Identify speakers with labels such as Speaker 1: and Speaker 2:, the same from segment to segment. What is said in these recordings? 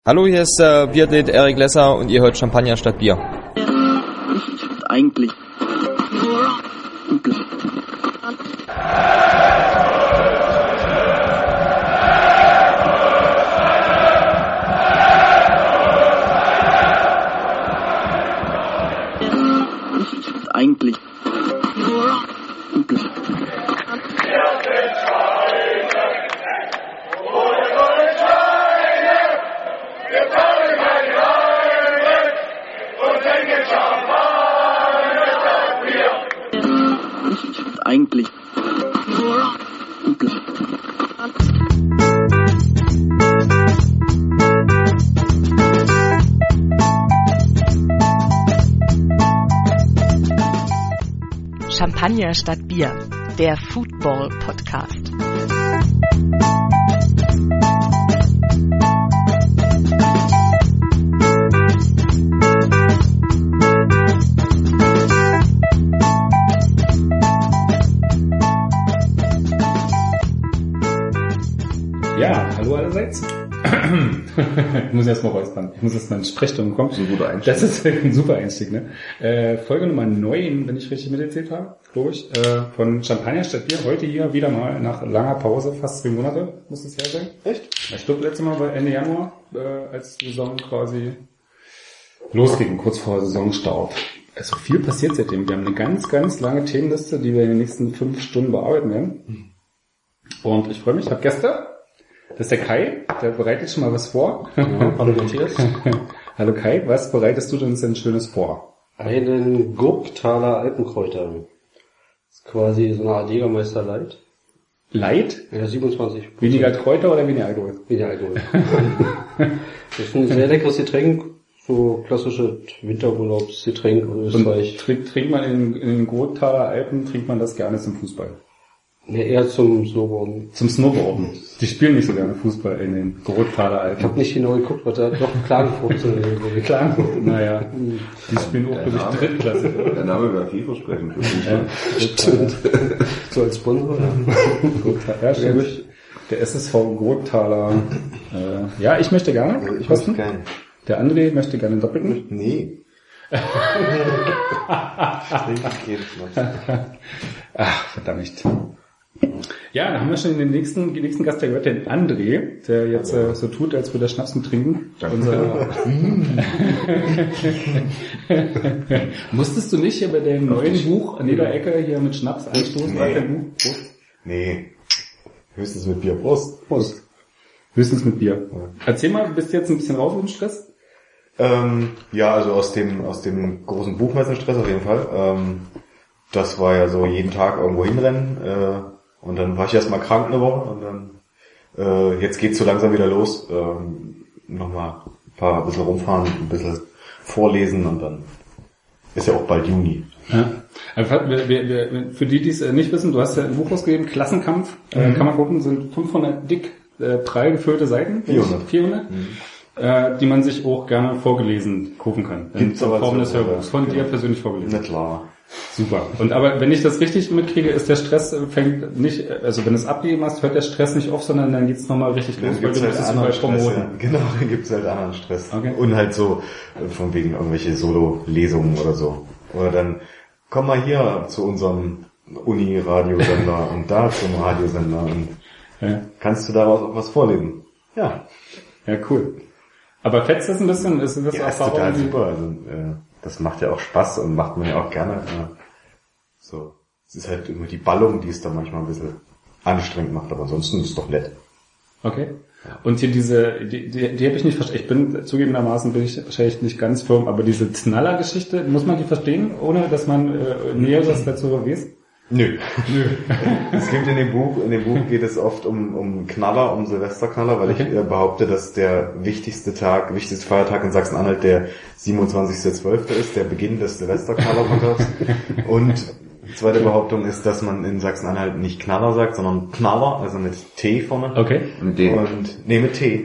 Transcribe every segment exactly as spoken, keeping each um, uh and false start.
Speaker 1: Hallo, hier ist äh, Bierdate Erik Lesser und ihr hört Champagner statt Bier.
Speaker 2: Eigentlich. Eigentlich. Eigentlich.
Speaker 3: Champagner statt Bier, der Football-Podcast.
Speaker 4: Ja, hallo allerseits. Ich muss erst mal räuspern. Ich muss erst mal in Sprechstunde kommen.
Speaker 5: Das ist ein guter Einstieg.
Speaker 4: Das ist ein super Einstieg, ne? Äh, Folge Nummer neun, wenn ich richtig mitgezählt habe, glaube ich, äh, von Champagner statt Bier. Heute hier wieder mal nach langer Pause, fast zwei Monate, muss es her sein.
Speaker 5: Echt?
Speaker 4: Ich glaube, letztes Mal war Ende Januar, äh, als die Saison quasi losging, kurz vor Saisonstart. Also viel passiert seitdem. Wir haben eine ganz, ganz lange Themenliste, die wir in den nächsten fünf Stunden bearbeiten werden. Und ich freue mich, ich habe Gäste. Das ist der Kai, der bereitet schon mal was vor.
Speaker 5: Ja, hallo Matthias.
Speaker 4: Hallo Kai, was bereitest du denn denn Schönes vor?
Speaker 5: Einen Gurktaler Alpenkräuter. Das ist quasi so eine Art Jägermeister Light.
Speaker 4: Light?
Speaker 5: Ja, siebenundzwanzig Prozent.
Speaker 4: Weniger Kräuter oder weniger Alkohol?
Speaker 5: Weniger Alkohol. Das ist ein sehr leckeres Getränk. So klassisches Winterurlaubsgetränk aus Österreich.
Speaker 4: Und trinkt man in, in den Gurktaler Alpen, trinkt man das gerne zum Fußball?
Speaker 5: Ja, eher zum Snowboarden.
Speaker 4: Zum Snowboarden. Die spielen nicht so gerne Fußball in den Gurktaler Alpen.
Speaker 5: Ich habe nicht genau geguckt, was da doch Klagenfurt zu nehmen.
Speaker 4: Klagenfurt, naja. Die spielen auch wirklich Drittklasse.
Speaker 6: Der Name wäre vielversprechend.
Speaker 4: Ja,
Speaker 5: stimmt. So als Sponsor.
Speaker 4: Ja, ja stimmt. Der S S V Gurktaler. Äh, ja, ich möchte gerne.
Speaker 6: Ich möchte gerne.
Speaker 4: Der André möchte gerne einen Doppelten.
Speaker 6: Nee.
Speaker 4: Ach, verdammt. Ja, da haben wir schon den nächsten, den nächsten Gast, der gehört, den André, der jetzt äh, so tut, als würde er Schnaps mit trinken. Unser Musstest du nicht hier bei dem neuen Buch an jeder Ecke hier mit Schnaps anstoßen?
Speaker 6: Nee.
Speaker 4: Buch? Prost.
Speaker 6: Nee. Höchstens mit Bier. Prost.
Speaker 4: Prost. Höchstens mit Bier. Ja. Erzähl mal, bist du jetzt ein bisschen raus im Stress?
Speaker 6: Ähm, ja, also aus dem aus dem großen Buchmessenstress auf jeden Fall. Ähm, das war ja so jeden Tag irgendwo hinrennen. Äh, und dann war ich erst mal krank eine Woche und dann äh, jetzt geht's so langsam wieder los. Ähm, nochmal ein paar ein bisschen rumfahren, ein bisschen vorlesen und dann ist ja auch bald Juni.
Speaker 4: Ja. Einfach, wir, wir, wir, für die, die es nicht wissen, du hast ja ein Buch rausgegeben, Klassenkampf, mhm. äh, kann man gucken, sind fünfhundert dick, äh, prall gefüllte Seiten.
Speaker 6: vierhundert.
Speaker 4: vierhundert. Mhm. Äh, die man sich auch gerne vorgelesen kaufen kann.
Speaker 6: Gibt's aber
Speaker 4: in Form des
Speaker 6: so,
Speaker 4: Hörbuchs. Von
Speaker 6: ja.
Speaker 4: dir persönlich vorgelesen.
Speaker 6: Na klar.
Speaker 4: Super. Und aber wenn ich das richtig mitkriege, ist der Stress fängt nicht, also wenn du es abgegeben hast, hört der Stress nicht auf, sondern dann geht's nochmal richtig
Speaker 6: Dann
Speaker 4: los, weil
Speaker 6: gibt's
Speaker 4: du
Speaker 6: halt
Speaker 4: musst es
Speaker 6: anderen
Speaker 4: überall
Speaker 6: Stress,
Speaker 4: promoten.
Speaker 6: ja. Genau, dann gibt's halt anderen Stress.
Speaker 4: Okay.
Speaker 6: Und halt so, von wegen irgendwelche Solo-Lesungen oder so. Oder dann, komm mal hier zu unserem Uni-Radiosender und da zum Radiosender und
Speaker 4: Ja.
Speaker 6: kannst du daraus auch was vorlesen? Ja.
Speaker 4: Ja, cool. Aber fetzt das ein bisschen? Ist das
Speaker 6: Ja, ist
Speaker 4: Erfahrung,
Speaker 6: total
Speaker 4: die-
Speaker 6: super. Also, äh, das macht ja auch Spaß und macht man ja auch gerne. Äh, so. Es ist halt immer die Ballung, die es dann manchmal ein bisschen anstrengend macht, aber ansonsten ist es doch nett.
Speaker 4: Okay. Und hier diese, die, die, die habe ich nicht verstanden. Ich bin, zugegebenermaßen bin ich wahrscheinlich nicht ganz firm, aber diese Knaller-Geschichte, muss man die verstehen, ohne dass man äh, Näheres dazu weiß?
Speaker 6: Nö. Nö. Es gibt in dem Buch, in dem Buch geht es oft um, um Knaller, um Silvesterknaller, weil
Speaker 4: Okay.
Speaker 6: ich äh, behaupte, dass der wichtigste Tag, wichtigste Feiertag in Sachsen-Anhalt der siebenundzwanzigster zwölfter ist, der Beginn des Silvesterknallermontags. Und die zweite Behauptung ist, dass man in Sachsen-Anhalt nicht Knaller sagt, sondern Knaller, also mit T vorne.
Speaker 4: Okay.
Speaker 6: Mit D. Und, nee, mit T.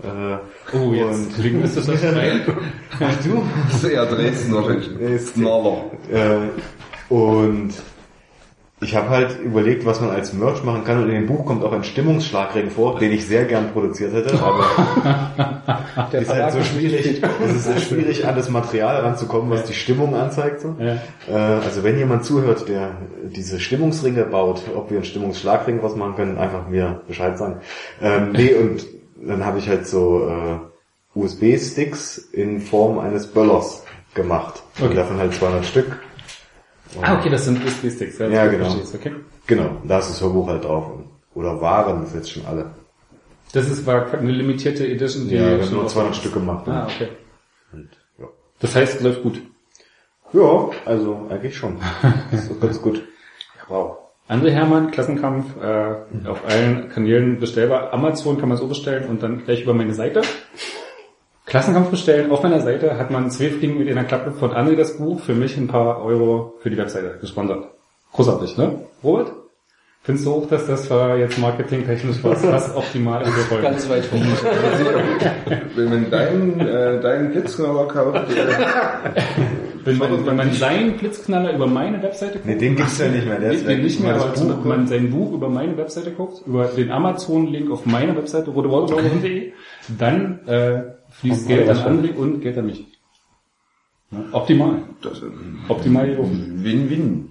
Speaker 6: Äh,
Speaker 4: Oh, jetzt
Speaker 6: und,
Speaker 4: deswegen ist das das rein.
Speaker 6: Ach du?
Speaker 7: Das ist eher Dresden wahrscheinlich.
Speaker 6: Ist
Speaker 7: Knaller.
Speaker 6: Äh, und Ich habe halt überlegt, was man als Merch machen kann, und in dem Buch kommt auch ein Stimmungsschlagring vor, den ich sehr gern produziert hätte, aber ist halt so schwierig, es ist halt schwierig, an das Material ranzukommen, was die Stimmung anzeigt. So. Ja. Äh, also wenn jemand zuhört, der diese Stimmungsringe baut, ob wir einen Stimmungsschlagring was machen können, einfach mir Bescheid sagen. Ähm, nee, und dann habe ich halt so äh, U S B-Sticks in Form eines Böllers gemacht. Okay. Und davon halt zweihundert Stück. Und
Speaker 4: ah, okay, das sind U S B-Sticks. Ja,
Speaker 6: ja genau.
Speaker 4: Okay.
Speaker 6: Genau, da ist das Hörbuch halt drauf. Oder waren das jetzt schon alle.
Speaker 4: Das ist war eine limitierte Edition, die
Speaker 6: ja, wir haben nur zweihundert Stück gemacht.
Speaker 4: Ah, okay. Und, ja. Das heißt, es läuft gut.
Speaker 6: Ja, also eigentlich schon. Das ist ganz gut. Wow.
Speaker 4: André Hermann, Klassenkampf, äh, auf allen Kanälen bestellbar. Amazon kann man so bestellen und dann gleich über meine Seite. Klassenkampf bestellen. Auf meiner Seite hat man zwei Fliegen mit einer Klappe von André das Buch, für mich ein paar Euro für die Webseite gesponsert. Großartig, ne? Robert? Findest du auch, dass das war jetzt marketingtechnisch was, was optimal ist?
Speaker 5: Ganz weit weg.
Speaker 7: Wenn man deinen, äh, deinen Blitzknaller kauft, äh,
Speaker 4: wenn man, wenn man seinen Blitzknaller über meine Webseite guckt.
Speaker 6: Nee, den gibt's ja nicht mehr, der ist
Speaker 4: den
Speaker 6: weg.
Speaker 4: nicht mehr, aber
Speaker 6: Buch,
Speaker 4: wenn man sein Buch über meine Webseite guckt, über den Amazon-Link auf meiner Webseite, roteworte punkt de, dann, äh, fließt Geld an André und Geld an mich. Ja, optimal.
Speaker 7: Das,
Speaker 4: optimal hier
Speaker 7: Win-Win.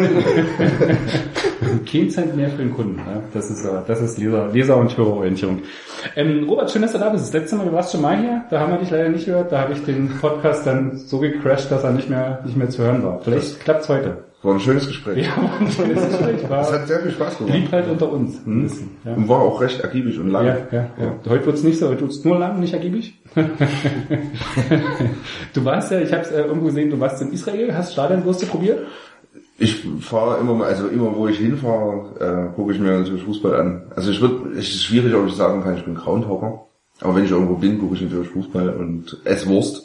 Speaker 4: Kein Cent mehr für den Kunden. Ja, das ist, das ist Leser, Leser- und Hörerorientierung. Ähm, Robert, schön, dass du da bist. Das letzte Mal, du warst schon mal hier. Da haben wir dich leider nicht gehört. Da habe ich den Podcast dann so gecrashed, dass er nicht mehr, nicht mehr zu hören war. Vielleicht das klappt's heute.
Speaker 7: War ein schönes Gespräch.
Speaker 4: Ja, war ein schönes Gespräch. War
Speaker 7: das hat sehr viel Spaß gemacht.
Speaker 4: Blieb halt unter uns.
Speaker 7: Hm. Ja. Und war auch recht ergiebig und lang.
Speaker 4: Ja, ja, ja. Heute wird's nicht so, heute wird's nur lang, nicht ergiebig. Du warst ja, ich habe es äh, irgendwo gesehen, du warst in Israel, hast Stadionwürste probiert?
Speaker 7: Ich fahre immer mal, also immer wo ich hinfahre, äh, gucke ich mir natürlich Fußball an. Also ich würde, es ist schwierig, ob ich sagen kann, ich bin Groundhogger. Aber wenn ich irgendwo bin, gucke ich natürlich Fußball und esse Wurst.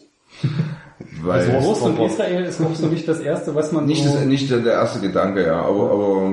Speaker 7: Weil
Speaker 4: also Wurst und Israel ist noch so nicht das erste, was man
Speaker 7: nicht
Speaker 4: so...
Speaker 7: Das, nicht der erste Gedanke, ja, aber, aber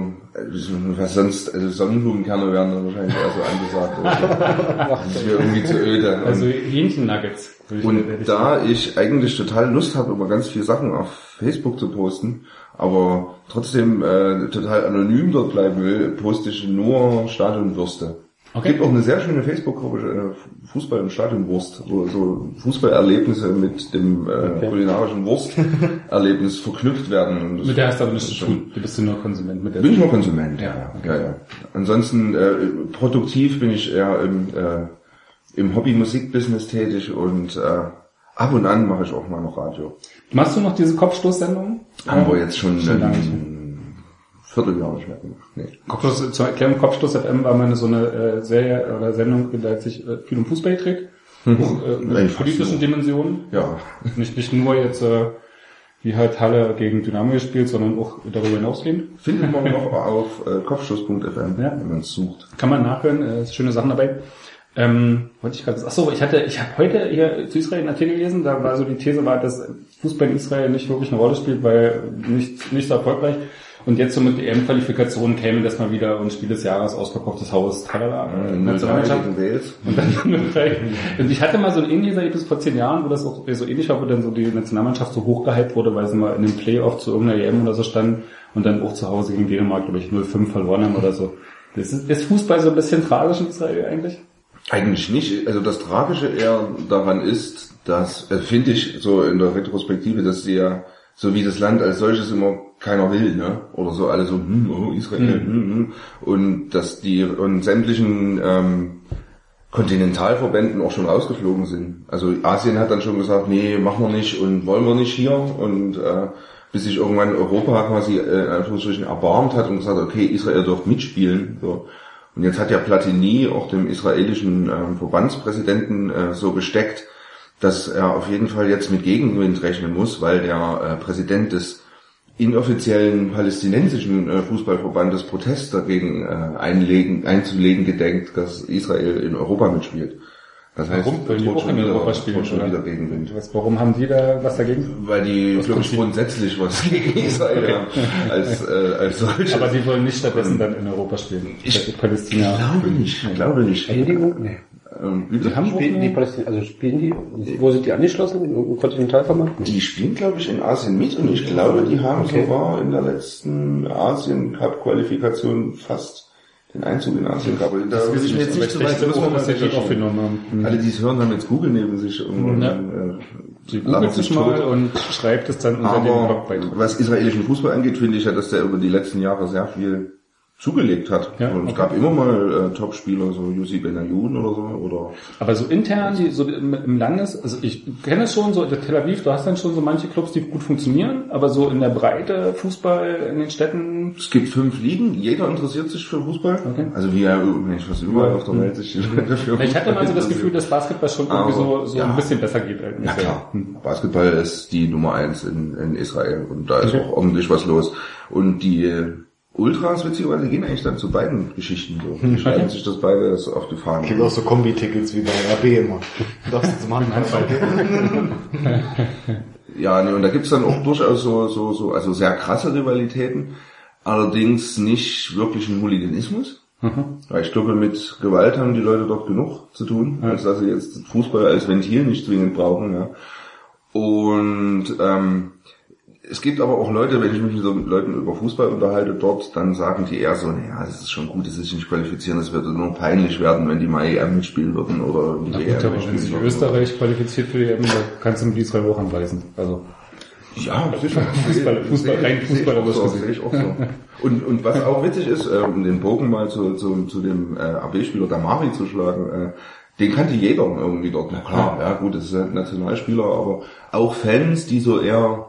Speaker 7: was sonst, also Sonnenblumenkerne werden dann wahrscheinlich eher so angesagt. Das ist mir irgendwie zu öde.
Speaker 4: Also Hähnchennuggets.
Speaker 7: Und da ich eigentlich total Lust habe, immer ganz viele Sachen auf Facebook zu posten, aber trotzdem äh, total anonym dort bleiben will, poste ich nur Stadionwürste. Okay. Es gibt auch eine sehr schöne Facebook-Gruppe, Fußball- und Stadionwurst, wo so Fußballerlebnisse mit dem äh, okay. kulinarischen Wursterlebnis verknüpft werden.
Speaker 4: Mit der hast du aber nichts zu tun. Du bist nur Konsument. Mit der
Speaker 7: bin ich nur Konsument, ja.
Speaker 4: Ja, okay.
Speaker 7: ja, ja. Ansonsten äh, produktiv bin ich eher im, äh, im Hobby-Musik-Business tätig und äh, ab und an mache ich auch mal noch Radio.
Speaker 4: Machst du noch diese Kopfstoßsendungen?
Speaker 7: Haben wir jetzt schon,
Speaker 4: schon lange
Speaker 7: ein Vierteljahr nicht mehr gemacht. Nee.
Speaker 4: Kopfstoß, zur Erklärung, Kopfstoß F M war mal so eine äh, Serie oder Sendung, in der sich äh, viel um Fußball dreht.
Speaker 7: Mhm.
Speaker 4: Auch, äh, mit
Speaker 7: Nein,
Speaker 4: politischen Dimensionen.
Speaker 7: Ja.
Speaker 4: Nicht, nicht nur jetzt, äh, wie halt Halle gegen Dynamo gespielt, sondern auch darüber hinausgehend.
Speaker 7: Findet man noch auf äh, kopfstoß punkt f m, ja. Wenn man es sucht.
Speaker 4: Kann man nachhören, äh, schöne Sachen dabei. Ähm, wollte ich gerade, ach so, ich hatte, ich habe heute hier zu Israel einen Artikel gelesen, da war so die These war, dass Fußball in Israel nicht wirklich eine Rolle spielt, weil nicht, nicht so erfolgreich. Und jetzt so mit E M-Qualifikationen käme das mal wieder und Spiel des Jahres, ausverkauftes Haus, tralala, äh, Nationalmannschaft. Und dann und ich hatte mal so ein ähnliches Erlebnis vor zehn Jahren, wo das auch so ähnlich war, wo dann so die Nationalmannschaft so hochgehypt wurde, weil sie mal in dem Playoff zu irgendeiner E M oder so standen und dann auch zu Hause gegen Dänemark, glaube ich, null fünf verloren haben oder so. Das ist, ist Fußball so ein bisschen tragisch in Israel eigentlich?
Speaker 7: Eigentlich nicht. Also das Tragische eher daran ist, dass, äh, finde ich so in der Retrospektive, dass sie ja, so wie das Land als solches immer keiner will, ne? Oder so alle so, hm, oh, Israel, mhm. hm, hm. Und dass die und sämtlichen ähm, Kontinentalverbänden auch schon rausgeflogen sind. Also Asien hat dann schon gesagt, nee, machen wir nicht und wollen wir nicht hier. Und äh, bis sich irgendwann Europa quasi äh, in Anführungsstrichen erbarmt hat und gesagt, okay, Israel dürft mitspielen. So. Und jetzt hat ja Platini auch dem israelischen äh, Verbandspräsidenten äh, so gesteckt, dass er auf jeden Fall jetzt mit Gegenwind rechnen muss, weil der äh, Präsident des inoffiziellen palästinensischen äh, Fußballverbandes Protest dagegen äh, einlegen, einzulegen gedenkt, dass Israel in Europa mitspielt. Das heißt,
Speaker 4: warum? Weil die auch in Europa spielen,
Speaker 7: schon wieder Gegenwind.
Speaker 4: Warum haben die da was dagegen?
Speaker 7: Weil die, glaube ich, grundsätzlich was gegen Israel haben, als, äh, als solches.
Speaker 4: Aber die wollen nicht stattdessen dann in Europa spielen.
Speaker 7: Ich Palästina. glaube nicht, ich glaube nicht.
Speaker 5: Einigung? Nee.
Speaker 7: Ähm, wie
Speaker 5: Die haben spielen die Palästin- also spielen die, wo sind die angeschlossen? Im Kontinentalverband?
Speaker 7: Die spielen, glaube ich, in Asien mit und ich glaube, die haben
Speaker 5: Okay.
Speaker 7: sogar in der letzten Asien-Cup-Qualifikation fast den Einzug in Asien gehabt. Da
Speaker 4: Das
Speaker 7: will ich mir jetzt nicht zu weit
Speaker 4: das
Speaker 7: los,
Speaker 4: was
Speaker 7: was
Speaker 4: ich aufgenommen haben.
Speaker 7: alle, die es hören, haben jetzt Google neben sich und
Speaker 4: Ja.
Speaker 7: dann,
Speaker 4: Sie
Speaker 7: äh,
Speaker 4: googelt
Speaker 7: lachen
Speaker 4: sich
Speaker 7: sich
Speaker 4: mal
Speaker 7: tot.
Speaker 4: und schreibt es dann unter dem
Speaker 7: Aber
Speaker 4: Blogbeitrag.
Speaker 7: was israelischen Fußball angeht, finde ich ja, dass der über die letzten Jahre sehr viel zugelegt hat.
Speaker 4: Ja,
Speaker 7: und es
Speaker 4: okay.
Speaker 7: gab immer mal äh, Top-Spieler, so Yossi Benayoun oder so, oder
Speaker 4: Aber so intern, die so im, im Landes, also ich kenne es schon, so in Tel Aviv, du hast dann schon so manche Clubs, die gut funktionieren, aber so in der Breite Fußball in den Städten.
Speaker 7: es gibt fünf Ligen, jeder interessiert sich für Fußball.
Speaker 4: Okay.
Speaker 7: Also wie ja Mensch, was überall auf der Welt sich für
Speaker 4: Ich hatte mal so das Gefühl, dass Basketball schon irgendwie so,
Speaker 7: Aber,
Speaker 4: so
Speaker 7: ja.
Speaker 4: ein bisschen besser geht. Als
Speaker 7: Na klar,
Speaker 4: Hm.
Speaker 7: Basketball ist die Nummer eins in, in Israel und da ist
Speaker 4: Okay.
Speaker 7: auch ordentlich was los. Und die Ultras, witzigerweise, gehen eigentlich dann zu beiden Geschichten so. Die schreiben
Speaker 4: okay.
Speaker 7: sich das beide auf die Fahnen.
Speaker 6: Gibt auch so Kombi-Tickets wie bei R B immer. Du darfst jetzt machen.
Speaker 7: Ja, ne, und da gibt's dann auch durchaus so, so, so, also sehr krasse Rivalitäten, allerdings nicht wirklich einen Hooliganismus.
Speaker 4: Mhm.
Speaker 7: Weil ich glaube, mit Gewalt haben die Leute dort genug zu tun,
Speaker 4: Ja.
Speaker 7: als dass sie jetzt Fußball als Ventil nicht zwingend brauchen. Ja. Und ähm, es gibt aber auch Leute, wenn ich mich mit so mit Leuten über Fußball unterhalte dort, dann sagen die eher so, naja, das ist schon gut, das ist nicht qualifizieren, das würde nur peinlich werden, wenn die mal E M mitspielen würden oder die
Speaker 4: Na
Speaker 7: W
Speaker 4: gut,
Speaker 7: M
Speaker 4: aber wenn
Speaker 7: mitspielen
Speaker 4: sich
Speaker 7: würden.
Speaker 4: Österreich qualifiziert für die E M, da kannst du mit Israel auch anweisen. Also
Speaker 7: Ja, sicher.
Speaker 4: Fußball- Fußball- rein fußballerisch
Speaker 7: Fußball
Speaker 4: gesehen.
Speaker 7: sehe ich auch so. Und, und was auch witzig ist, äh, um den Bogen mal zu, zu, zu dem äh, A B-Spieler Damari zu schlagen, äh, den kannte jeder irgendwie dort. Na klar, ja gut, das ist ein Nationalspieler, aber auch Fans, die so eher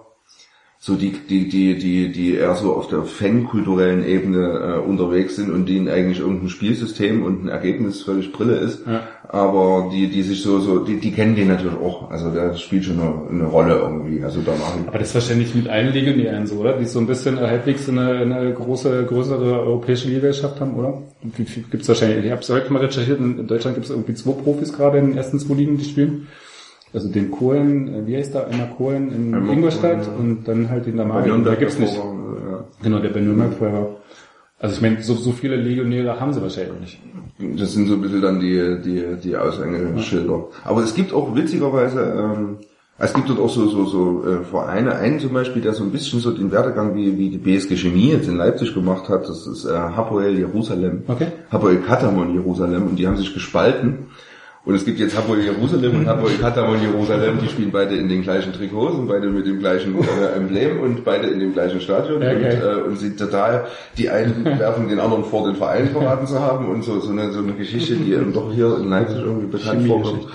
Speaker 7: so die die die die die eher so auf der fankulturellen Ebene äh, unterwegs sind und denen eigentlich irgendein Spielsystem und ein Ergebnis völlig Brille ist,
Speaker 4: Ja.
Speaker 7: aber die die sich so so die die kennen den natürlich auch, also der spielt schon eine, eine Rolle irgendwie, also Damari.
Speaker 4: Aber das ist wahrscheinlich mit allen Legionären so, oder? Die so ein bisschen halbwegs eine, eine große, größere europäische Liga geschafft haben, oder? Gibt's wahrscheinlich, ich habe es heute mal recherchiert, in Deutschland gibt es irgendwie zwei Profis gerade in den ersten zwei Ligen, die spielen. Also den Kohlen, wie heißt da, einer Kohlen in
Speaker 7: Einmal
Speaker 4: Ingolstadt
Speaker 7: Kohlen, ja.
Speaker 4: und dann halt den Damari.
Speaker 7: Bei
Speaker 4: Da
Speaker 7: Nürnberg
Speaker 4: gibt's nicht.
Speaker 7: Ja.
Speaker 4: Genau, der bei Nürnberg vorher. Also ich meine, so, so viele Legionäre haben sie wahrscheinlich nicht.
Speaker 7: Das sind so ein bisschen dann die, die, die Aushängeschilder. Aber es gibt auch witzigerweise, ähm, es gibt dort auch so, so, so äh, Vereine, einen zum Beispiel, der so ein bisschen so den Werdegang wie, wie die B S G Chemie jetzt in Leipzig gemacht hat, das ist äh, Hapoel Jerusalem.
Speaker 4: Okay.
Speaker 7: Hapoel Katamon Jerusalem und die haben sich gespalten. Und es gibt jetzt Hapoel Jerusalem und Hapoel Katamon Jerusalem, die spielen beide in den gleichen Trikots und beide mit dem gleichen äh, Emblem und beide in dem gleichen Stadion
Speaker 4: Okay.
Speaker 7: und, äh, und sind total, die einen werfen den anderen vor, den Verein verraten zu haben und so, so eine, so eine Geschichte, die eben doch hier in Leipzig irgendwie bekannt vorkommt.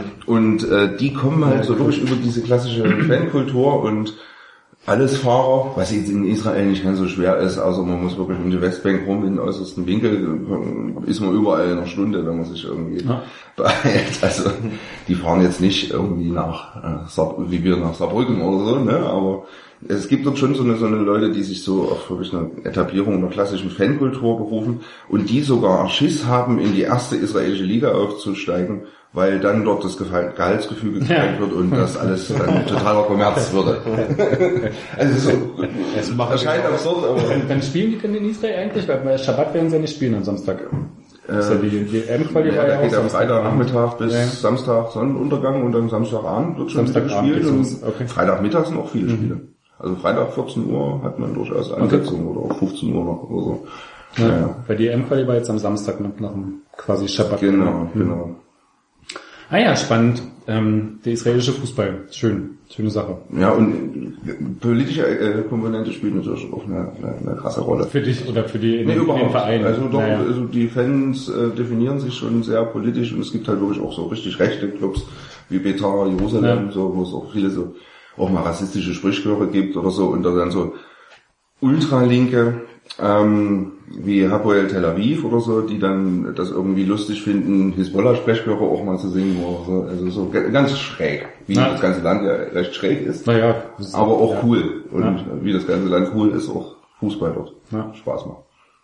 Speaker 7: Und äh, die kommen halt so wirklich über diese klassische Fankultur und alles Fahrer, was jetzt in Israel nicht ganz so schwer ist, außer man muss wirklich um die Westbank rum in den äußersten Winkel, ist man überall in einer Stunde, wenn man sich irgendwie
Speaker 4: Ja.
Speaker 7: beeilt. Also die fahren jetzt nicht irgendwie nach, äh, Saar- wie wir nach Saarbrücken oder so, ne? Aber es gibt dort schon so eine, so eine Leute, die sich so auf wirklich eine Etablierung einer klassischen Fankultur berufen und die sogar Schiss haben, in die erste israelische Liga aufzusteigen, weil dann dort das Geha- Gehaltsgefüge gezeigt wird und das alles dann totaler Kommerz würde. Also so, es erscheint absurd, aber
Speaker 4: Wann, wann spielen die denn in Israel eigentlich? Weil bei Schabbat werden sie ja nicht spielen am Samstag. Das ist ja die, die E M-Quali
Speaker 7: ja,
Speaker 4: war ja
Speaker 7: da
Speaker 4: auch
Speaker 7: geht am
Speaker 4: Samstag.
Speaker 7: Freitagnachmittag bis
Speaker 4: Ja.
Speaker 7: Samstag Sonnenuntergang und dann Samstagabend wird schon wieder
Speaker 4: Samstagabend
Speaker 7: gespielt und
Speaker 4: geht's los. Okay.
Speaker 7: Freitagmittag sind auch viele Spiele. Also Freitag vierzehn Uhr hat man durchaus Ansetzung oder auch fünfzehn Uhr noch oder so.
Speaker 4: Ja,
Speaker 7: Ja, ja.
Speaker 4: Weil die E M-Quali war jetzt am Samstag nach, nach dem quasi Schabbat.
Speaker 7: Genau, genau.
Speaker 4: Ah ja, spannend. Ähm, der israelische Fußball. Schön. Schöne Sache.
Speaker 7: Ja, und politische äh, Komponente spielt natürlich auch eine, eine, eine krasse Rolle.
Speaker 4: Für dich oder für die in,
Speaker 7: Nee,
Speaker 4: den- in den
Speaker 7: überhaupt.
Speaker 4: Vereinen?
Speaker 7: Also doch,
Speaker 4: Naja.
Speaker 7: also die Fans äh, definieren sich schon sehr politisch und es gibt halt wirklich auch so richtig rechte Clubs wie Betar Jerusalem,
Speaker 4: Ja.
Speaker 7: so, wo es auch viele so auch mal rassistische Sprichwörter gibt oder so und da dann so Ultralinke ähm, wie Hapoel Tel Aviv oder so, die dann das irgendwie lustig finden, Hisbollah-Sprechchöre auch mal zu singen oder so. Also so g- ganz schräg, wie
Speaker 4: Ja.
Speaker 7: das ganze Land ja recht schräg ist,
Speaker 4: Naja. das ist-
Speaker 7: aber auch
Speaker 4: ja.
Speaker 7: cool. Und
Speaker 4: Ja.
Speaker 7: wie das ganze Land cool ist, auch Fußball dort
Speaker 4: Ja.
Speaker 7: Spaß macht.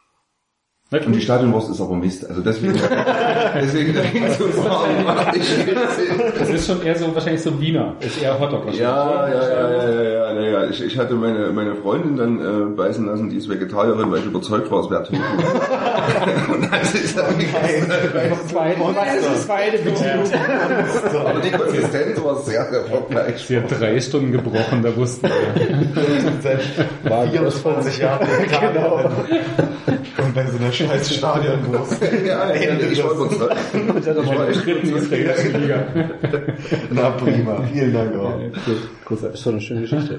Speaker 4: Na
Speaker 7: Und die
Speaker 4: gut.
Speaker 7: Stadionwurst ist aber Mist. Also deswegen, deswegen dahin zu fahren, macht nicht viel Sinn.
Speaker 4: Das ist schon eher so, wahrscheinlich so Wiener. Ist eher Hotdog wahrscheinlich.
Speaker 7: Ja, ja,
Speaker 4: oder?
Speaker 7: ja, ja, ja, ja, ja, ja. Ich, ich hatte meine, meine Freundin dann äh, beißen lassen, die ist Vegetarierin, weil ich überzeugt war, es wäre Tofu. Das ist auch nicht
Speaker 5: Das zweite, das zweite Beziehung.
Speaker 7: Aber die Konsistenz war sehr, sehr vergleichbar.
Speaker 4: Sie hat drei Stunden gebrochen, da wussten wir.
Speaker 6: War vierundzwanzig Jahre
Speaker 5: Genau.
Speaker 6: und bei so einer scheiß Stadionwurst.
Speaker 7: Ja, ich wollte uns sagen.
Speaker 4: Dritten israelischen Liga.
Speaker 6: Na prima, vielen Dank auch.
Speaker 5: Das ist doch eine schöne Geschichte.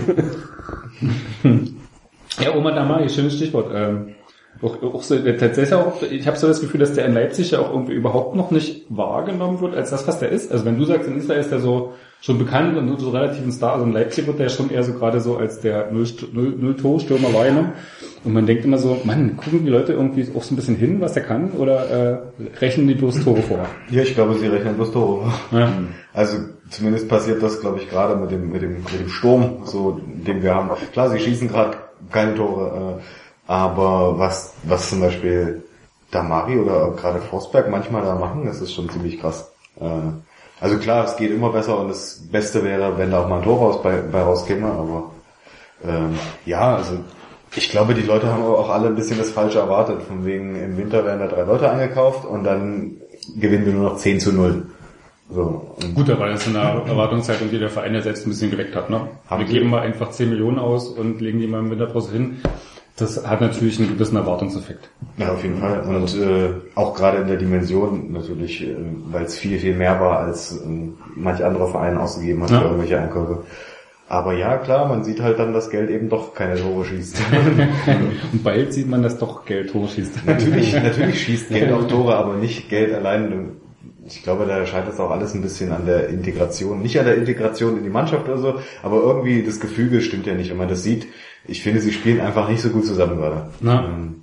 Speaker 4: Ja, Omar Damari, schönes Stichwort. Ähm, auch, auch so, tatsächlich auch, ich habe so das Gefühl, dass der in Leipzig ja auch irgendwie überhaupt noch nicht wahrgenommen wird als das, was der ist. Also wenn du sagst, in Israel ist der so schon bekannt und so relativ ein Star, also in Leipzig wird der ja schon eher so gerade so als der Null-Tor-Stürmer wahrgenommen. Und man denkt immer so, Mann, gucken die Leute irgendwie auch so ein bisschen hin, was der kann, oder äh, rechnen die bloß Tore vor?
Speaker 6: Ja, ich glaube, sie rechnen bloß Tore vor.
Speaker 4: Ja.
Speaker 6: Also zumindest passiert das, glaube ich, gerade mit dem mit dem mit dem Sturm, so den wir haben. Klar, sie schießen gerade keine Tore, äh, aber was was zum Beispiel Damari oder gerade Forsberg manchmal da machen, das ist schon ziemlich krass. Äh, also klar, es geht immer besser und das Beste wäre, wenn da auch mal ein Tor raus bei, bei rauskäme, aber ähm, ja, also ich glaube, die Leute haben aber auch alle ein bisschen das Falsche erwartet. Von wegen, im Winter werden da drei Leute eingekauft und dann gewinnen wir nur noch zehn zu null. So. Und
Speaker 4: Gut, da war das eine Erwartungshaltung, die der Verein ja selbst ein bisschen geweckt hat, ne?
Speaker 6: Haben
Speaker 4: Wir
Speaker 6: Sie-
Speaker 4: geben mal einfach zehn Millionen aus und legen die mal im Winterpause hin. Das hat natürlich einen gewissen Erwartungseffekt.
Speaker 6: Ja, auf jeden Fall. Und äh, auch gerade in der Dimension natürlich, äh, weil es viel, viel mehr war, als äh, manch anderer Verein ausgegeben hat
Speaker 4: Ja.
Speaker 6: für irgendwelche Einkäufe. Aber ja, klar, man sieht halt dann, dass Geld eben doch keine Tore schießt.
Speaker 4: Und bald sieht man, dass doch Geld Tore schießt.
Speaker 6: natürlich, natürlich schießt Geld auch Tore, aber nicht Geld allein. Ich glaube, da scheitert es auch alles ein bisschen an der Integration. Nicht an der Integration in die Mannschaft oder so, aber irgendwie das Gefüge stimmt ja nicht. Wenn man das sieht, ich finde, sie spielen einfach nicht so gut zusammen gerade.
Speaker 4: Na.
Speaker 6: Ähm,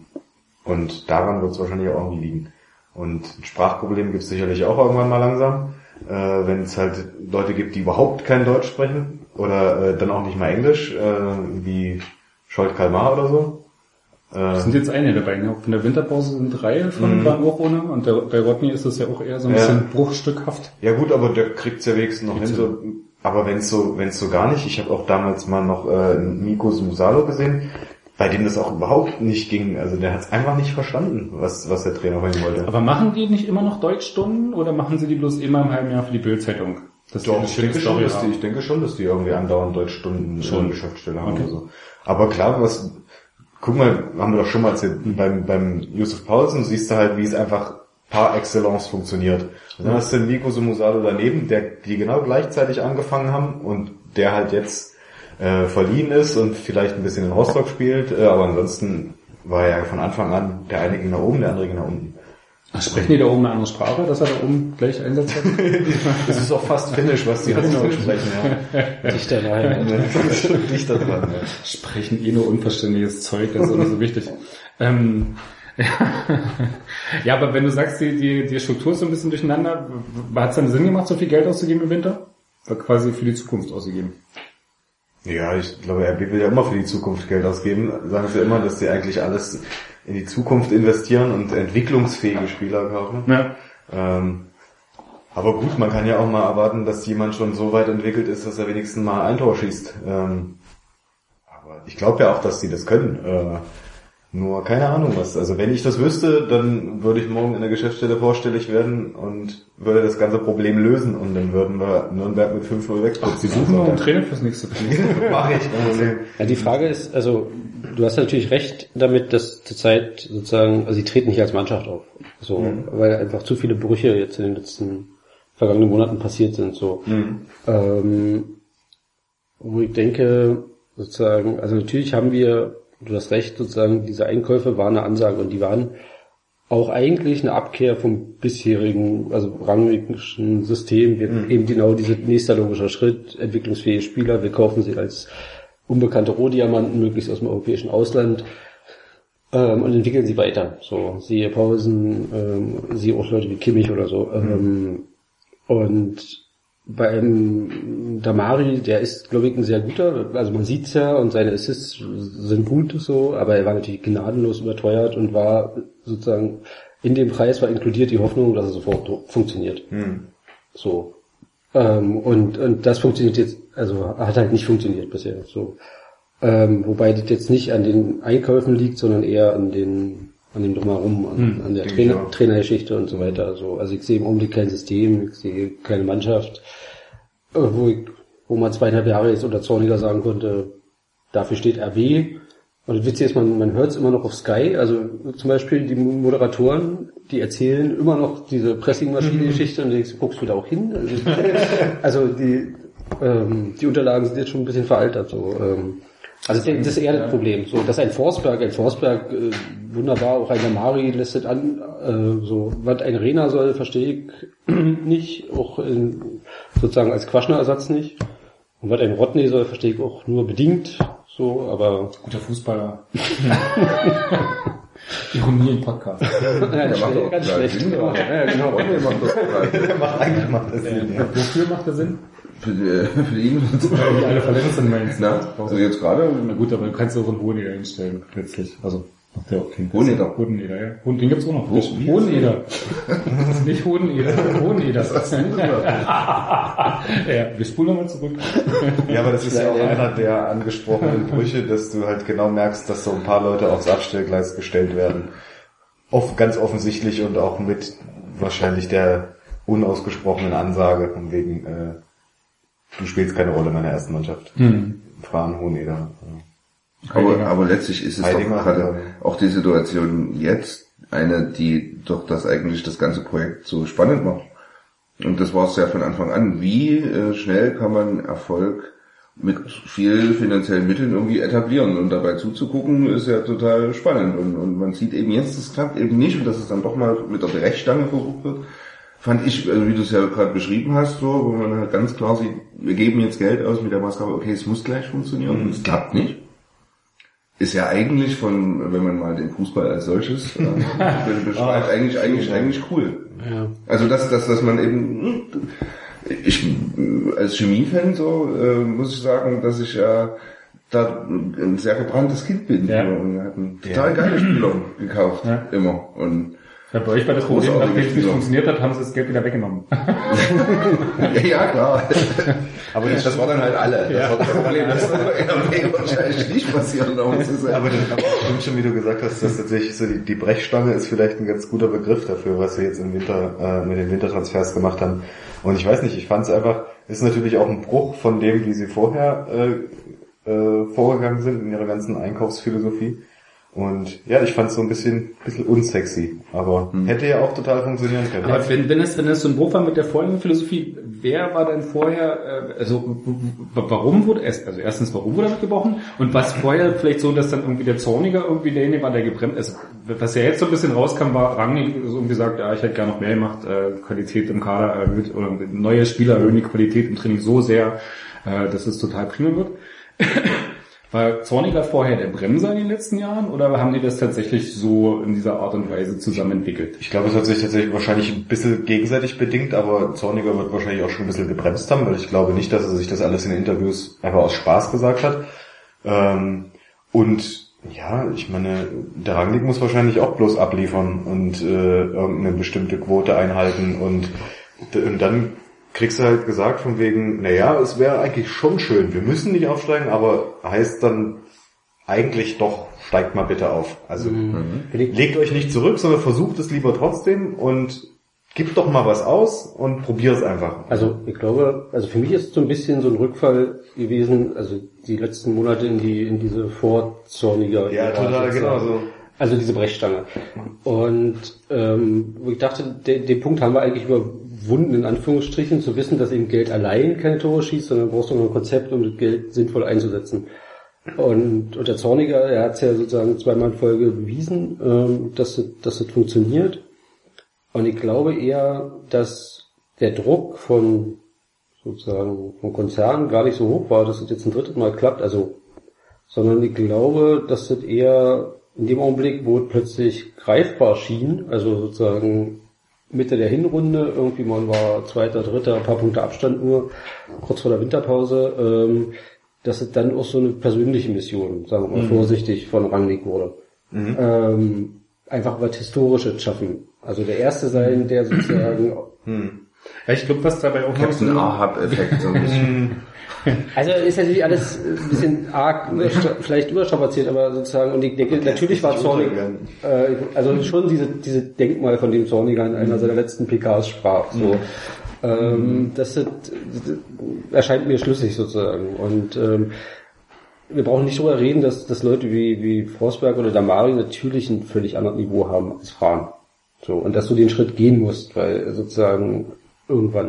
Speaker 6: Und daran wird es wahrscheinlich auch irgendwie liegen. Und ein Sprachproblem gibt es sicherlich auch irgendwann mal langsam. Äh, wenn es halt Leute gibt, die überhaupt kein Deutsch sprechen oder äh, dann auch nicht mal Englisch, äh, wie Scholt Kalmar oder so.
Speaker 4: Das sind jetzt einige dabei. Ne? Von der Winterpause sind drei von
Speaker 6: Mhm.
Speaker 4: waren auch ohne. Und der, bei Rodney ist das ja auch eher so ein
Speaker 6: Ja.
Speaker 4: bisschen bruchstückhaft.
Speaker 6: Ja gut, aber der kriegt's ja wenigstens noch hin.
Speaker 4: Bitte.
Speaker 6: So, aber wenn es so, wenn es so gar nicht, ich habe auch damals mal noch äh, Nico Musalo gesehen, bei dem das auch überhaupt nicht ging. Also der hat es einfach nicht verstanden, was was der Trainer von ihm wollte.
Speaker 4: Aber machen die nicht immer noch Deutschstunden oder machen sie die bloß immer im halben Jahr für die Bildzeitung? Das ist
Speaker 6: Doch,
Speaker 4: eine
Speaker 6: ich
Speaker 4: schöne
Speaker 6: denke, schon,
Speaker 4: Story
Speaker 6: dass die,
Speaker 4: haben.
Speaker 6: ich denke schon, dass die irgendwie andauernd Deutschstunden
Speaker 4: Schon.
Speaker 6: schon Geschäftsstelle haben
Speaker 4: Okay.
Speaker 6: oder so. Aber klar, was, guck mal, haben wir doch schon mal erzählt, beim, beim Yusuf Paulsen siehst du halt, wie es einfach par excellence funktioniert. Und dann hast du Nico Musalo daneben, der, die genau gleichzeitig angefangen haben und der halt jetzt äh, verliehen ist und vielleicht ein bisschen in Rostock spielt, äh, aber ansonsten war er ja von Anfang an, der eine ging nach oben, der andere ging nach unten.
Speaker 4: Ach, sprechen die da oben eine andere Sprache, dass er da oben gleich Einsatz hat?
Speaker 6: Das ist auch fast Finnisch, was die
Speaker 4: Ja,
Speaker 6: Russen
Speaker 4: genau.
Speaker 6: sprechen, ja.
Speaker 5: Dichter dahin.
Speaker 6: Das ist schon dichter dran, ja.
Speaker 4: Sprechen eh nur unverständliches Zeug, das ist auch nicht so wichtig. Ähm, ja, aber wenn du sagst, die, die, die Struktur ist so ein bisschen durcheinander, hat es dann Sinn gemacht, so viel Geld auszugeben im Winter? War quasi für die Zukunft ausgegeben.
Speaker 6: Ja, ich glaube, R B will ja immer für die Zukunft Geld ausgeben. Sagen sie immer, dass sie eigentlich alles in die Zukunft investieren und entwicklungsfähige Spieler kaufen.
Speaker 4: Ja.
Speaker 6: Ähm, aber gut, man kann ja auch mal erwarten, dass jemand schon so weit entwickelt ist, dass er wenigstens mal ein Tor schießt. Ähm, aber ich glaube ja auch, dass sie das können. Äh, nur keine Ahnung was. Also wenn ich das wüsste, dann würde ich morgen in der Geschäftsstelle vorstellig werden und würde das ganze Problem lösen und dann würden wir Nürnberg mit fünf null wegputzen.
Speaker 4: Sie suchen noch einen Trainer fürs nächste Spiel.
Speaker 6: Mach ich. kein Problem.
Speaker 5: Ja, die Frage ist, also du hast natürlich recht damit, dass zurzeit sozusagen, also sie treten nicht als Mannschaft auf, so,
Speaker 6: Mhm.
Speaker 5: weil einfach zu viele Brüche jetzt in den letzten vergangenen Monaten passiert sind, so.
Speaker 6: Mhm.
Speaker 5: Ähm, wo ich denke, sozusagen, also natürlich haben wir, du hast recht, sozusagen, diese Einkäufe waren eine Ansage und die waren auch eigentlich eine Abkehr vom bisherigen, also rangischen System. Wir
Speaker 6: Mhm.
Speaker 5: eben genau dieser nächster logischer Schritt, entwicklungsfähige Spieler, wir kaufen sie als unbekannte Rohdiamanten, möglichst aus dem europäischen Ausland, ähm, und entwickeln sie weiter. So, siehe Pausen, ähm, siehe auch Leute wie Kimmich oder so. Ähm, und beim Damari, der ist, glaube ich, ein sehr guter, also man sieht's ja und seine Assists sind gut so, aber er war natürlich gnadenlos überteuert und war sozusagen in dem Preis war inkludiert die Hoffnung, dass er sofort funktioniert.
Speaker 6: Mhm.
Speaker 5: So. Ähm, und, und das funktioniert jetzt, also hat halt nicht funktioniert bisher. So. Ähm, wobei das jetzt nicht an den Einkäufen liegt, sondern eher an den an dem Drumherum, an,
Speaker 6: hm,
Speaker 5: an der Trainer, Trainergeschichte und so weiter. Also, also ich sehe im Augenblick kein System, ich sehe keine Mannschaft, wo ich, wo man zweieinhalb Jahre jetzt unter Zorniger sagen konnte, dafür steht R B. Und das Witzige ist, man, man hört es immer noch auf Sky, also zum Beispiel die Moderatoren, die erzählen immer noch diese Pressingmaschine-Geschichte und du denkst, guckst du da auch hin? Also, also die, ähm, die Unterlagen sind jetzt schon ein bisschen veraltet, so, ähm, also das ist eher das Problem, so, dass ein Forsberg, ein Forsberg, äh, wunderbar, auch ein Damari lässt es an, äh, so, was ein Rena soll, verstehe ich nicht, auch in, sozusagen als Quaschner-Ersatz nicht. Und was ein Rodney soll, verstehe ich auch nur bedingt, so, aber...
Speaker 4: Guter Fußballer. Ironie im Podcast.
Speaker 5: Ja,
Speaker 7: Der macht auch
Speaker 5: ganz
Speaker 7: total
Speaker 5: schlecht.
Speaker 7: Sinn, ja.
Speaker 5: Ja, genau.
Speaker 7: Rodney macht das total Sinn.
Speaker 6: Der macht eigentlich macht das Sinn, ja.
Speaker 4: Wofür macht der Sinn?
Speaker 7: Für, die, für ihn.
Speaker 4: Weil die alle verletzt sind, meinst du?
Speaker 7: Na, also jetzt gerade.
Speaker 4: Na gut, aber du kannst auch einen Hoheneder hinstellen, letztlich. Also, macht der auch keinen
Speaker 7: Hoheneder.
Speaker 4: Hoheneder, ja. Hohen, den gibt's auch noch. Hoheneder. Nicht Hoheneder, Hoheneder. Ja, wir spulen nochmal zurück.
Speaker 6: Ja, aber das ist ja auch einer der angesprochenen Brüche, dass du halt genau merkst, dass so ein paar Leute aufs Abstellgleis gestellt werden. Oft ganz offensichtlich und auch mit wahrscheinlich der unausgesprochenen Ansage von wegen, äh, du spielst keine Rolle in meiner ersten Mannschaft.
Speaker 4: Hm.
Speaker 6: Fran Hoheneder.
Speaker 7: Aber, aber letztlich ist es
Speaker 6: Heidinger,
Speaker 7: doch gerade
Speaker 6: ja.
Speaker 7: auch die Situation jetzt eine, die doch das eigentlich das ganze Projekt so spannend macht. Und das war es ja von Anfang an. Wie äh, schnell kann man Erfolg mit viel finanziellen Mitteln irgendwie etablieren und dabei zuzugucken ist ja total spannend. Und, und man sieht eben jetzt, das klappt eben nicht und dass es dann doch mal mit der Brechstange versucht wird. Fand ich, also wie du es ja gerade beschrieben hast, so, wo man halt ganz klar sieht, wir geben jetzt Geld aus mit der Maßgabe, okay, es muss gleich funktionieren und es klappt nicht. Ist ja eigentlich von, wenn man mal den Fußball als solches äh, beschreibt, eigentlich, eigentlich, eigentlich cool.
Speaker 5: Ja.
Speaker 7: Also dass, dass, dass man eben, ich als Chemiefan so äh, muss ich sagen, dass ich ja äh, da ein sehr gebranntes Kind bin.
Speaker 4: Ja.
Speaker 7: Und wir hatten total geile Spieler gekauft,
Speaker 4: Ja.
Speaker 7: immer. Und
Speaker 4: Ja, bei euch war das Problem, nachdem es nicht funktioniert hat, haben sie das Geld wieder weggenommen.
Speaker 7: ja, klar.
Speaker 6: Aber das, das war dann halt alle. Das
Speaker 4: Ja.
Speaker 6: war das Problem.
Speaker 7: Das wird bei wahrscheinlich nicht passieren. Aber es ist
Speaker 6: Aber das stimmt schon, wie du gesagt hast, dass tatsächlich so die, die Brechstange ist vielleicht ein ganz guter Begriff dafür, was sie jetzt im Winter äh, mit den Wintertransfers gemacht haben. Und ich weiß nicht, ich fand es einfach, ist natürlich auch ein Bruch von dem, wie sie vorher äh, äh, vorgegangen sind in ihrer ganzen Einkaufsphilosophie. Und ja, ich fand es so ein bisschen, bisschen unsexy, aber hm. hätte ja auch total funktionieren können.
Speaker 4: Aber wenn, wenn es, wenn es so ein Bruch war mit der vorherigen Philosophie, wer war denn vorher, äh, also warum wurde es, also erstens, warum wurde er gebrochen? Und was vorher vielleicht so, dass dann irgendwie der Zorniger irgendwie derjenige war, der gebremst, also was ja jetzt so ein bisschen rauskam, war Rangnick so gesagt, ja, ich hätte gerne noch mehr gemacht, äh, Qualität im Kader erhöht, oder neue Spieler erhöhen die Qualität im Training so sehr, äh, dass es total prima wird. War Zorniger vorher der Bremser in den letzten Jahren oder haben die das tatsächlich so in dieser Art und Weise zusammen entwickelt?
Speaker 6: Ich glaube, es hat sich tatsächlich wahrscheinlich ein bisschen gegenseitig bedingt, aber Zorniger wird wahrscheinlich auch schon ein bisschen gebremst haben, weil ich glaube nicht, dass er sich das alles in den Interviews einfach aus Spaß gesagt hat. Ähm, und ja, ich meine, der Rangnick muss wahrscheinlich auch bloß abliefern und äh, irgendeine bestimmte Quote einhalten und, und dann kriegst du halt gesagt von wegen, naja, es wäre eigentlich schon schön, wir müssen nicht aufsteigen, aber heißt dann eigentlich doch, steigt mal bitte auf. Also mhm. legt euch nicht zurück, sondern versucht es lieber trotzdem und gebt doch mal was aus und probiert es einfach.
Speaker 5: Also ich glaube, also für mich ist es so ein bisschen so ein Rückfall gewesen, also die letzten Monate in die in diese Vorzorniger.
Speaker 6: Ja, total, genau so.
Speaker 5: Also diese Brechstange. Und ähm, wo ich dachte, den, den Punkt haben wir eigentlich überwunden, in Anführungsstrichen, zu wissen, dass eben Geld allein keine Tore schießt, sondern brauchst du noch ein Konzept, um das Geld sinnvoll einzusetzen. Und, und der Zorniger, er hat es ja sozusagen zweimal in Folge bewiesen, ähm, dass das, dass das funktioniert. Und ich glaube eher, dass der Druck von sozusagen vom Konzern gar nicht so hoch war, dass es jetzt ein drittes Mal klappt, also, sondern ich glaube, dass das eher in dem Augenblick, wo es plötzlich greifbar schien, also sozusagen Mitte der Hinrunde, irgendwie man war Zweiter, Dritter, ein paar Punkte Abstand nur, kurz vor der Winterpause, ähm, dass es dann auch so eine persönliche Mission, sagen wir mal mhm. vorsichtig, von Rangnick wurde. Mhm. Ähm, einfach was Historisches schaffen. Also der Erste sein, der sozusagen mhm.
Speaker 4: Ja, ich glaube, was dabei auch noch so
Speaker 7: ein Ahab-Effekt so ein bisschen.
Speaker 5: Also ist natürlich alles ein bisschen arg, vielleicht überstrapaziert, aber sozusagen, und ich denke, natürlich war Zornig, äh, also schon diese, diese Denkmal, von dem Zorniger in einer seiner letzten P Ks sprach, so. Mhm. Ähm, das, das, das erscheint mir schlüssig sozusagen. Und ähm, wir brauchen nicht drüber reden, dass, dass Leute wie, wie Forsberg oder Damari natürlich ein völlig anderes Niveau haben als Fran. So, und dass du den Schritt gehen musst, weil sozusagen irgendwann.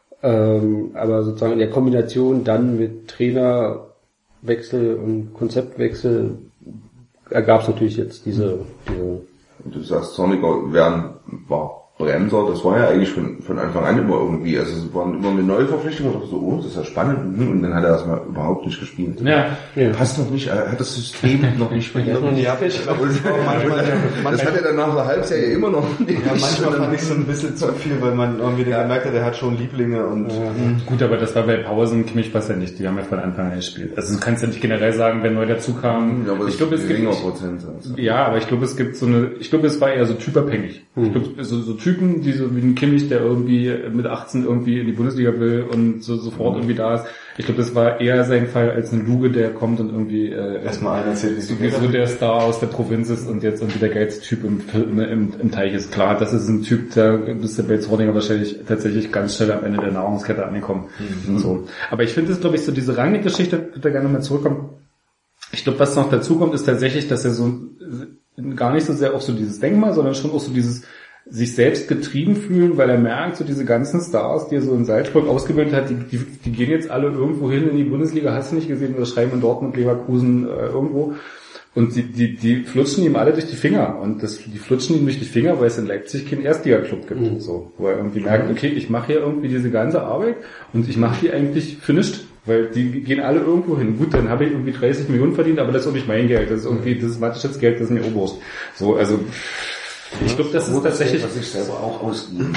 Speaker 5: Ähm, aber sozusagen in der Kombination dann mit Trainerwechsel und Konzeptwechsel ergab es natürlich jetzt diese, diese.
Speaker 7: Du sagst, Zorniger werden, war Bremser, das war ja eigentlich von, von Anfang an immer irgendwie, also es waren immer eine neue Verpflichtung, und so, oh, das ist ja spannend, und dann hat er erstmal überhaupt nicht gespielt.
Speaker 4: Ja,
Speaker 7: ja. Passt noch nicht, er hat das System noch nicht bekommen. Ja, ich glaube, das, das hat er dann nach der Halbserie immer noch nicht.
Speaker 6: Ja, manchmal fand ich so ein bisschen zu viel, weil man irgendwie ja. gemerkt hat, er hat schon Lieblinge und...
Speaker 4: Ja. Gut, aber das war bei Pausen, Kimmich passt ja nicht, die haben ja von Anfang an gespielt. Also du kannst ja nicht generell sagen, wenn neu dazu kam.
Speaker 7: Ja, aber ich glaube, es gibt... Prozent, also.
Speaker 4: Ja, aber ich glaube, es gibt so eine, ich glaube, es war eher so typabhängig. Hm. Ich glaube, so, so Typen, die so wie ein Kimmich, der irgendwie mit achtzehn irgendwie in die Bundesliga will und so sofort irgendwie da ist. Ich glaube, das war eher sein Fall als ein Luge, der kommt und irgendwie äh,
Speaker 6: erstmal einer erzählt,
Speaker 4: wie so der Star aus der Provinz ist und jetzt irgendwie der geilste Typ im, im, im Teich ist. Klar, das ist ein Typ, da bist du bei Zorniger wahrscheinlich tatsächlich ganz schnell am Ende der Nahrungskette angekommen. Mhm. So. Aber ich finde es, glaube ich, so diese Rangnick-Geschichte, ich würde da gerne mal zurückkommen. Ich glaube, was noch dazu kommt, ist tatsächlich, dass er so gar nicht so sehr auch so dieses Denkmal, sondern schon auch so dieses sich selbst getrieben fühlen, weil er merkt, so diese ganzen Stars, die er so in Salzburg ausgebildet hat, die, die, die gehen jetzt alle irgendwo hin in die Bundesliga, hast du nicht gesehen, oder schreiben in Dortmund, Leverkusen, äh, irgendwo. Und die, die, die flutschen ihm alle durch die Finger. Und das, die flutschen ihm durch die Finger, weil es in Leipzig keinen Erstliga-Club gibt. Mhm. So, wo er irgendwie merkt, okay, ich mache hier irgendwie diese ganze Arbeit und ich mache die eigentlich für nichts. Weil die gehen alle irgendwo hin. Gut, dann habe ich irgendwie dreißig Millionen verdient, aber das ist auch nicht mein Geld. Das ist irgendwie, das ist Mateschitz Geld, das ist mir Oberst. So, also, ich glaube, das ist tatsächlich...
Speaker 7: Was ich selber auch ausgeben.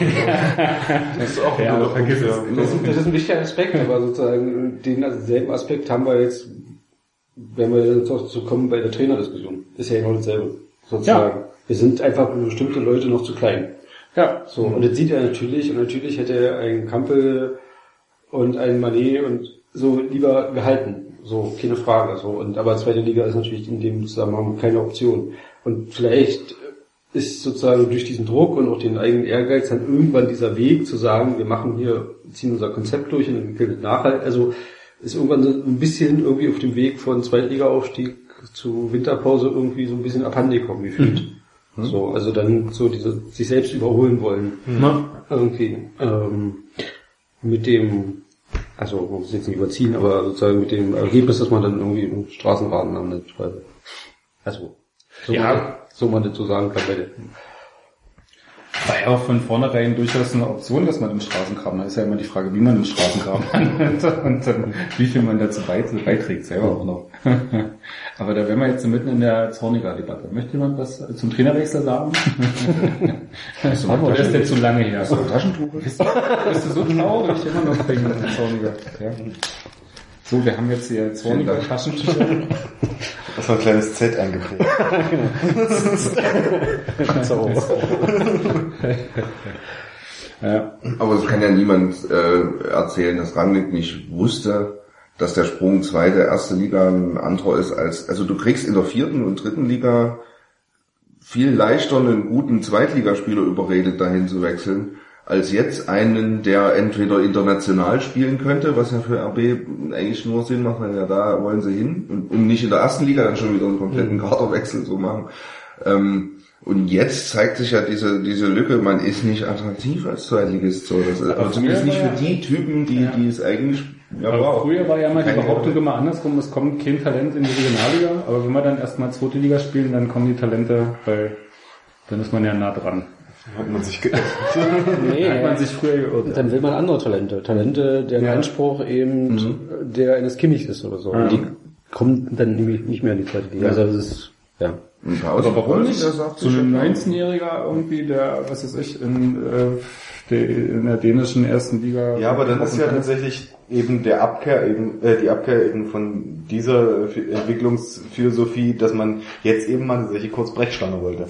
Speaker 4: Das ist auch ein ja, vergiss es.
Speaker 5: Das, das ist ein wichtiger Aspekt, aber sozusagen denselben Aspekt haben wir jetzt, wenn wir jetzt auch zu kommen bei der Trainerdiskussion. Ist ja genau dasselbe. Sozusagen. Ja. Wir sind einfach für bestimmte Leute noch zu klein. Ja. So, und das sieht er natürlich, und natürlich hätte er einen Kampel und einen Mané und so lieber gehalten. So, keine Frage. So, und, aber zweite Liga ist natürlich in dem Zusammenhang keine Option. Und vielleicht ist sozusagen durch diesen Druck und auch den eigenen Ehrgeiz dann irgendwann dieser Weg zu sagen, wir machen hier, ziehen unser Konzept durch und entwickeln nachhaltig, also ist irgendwann so ein bisschen irgendwie auf dem Weg von Zweitliga-Aufstieg zu Winterpause irgendwie so ein bisschen abhandengekommen gefühlt. Mhm. So, also dann so diese, sich selbst überholen wollen. Mhm. Irgendwie, ähm, mit dem, also, man muss jetzt nicht überziehen, aber sozusagen mit dem Ergebnis, dass man dann irgendwie im Straßenrahmen landet, weil, also, so, ja. man, so man dazu sagen kann bei der.
Speaker 4: War ja auch von vornherein durchaus eine Option, dass man im Straßengraben, da ist ja immer die Frage, wie man im Straßengraben landet und dann, wie viel man dazu beiträgt, selber auch noch. Aber da wären wir jetzt mitten in der Zorniger-Debatte. Möchte jemand was zum Trainerwechsel sagen? Oder ist der zu lange her? So, Taschentuch? Bist, bist du so traurig? Immer noch wegen Zorniger. Ja. So, wir haben jetzt hier Zorniger Taschentücher.
Speaker 6: Das war ein kleines Z eingeprägt.
Speaker 7: So. Ja. Aber es kann ja niemand äh, erzählen, dass Rangnick nicht wusste, dass der Sprung zweite, erste Liga ein anderer ist als, also du kriegst in der vierten und dritten Liga viel leichter einen guten Zweitligaspieler überredet, dahin zu wechseln, als jetzt einen, der entweder international spielen könnte, was ja für R B eigentlich nur Sinn macht, weil ja da wollen sie hin, und um nicht in der ersten Liga dann schon wieder einen kompletten Kaderwechsel zu machen. Ähm, und jetzt zeigt sich ja diese diese Lücke, man ist nicht attraktiv als Zweitligist, so, das ist, aber zumindest nicht für die Typen, die ja. die es eigentlich.
Speaker 4: Ja, aber wow. Früher war ja mal die Behauptung immer andersrum, es kommt kein Talent in die Regionalliga, aber wenn wir dann erstmal zweite Liga spielen, dann kommen die Talente, weil dann ist man ja nah dran.
Speaker 6: Hat man sich geirrt.
Speaker 5: Nee,
Speaker 4: hat man sich früher geirrt.
Speaker 5: Dann will man andere Talente. Talente, deren ja. Anspruch eben mhm. der eines Kimmichs ist oder so. Mhm. Und die kommen dann nicht mehr in die zweite Liga. Ja. Also das ist, ja.
Speaker 4: Aber warum nicht? So ein neunzehnjähriger irgendwie, der, was weiß ich, in, äh, der, in der dänischen ersten Liga.
Speaker 6: Ja, aber dann ist ja tatsächlich eben der Abkehr eben, äh, die Abkehr eben von dieser Entwicklungsphilosophie, dass man jetzt eben mal solche Kurzbrechstange wollte.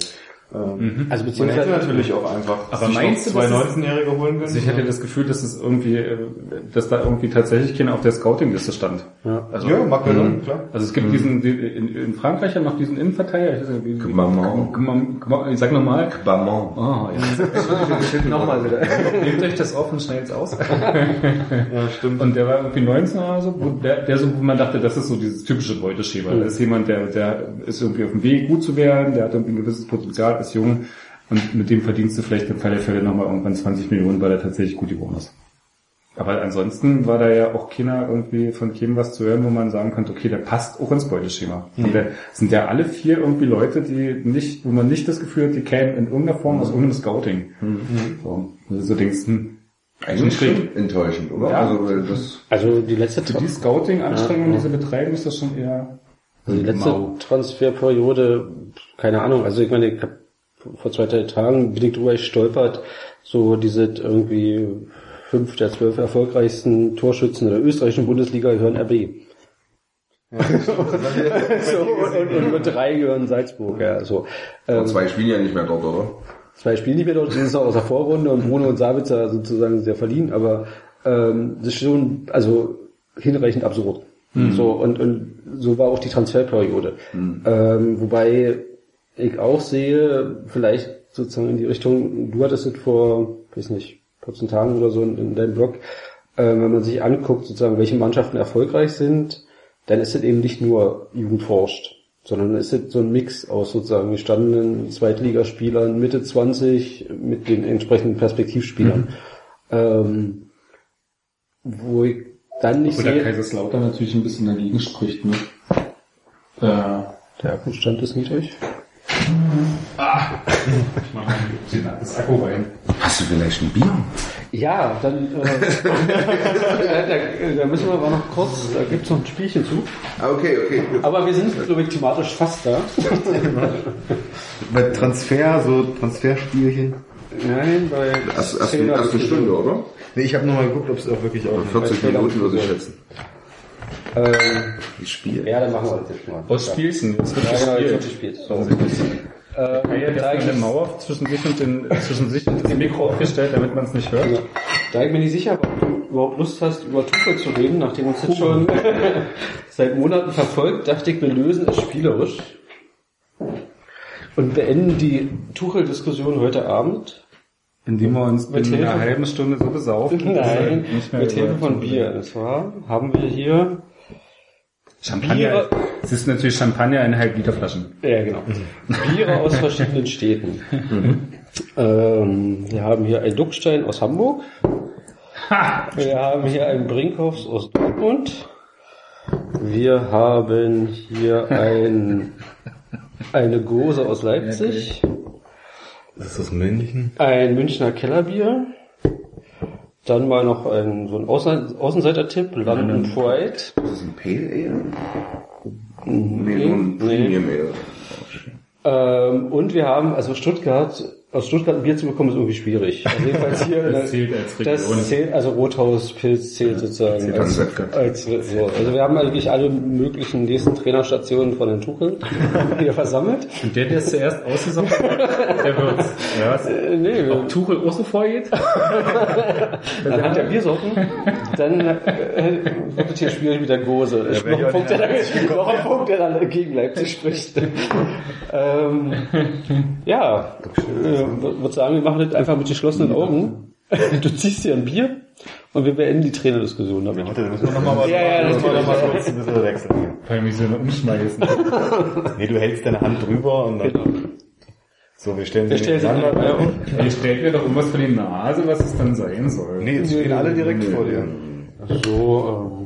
Speaker 6: Ähm,
Speaker 5: Also
Speaker 6: man
Speaker 5: beziehungsweise
Speaker 6: hätte natürlich auch einfach
Speaker 4: Aber
Speaker 6: sich
Speaker 4: meinst
Speaker 6: noch
Speaker 4: du,
Speaker 6: zwei
Speaker 4: das ist-
Speaker 6: neunzehnjährige holen können.
Speaker 4: Also ich hatte das Gefühl, dass es irgendwie, äh, dass da irgendwie tatsächlich keiner auf der Scouting-Liste stand.
Speaker 5: Ja.
Speaker 4: Also,
Speaker 6: Ja, mag ja sein, klar.
Speaker 4: also es gibt diesen, die- in, in Frankreich ja noch diesen Innenverteidiger, ich weiß nicht, wie,
Speaker 7: Gmamon.
Speaker 4: Gmam- Gmam- ich sag nochmal.
Speaker 7: Bamon.
Speaker 4: Oh, ja.
Speaker 5: Nochmal bitte.
Speaker 4: Nehmt euch das offen schnell jetzt aus.
Speaker 6: Ja, stimmt.
Speaker 4: Und der war irgendwie neunzehn oder so, wo der, der so, wo man dachte, das ist so dieses typische Beuteschema. Das ist jemand, der, der ist irgendwie auf dem Weg, gut zu werden, der hat irgendwie ein gewisses Potenzial, ist jung, und mit dem verdienst du vielleicht im Fall der Fälle nochmal irgendwann zwanzig Millionen, weil er tatsächlich gut geworden ist. Aber ansonsten war da ja auch keiner irgendwie von jedem was zu hören, wo man sagen könnte, okay, der passt auch ins Beuteschema.
Speaker 6: Mhm.
Speaker 4: Und der, sind ja alle vier irgendwie Leute, die nicht, wo man nicht das Gefühl hat, die kämen in irgendeiner Form aus irgendeinem Scouting.
Speaker 6: Mhm.
Speaker 4: So, also so denkst du,
Speaker 7: Eigentlich schon enttäuschend, oder?
Speaker 4: Ja.
Speaker 7: Also, weil das,
Speaker 5: Also die letzte,
Speaker 4: für die Scouting-Anstrengungen, die sie betreiben, ist das schon eher
Speaker 5: also die letzte
Speaker 4: mau.
Speaker 5: Transferperiode, keine Ahnung, also ich meine, ich hab vor zwei, drei Tagen bin ich drüber gestolpert, so diese irgendwie fünf der zwölf erfolgreichsten Torschützen in der österreichischen Bundesliga gehören R B. so, und, und mit drei gehören Salzburg, ja, so. Ähm,
Speaker 7: zwei spielen ja nicht mehr dort, oder?
Speaker 5: Zwei Spiele nicht mehr dort, das ist auch aus der Vorrunde und Bruno und Sabitzer sozusagen sehr verliehen, aber ähm, das ist schon, also hinreichend absurd. Mhm. So, und, und so war auch die Transferperiode. Mhm. Ähm, wobei ich auch sehe, vielleicht sozusagen in die Richtung, du hattest es vor, weiß nicht, vierzehn Tagen oder so in, in deinem Blog, äh, wenn man sich anguckt, sozusagen, welche Mannschaften erfolgreich sind, dann ist es eben nicht nur Jugendforscht, sondern es ist so ein Mix aus sozusagen gestandenen Zweitligaspielern, Mitte zwanzig, mit den entsprechenden Perspektivspielern. Mhm. Ähm, wo ich dann nicht
Speaker 4: Obwohl der
Speaker 5: sehe...
Speaker 4: Kaiserslautern natürlich ein bisschen dagegen spricht, ne? Äh,
Speaker 5: Der Akkustand ist niedrig.
Speaker 4: ich mach mal das Akku rein.
Speaker 7: Hast du vielleicht ein Bier?
Speaker 5: Ja, dann äh, da, da müssen wir aber noch kurz, da gibt's noch ein Spielchen zu.
Speaker 7: Ah, okay, okay.
Speaker 5: Aber wir sind, glaube ich, thematisch fast da.
Speaker 6: Bei Transfer, so Transferspielchen.
Speaker 5: Nein, bei
Speaker 7: Erst, erst, erst eine Stunde, oder?
Speaker 6: Nee, ich habe nur mal geguckt, ob es auch wirklich auch...
Speaker 7: vierzig Minuten würde ich schätzen.
Speaker 5: Ähm,
Speaker 7: Ich spiele.
Speaker 5: ja, dann machen wir das jetzt mal.
Speaker 4: Aus Spielchen. Das wird
Speaker 5: Ja, genau, jetzt wird
Speaker 4: gespielt.
Speaker 5: gespielt. So. Äh,
Speaker 4: Ja, ja,
Speaker 5: da,
Speaker 4: der
Speaker 5: ich,
Speaker 4: hat eine Mauer zwischen sich und den, zwischen sich und dem Mikro aufgestellt, damit man es nicht hört.
Speaker 5: ja, da ich mir nicht sicher, ob du überhaupt Lust hast, über Tuchel zu reden, nachdem uns jetzt schon seit Monaten verfolgt, dachte ich, wir lösen es spielerisch und beenden die Tuchel-Diskussion heute Abend.
Speaker 4: Indem wir uns
Speaker 5: Mit
Speaker 4: in einer
Speaker 5: Hilfe-
Speaker 4: halben Stunde so besaufen. dass wir
Speaker 5: Nein,
Speaker 4: nicht mehr
Speaker 5: mit Hilfe
Speaker 4: über-
Speaker 5: von Bier. Und zwar haben wir hier
Speaker 4: Champagner.
Speaker 5: Bier.
Speaker 4: Es ist natürlich Champagner in halb Liter Flaschen.
Speaker 5: Ja, genau. Biere aus verschiedenen Städten. Ähm, wir haben hier einen Duckstein aus Hamburg. Wir haben hier einen Brinkhoffs aus Dortmund. Wir haben hier ein, eine Gose aus Leipzig.
Speaker 6: Das ist aus München.
Speaker 5: Ein Münchner Kellerbier. Dann mal noch ein, so ein Außen, Außenseiter-Tipp, London Pride.
Speaker 7: Ist das ein Pale Ale?
Speaker 5: Nee,
Speaker 7: Nee, nur ein
Speaker 5: nee.
Speaker 7: Premium Ale.
Speaker 5: Ähm, und wir haben, also Stuttgart, aus Stuttgart ein Bier zu bekommen, ist irgendwie schwierig. Also jedenfalls hier,
Speaker 4: Das zählt als Region.
Speaker 5: das zählt, also Rothaus, Pilz zählt sozusagen
Speaker 7: zählt
Speaker 5: als,
Speaker 7: als-
Speaker 5: als, so. Also wir haben eigentlich alle möglichen nächsten Trainerstationen von den Tuchel hier versammelt.
Speaker 4: Und der, der es zuerst ausgesucht hat, der wird's. Ja, was?
Speaker 5: Äh, nee, wir,
Speaker 4: Ob Tuchel auch so vorgeht?
Speaker 5: anhand der Biersorten, dann äh, wird es hier schwierig mit der Gose. Ja, noch, ein Punkt, der dann, noch ein Punkt, der dann gegen Leipzig spricht. ähm, ja, äh, würde sagen, wir machen das einfach mit geschlossenen Augen. Du ziehst dir ein Bier und wir beenden die Trainerdiskussion damit.
Speaker 6: Warte, da müssen wir nochmal was
Speaker 5: Ja, ja,
Speaker 6: müssen wir
Speaker 5: natürlich.
Speaker 6: noch mal kurz ein bisschen wechseln.
Speaker 4: Weil mich so umschmeißen.
Speaker 6: Nee, du hältst deine Hand drüber und dann...
Speaker 5: Genau.
Speaker 6: So, wir stellen
Speaker 5: Wir
Speaker 6: sie
Speaker 5: stellen sie
Speaker 6: nebeneinander.
Speaker 5: an.
Speaker 4: Ihr stellt mir doch irgendwas vor die Nase, was es dann sein soll.
Speaker 6: Nee, jetzt stehen alle direkt vor dir.
Speaker 5: So,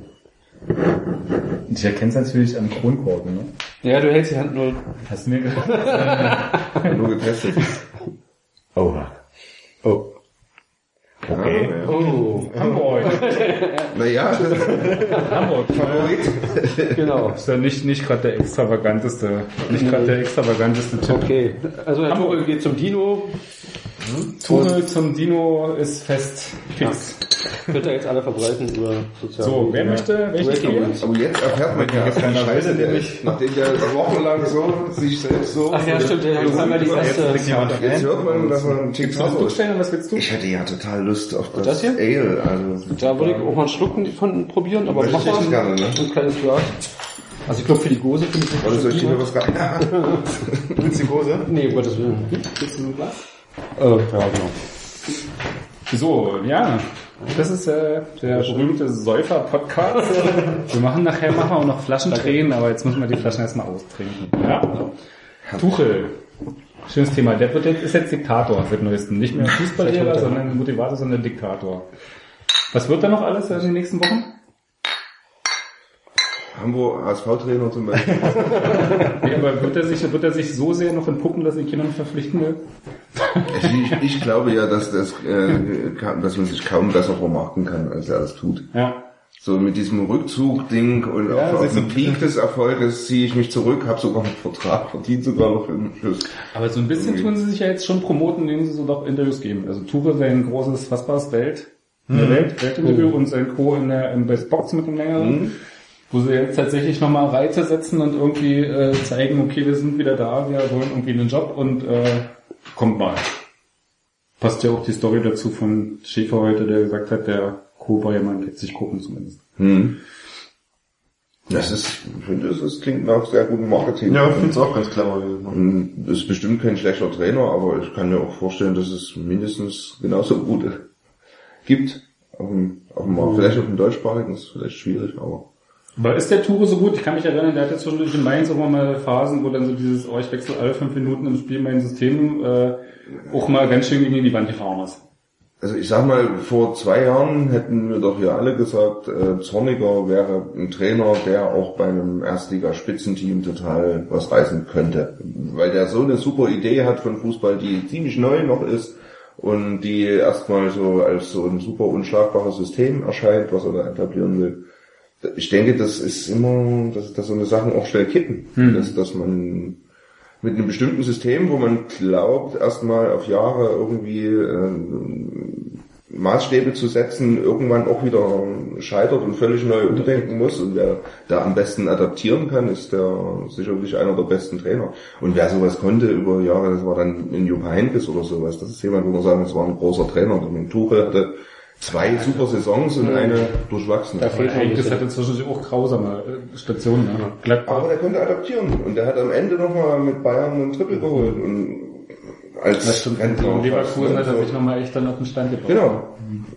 Speaker 4: Ich erkenne es natürlich am Kronkorken, ne?
Speaker 5: ähm, ja, du hältst die Hand nur.
Speaker 4: Hast du mir gesagt?
Speaker 7: Nur getestet.
Speaker 6: Oh. Oh. Okay.
Speaker 7: Ja, ja.
Speaker 5: Oh,
Speaker 4: Hamburg.
Speaker 7: Naja,
Speaker 4: Hamburg. Favorit.
Speaker 5: genau.
Speaker 4: Ist ja nicht, nicht gerade der extravaganteste, nicht gerade der extravaganteste Tipp.
Speaker 5: Okay, also Herr Tuchel geht zum Dino.
Speaker 4: Hm? Tuchel zum Dino ist fest fix.
Speaker 5: Ja. Könnt ihr jetzt alle verbreiten über soziale
Speaker 4: So, wer möchte, welches Spiel?
Speaker 7: Aber jetzt erfährt man ja,
Speaker 4: keiner
Speaker 7: Scheiße, der ist, nachdem der wochenlang so, sich selbst so...
Speaker 5: Ach ja, stimmt, der hat einmal die erste...
Speaker 7: Jetzt hört man, dass man...
Speaker 4: Gibt's was durchstellen, was willst du?
Speaker 7: Ich hätte ja total Lust auf das,
Speaker 5: das hier?
Speaker 7: Ale, also...
Speaker 5: Da würde ich auch mal einen Schluck von probieren, aber
Speaker 7: Möchte
Speaker 5: mach
Speaker 7: ich
Speaker 5: mal
Speaker 7: gerne, ne?
Speaker 5: ein kleines Glas. Also ich glaube für die Gose finde ich das
Speaker 7: Oder soll ich dir noch was rein? Willst du die Gose?
Speaker 5: Nee, um Gottes Willen.
Speaker 4: Willst du ein Glas?
Speaker 5: Äh, ja, genau.
Speaker 4: So, ja, das ist äh, der berühmte Säufer-Podcast. Wir machen nachher machen wir auch noch Flaschentränen, aber jetzt müssen wir die Flaschen erstmal austrinken. Ja. Tuchel. Schönes Thema. Der wird jetzt, ist jetzt Diktator seit neuestem. Nicht mehr Fußballlehrer, sondern Motivator, sondern Diktator. Was wird da noch alles in den nächsten Wochen?
Speaker 7: Hamburg A S V-Trainer zum Beispiel.
Speaker 4: Nee, aber wird er sich, wird er sich so sehr noch entpuppen, dass ich ihn noch verpflichten will?
Speaker 7: Ich, ich glaube ja, dass das, äh, dass man sich kaum besser vermarkten kann, als er das tut.
Speaker 4: Ja.
Speaker 7: So mit diesem Rückzug-Ding und
Speaker 4: Ja,
Speaker 7: auf, auf
Speaker 4: so
Speaker 7: dem Peak des Erfolges ziehe ich mich zurück, habe sogar einen Vertrag, verdient sogar noch im Schluss.
Speaker 4: Aber so ein bisschen tun sie sich ja jetzt schon promoten, indem sie so doch Interviews geben. Also Tuchel sein großes, was war's, Welt, in der Welt, Weltinterview
Speaker 5: Oh.
Speaker 4: und sein Co. in der, im Best Box mit dem längeren.
Speaker 7: Mhm.
Speaker 4: Wo sie jetzt tatsächlich nochmal Reize setzen und irgendwie äh, zeigen, okay, wir sind wieder da, wir wollen irgendwie einen Job und äh, kommt mal. Passt ja auch die Story dazu von Schäfer heute, der gesagt hat, der Co. war ja mal jetzt sich gucken zumindest.
Speaker 7: Hm. Das ist, ich finde, das, das klingt nach sehr gutem Marketing.
Speaker 6: Ja, ich finde es auch ganz clever.
Speaker 7: Und das ist bestimmt kein schlechter Trainer, aber ich kann mir auch vorstellen, dass es mindestens genauso gute gibt. Auf dem, auf dem Markt. Vielleicht auf dem deutschsprachigen ist vielleicht schwierig, aber...
Speaker 4: Aber ist der Ture so gut? Ich kann mich erinnern, der hatte zwischendurch in Mainz auch mal Phasen, wo dann so dieses, oh, ich wechsle alle fünf Minuten im Spiel mein System, äh, auch mal ganz schön gegen die Wand gefahren ist.
Speaker 7: Also ich sag mal, vor zwei Jahren hätten wir doch hier alle gesagt, äh, Zorniger wäre ein Trainer, der auch bei einem Erstliga-Spitzenteam total was reißen könnte. Weil der so eine super Idee hat von Fußball, die ziemlich neu noch ist und die erstmal so als so ein super unschlagbares System erscheint, was er da etablieren will. Ich denke, das ist immer, dass, dass so eine Sachen auch schnell kippen. Hm. Dass, dass man mit einem bestimmten System, wo man glaubt, erstmal auf Jahre irgendwie äh, Maßstäbe zu setzen, irgendwann auch wieder scheitert und völlig neu umdenken muss. Und wer da am besten adaptieren kann, ist der sicherlich einer der besten Trainer. Und wer sowas konnte über Jahre, das war dann in Jupp Heynckes oder sowas. Das ist jemand, wo man sagen, das war ein großer Trainer. Und Tuchel hatte zwei super Saisons und eine durchwachsene.
Speaker 4: Da fehlt Heynckes hat inzwischen auch grausame Stationen. Ne? Gladbach.
Speaker 7: Aber der konnte adaptieren. Und der hat am Ende nochmal mit Bayern einen Triple geholt. Und als
Speaker 4: Rentner. In Leverkusen hat er sich nochmal echt dann auf den Stand gebracht.
Speaker 7: Genau.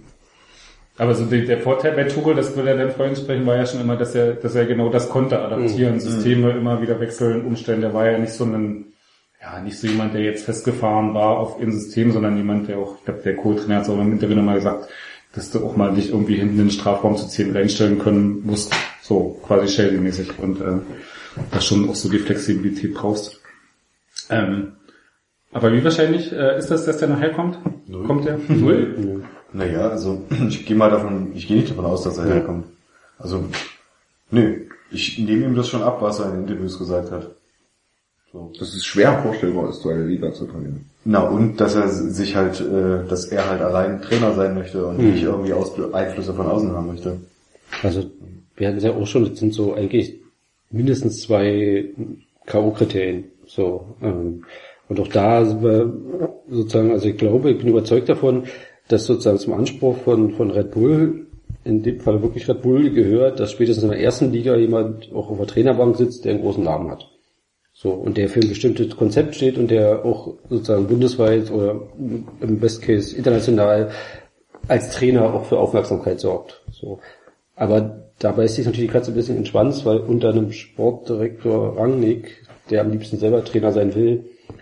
Speaker 4: Aber so der, der Vorteil bei Tuchel, das will er dann vorhin sprechen, war ja schon immer, dass er, dass er genau das konnte, adaptieren, mhm. Systeme immer wieder wechseln, umstellen. Der war ja nicht so ein, ja, nicht so jemand, der jetzt festgefahren war auf ein System, sondern jemand, der auch, ich glaube, der Co-Trainer hat es auch im Interview nochmal gesagt, dass du auch mal dich irgendwie hinten in den Strafraum zu zehn reinstellen können musst, so quasi Shelby-mäßig und äh, da schon auch so die Flexibilität brauchst. Ähm, aber wie wahrscheinlich äh, ist das, dass der nachher kommt? Null. Kommt der? Null?
Speaker 6: Naja, also ich gehe mal davon, ich gehe nicht davon aus, dass er herkommt. Also, nö, ich nehme ihm das schon ab, was er in Interviews gesagt hat. So.
Speaker 7: Das ist schwer vorstellbar, ist zweite Liga zu trainieren.
Speaker 6: Na, und dass er sich halt, äh, dass er halt allein Trainer sein möchte und mhm. nicht irgendwie Ausbl- Einflüsse von außen haben möchte.
Speaker 5: Also, wir hatten es ja auch schon, das sind so eigentlich mindestens zwei K O-Kriterien. So, ähm, und auch da sind wir sozusagen, also ich glaube, ich bin überzeugt davon, dass sozusagen zum Anspruch von, von Red Bull, in dem Fall wirklich Red Bull gehört, dass spätestens in der ersten Liga jemand auch auf der Trainerbank sitzt, der einen großen Namen hat. So, und der für ein bestimmtes Konzept steht und der auch sozusagen bundesweit oder im Best Case international als Trainer auch für Aufmerksamkeit sorgt. So. Aber da beißt sich natürlich die Katze ein bisschen in den Schwanz, weil unter einem Sportdirektor Rangnick, der am liebsten selber Trainer sein will,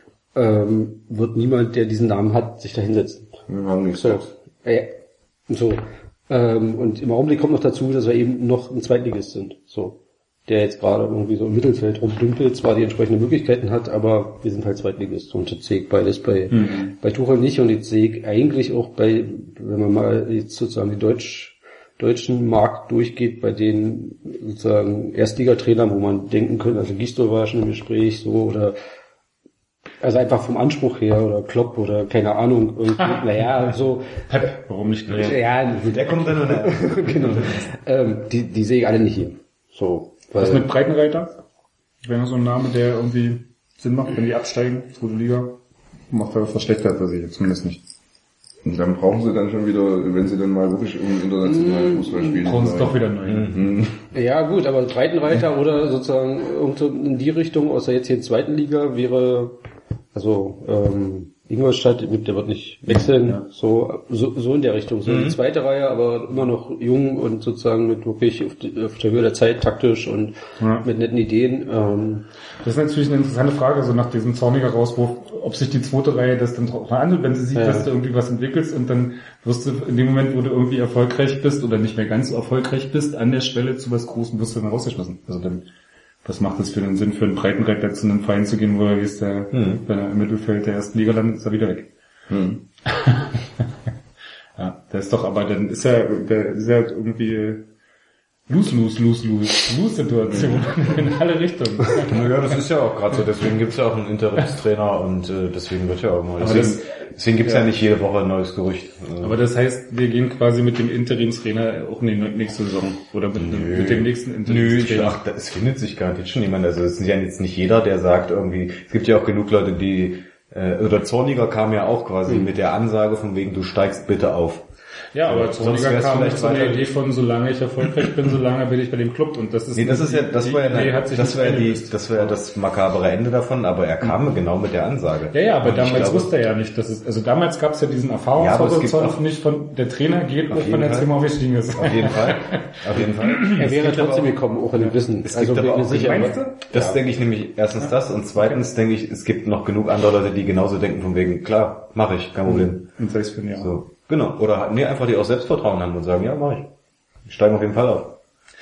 Speaker 5: ähm, wird niemand, der diesen Namen hat, sich da hinsetzen.
Speaker 7: Rangnick
Speaker 5: so. Äh, so. Ähm, und im Augenblick kommt noch dazu, dass wir eben noch ein Zweitligist sind. So. Der jetzt gerade irgendwie so im Mittelfeld rumdümpelt, zwar die entsprechenden Möglichkeiten hat, aber wir sind halt Zweitligist und jetzt sehe ich beides bei, mhm. bei Tuchel nicht und jetzt sehe ich eigentlich auch bei, wenn man mal jetzt sozusagen die Deutsch, deutschen Markt durchgeht, bei den sozusagen Erstligatrainern, wo man denken könnte, also Gisdol war schon im Gespräch so oder Also einfach vom Anspruch her oder Klopp oder keine Ahnung, irgendwie, naja, so.
Speaker 4: Pep, warum nicht?
Speaker 5: Ja, ja
Speaker 6: Der kommt dann nur
Speaker 5: genau. ähm, die, die sehe ich alle nicht hier. So. Weil,
Speaker 4: Was mit Breitenreiter? Wäre noch so ein Name, der irgendwie Sinn macht, wenn die absteigen, zweite Liga. Macht er verschlechtert er sich jetzt zumindest nicht.
Speaker 7: Und dann brauchen sie dann schon wieder, wenn sie dann mal wirklich um internationalen Fußball spielen.
Speaker 4: Brauchen sie doch wieder neu.
Speaker 7: Mhm.
Speaker 5: ja gut, aber Breitenreiter oder sozusagen irgendwo in die Richtung aus der jetzt hier zweiten Liga wäre, also ähm, Ingolstadt, der wird nicht wechseln, ja. so, so so in der Richtung, so mhm. die zweite Reihe, aber immer noch jung und sozusagen mit wirklich auf, die, auf der Höhe der Zeit taktisch und ja. mit netten Ideen. Ähm.
Speaker 4: Das ist natürlich eine interessante Frage, so nach diesem zorniger Rauswurf, ob sich die zweite Reihe das dann drauf handelt, wenn sie sieht, ja. dass du irgendwie was entwickelst und dann wirst du in dem Moment, wo du irgendwie erfolgreich bist oder nicht mehr ganz so erfolgreich bist, an der Schwelle zu was Großem wirst du dann rausgeschmissen. Also dann was macht das für einen Sinn, für einen Breitenreiter zu einem Verein zu gehen, wo er ist, der, hm. wenn er im Mittelfeld der ersten Liga landet, ist er wieder weg. Hm. ja, der ist doch, aber dann ist er, der ist ja irgendwie lose, lose, lose, lose, lose Situation in alle Richtungen.
Speaker 6: Ja, das ist ja auch gerade so, deswegen gibt's ja auch einen Interimstrainer und äh, deswegen wird ja auch mal. Deswegen, das, deswegen gibt's ja. ja nicht jede Woche ein neues Gerücht.
Speaker 4: Aber das heißt, wir gehen quasi mit dem Interimstrainer auch in die nächste Saison oder mit, Nö. mit dem nächsten Interimstrainer.
Speaker 6: Nö, ach, es findet sich garantiert schon jemand. Also es ist ja jetzt nicht jeder, der sagt irgendwie, es gibt ja auch genug Leute, die äh, oder Zorniger kam ja auch quasi mhm. mit der Ansage von wegen, du steigst bitte auf.
Speaker 4: Ja, aber Zorniger kam mit so einer Idee von, solange ich erfolgreich bin, solange bin ich bei dem Club und das ist...
Speaker 6: Nee, das ist ja, das war ja, eine, das war ja die, das war ja das makabere Ende davon, aber er kam mhm. genau mit der Ansage.
Speaker 4: Ja, ja, aber und damals glaube, wusste er ja nicht, dass es, also damals gab es ja diesen Erfahrungshorizont ja, nicht von, der Trainer geht, auch von der Thema aufgestiegen ist.
Speaker 6: Auf jeden Fall, auf jeden Fall.
Speaker 5: Er wäre trotzdem gekommen, auch in dem Wissen.
Speaker 6: Es gibt also, aber auch, sicher, das ja. denke ich nämlich, erstens das und zweitens denke ich, es gibt noch genug andere Leute, die genauso denken von wegen, klar, mache ich, kein Problem.
Speaker 4: Und sechs für ein Jahr.
Speaker 6: So. Genau, oder nee, einfach die auch Selbstvertrauen haben und sagen, ja, mach ich. Ich steige auf jeden Fall auf.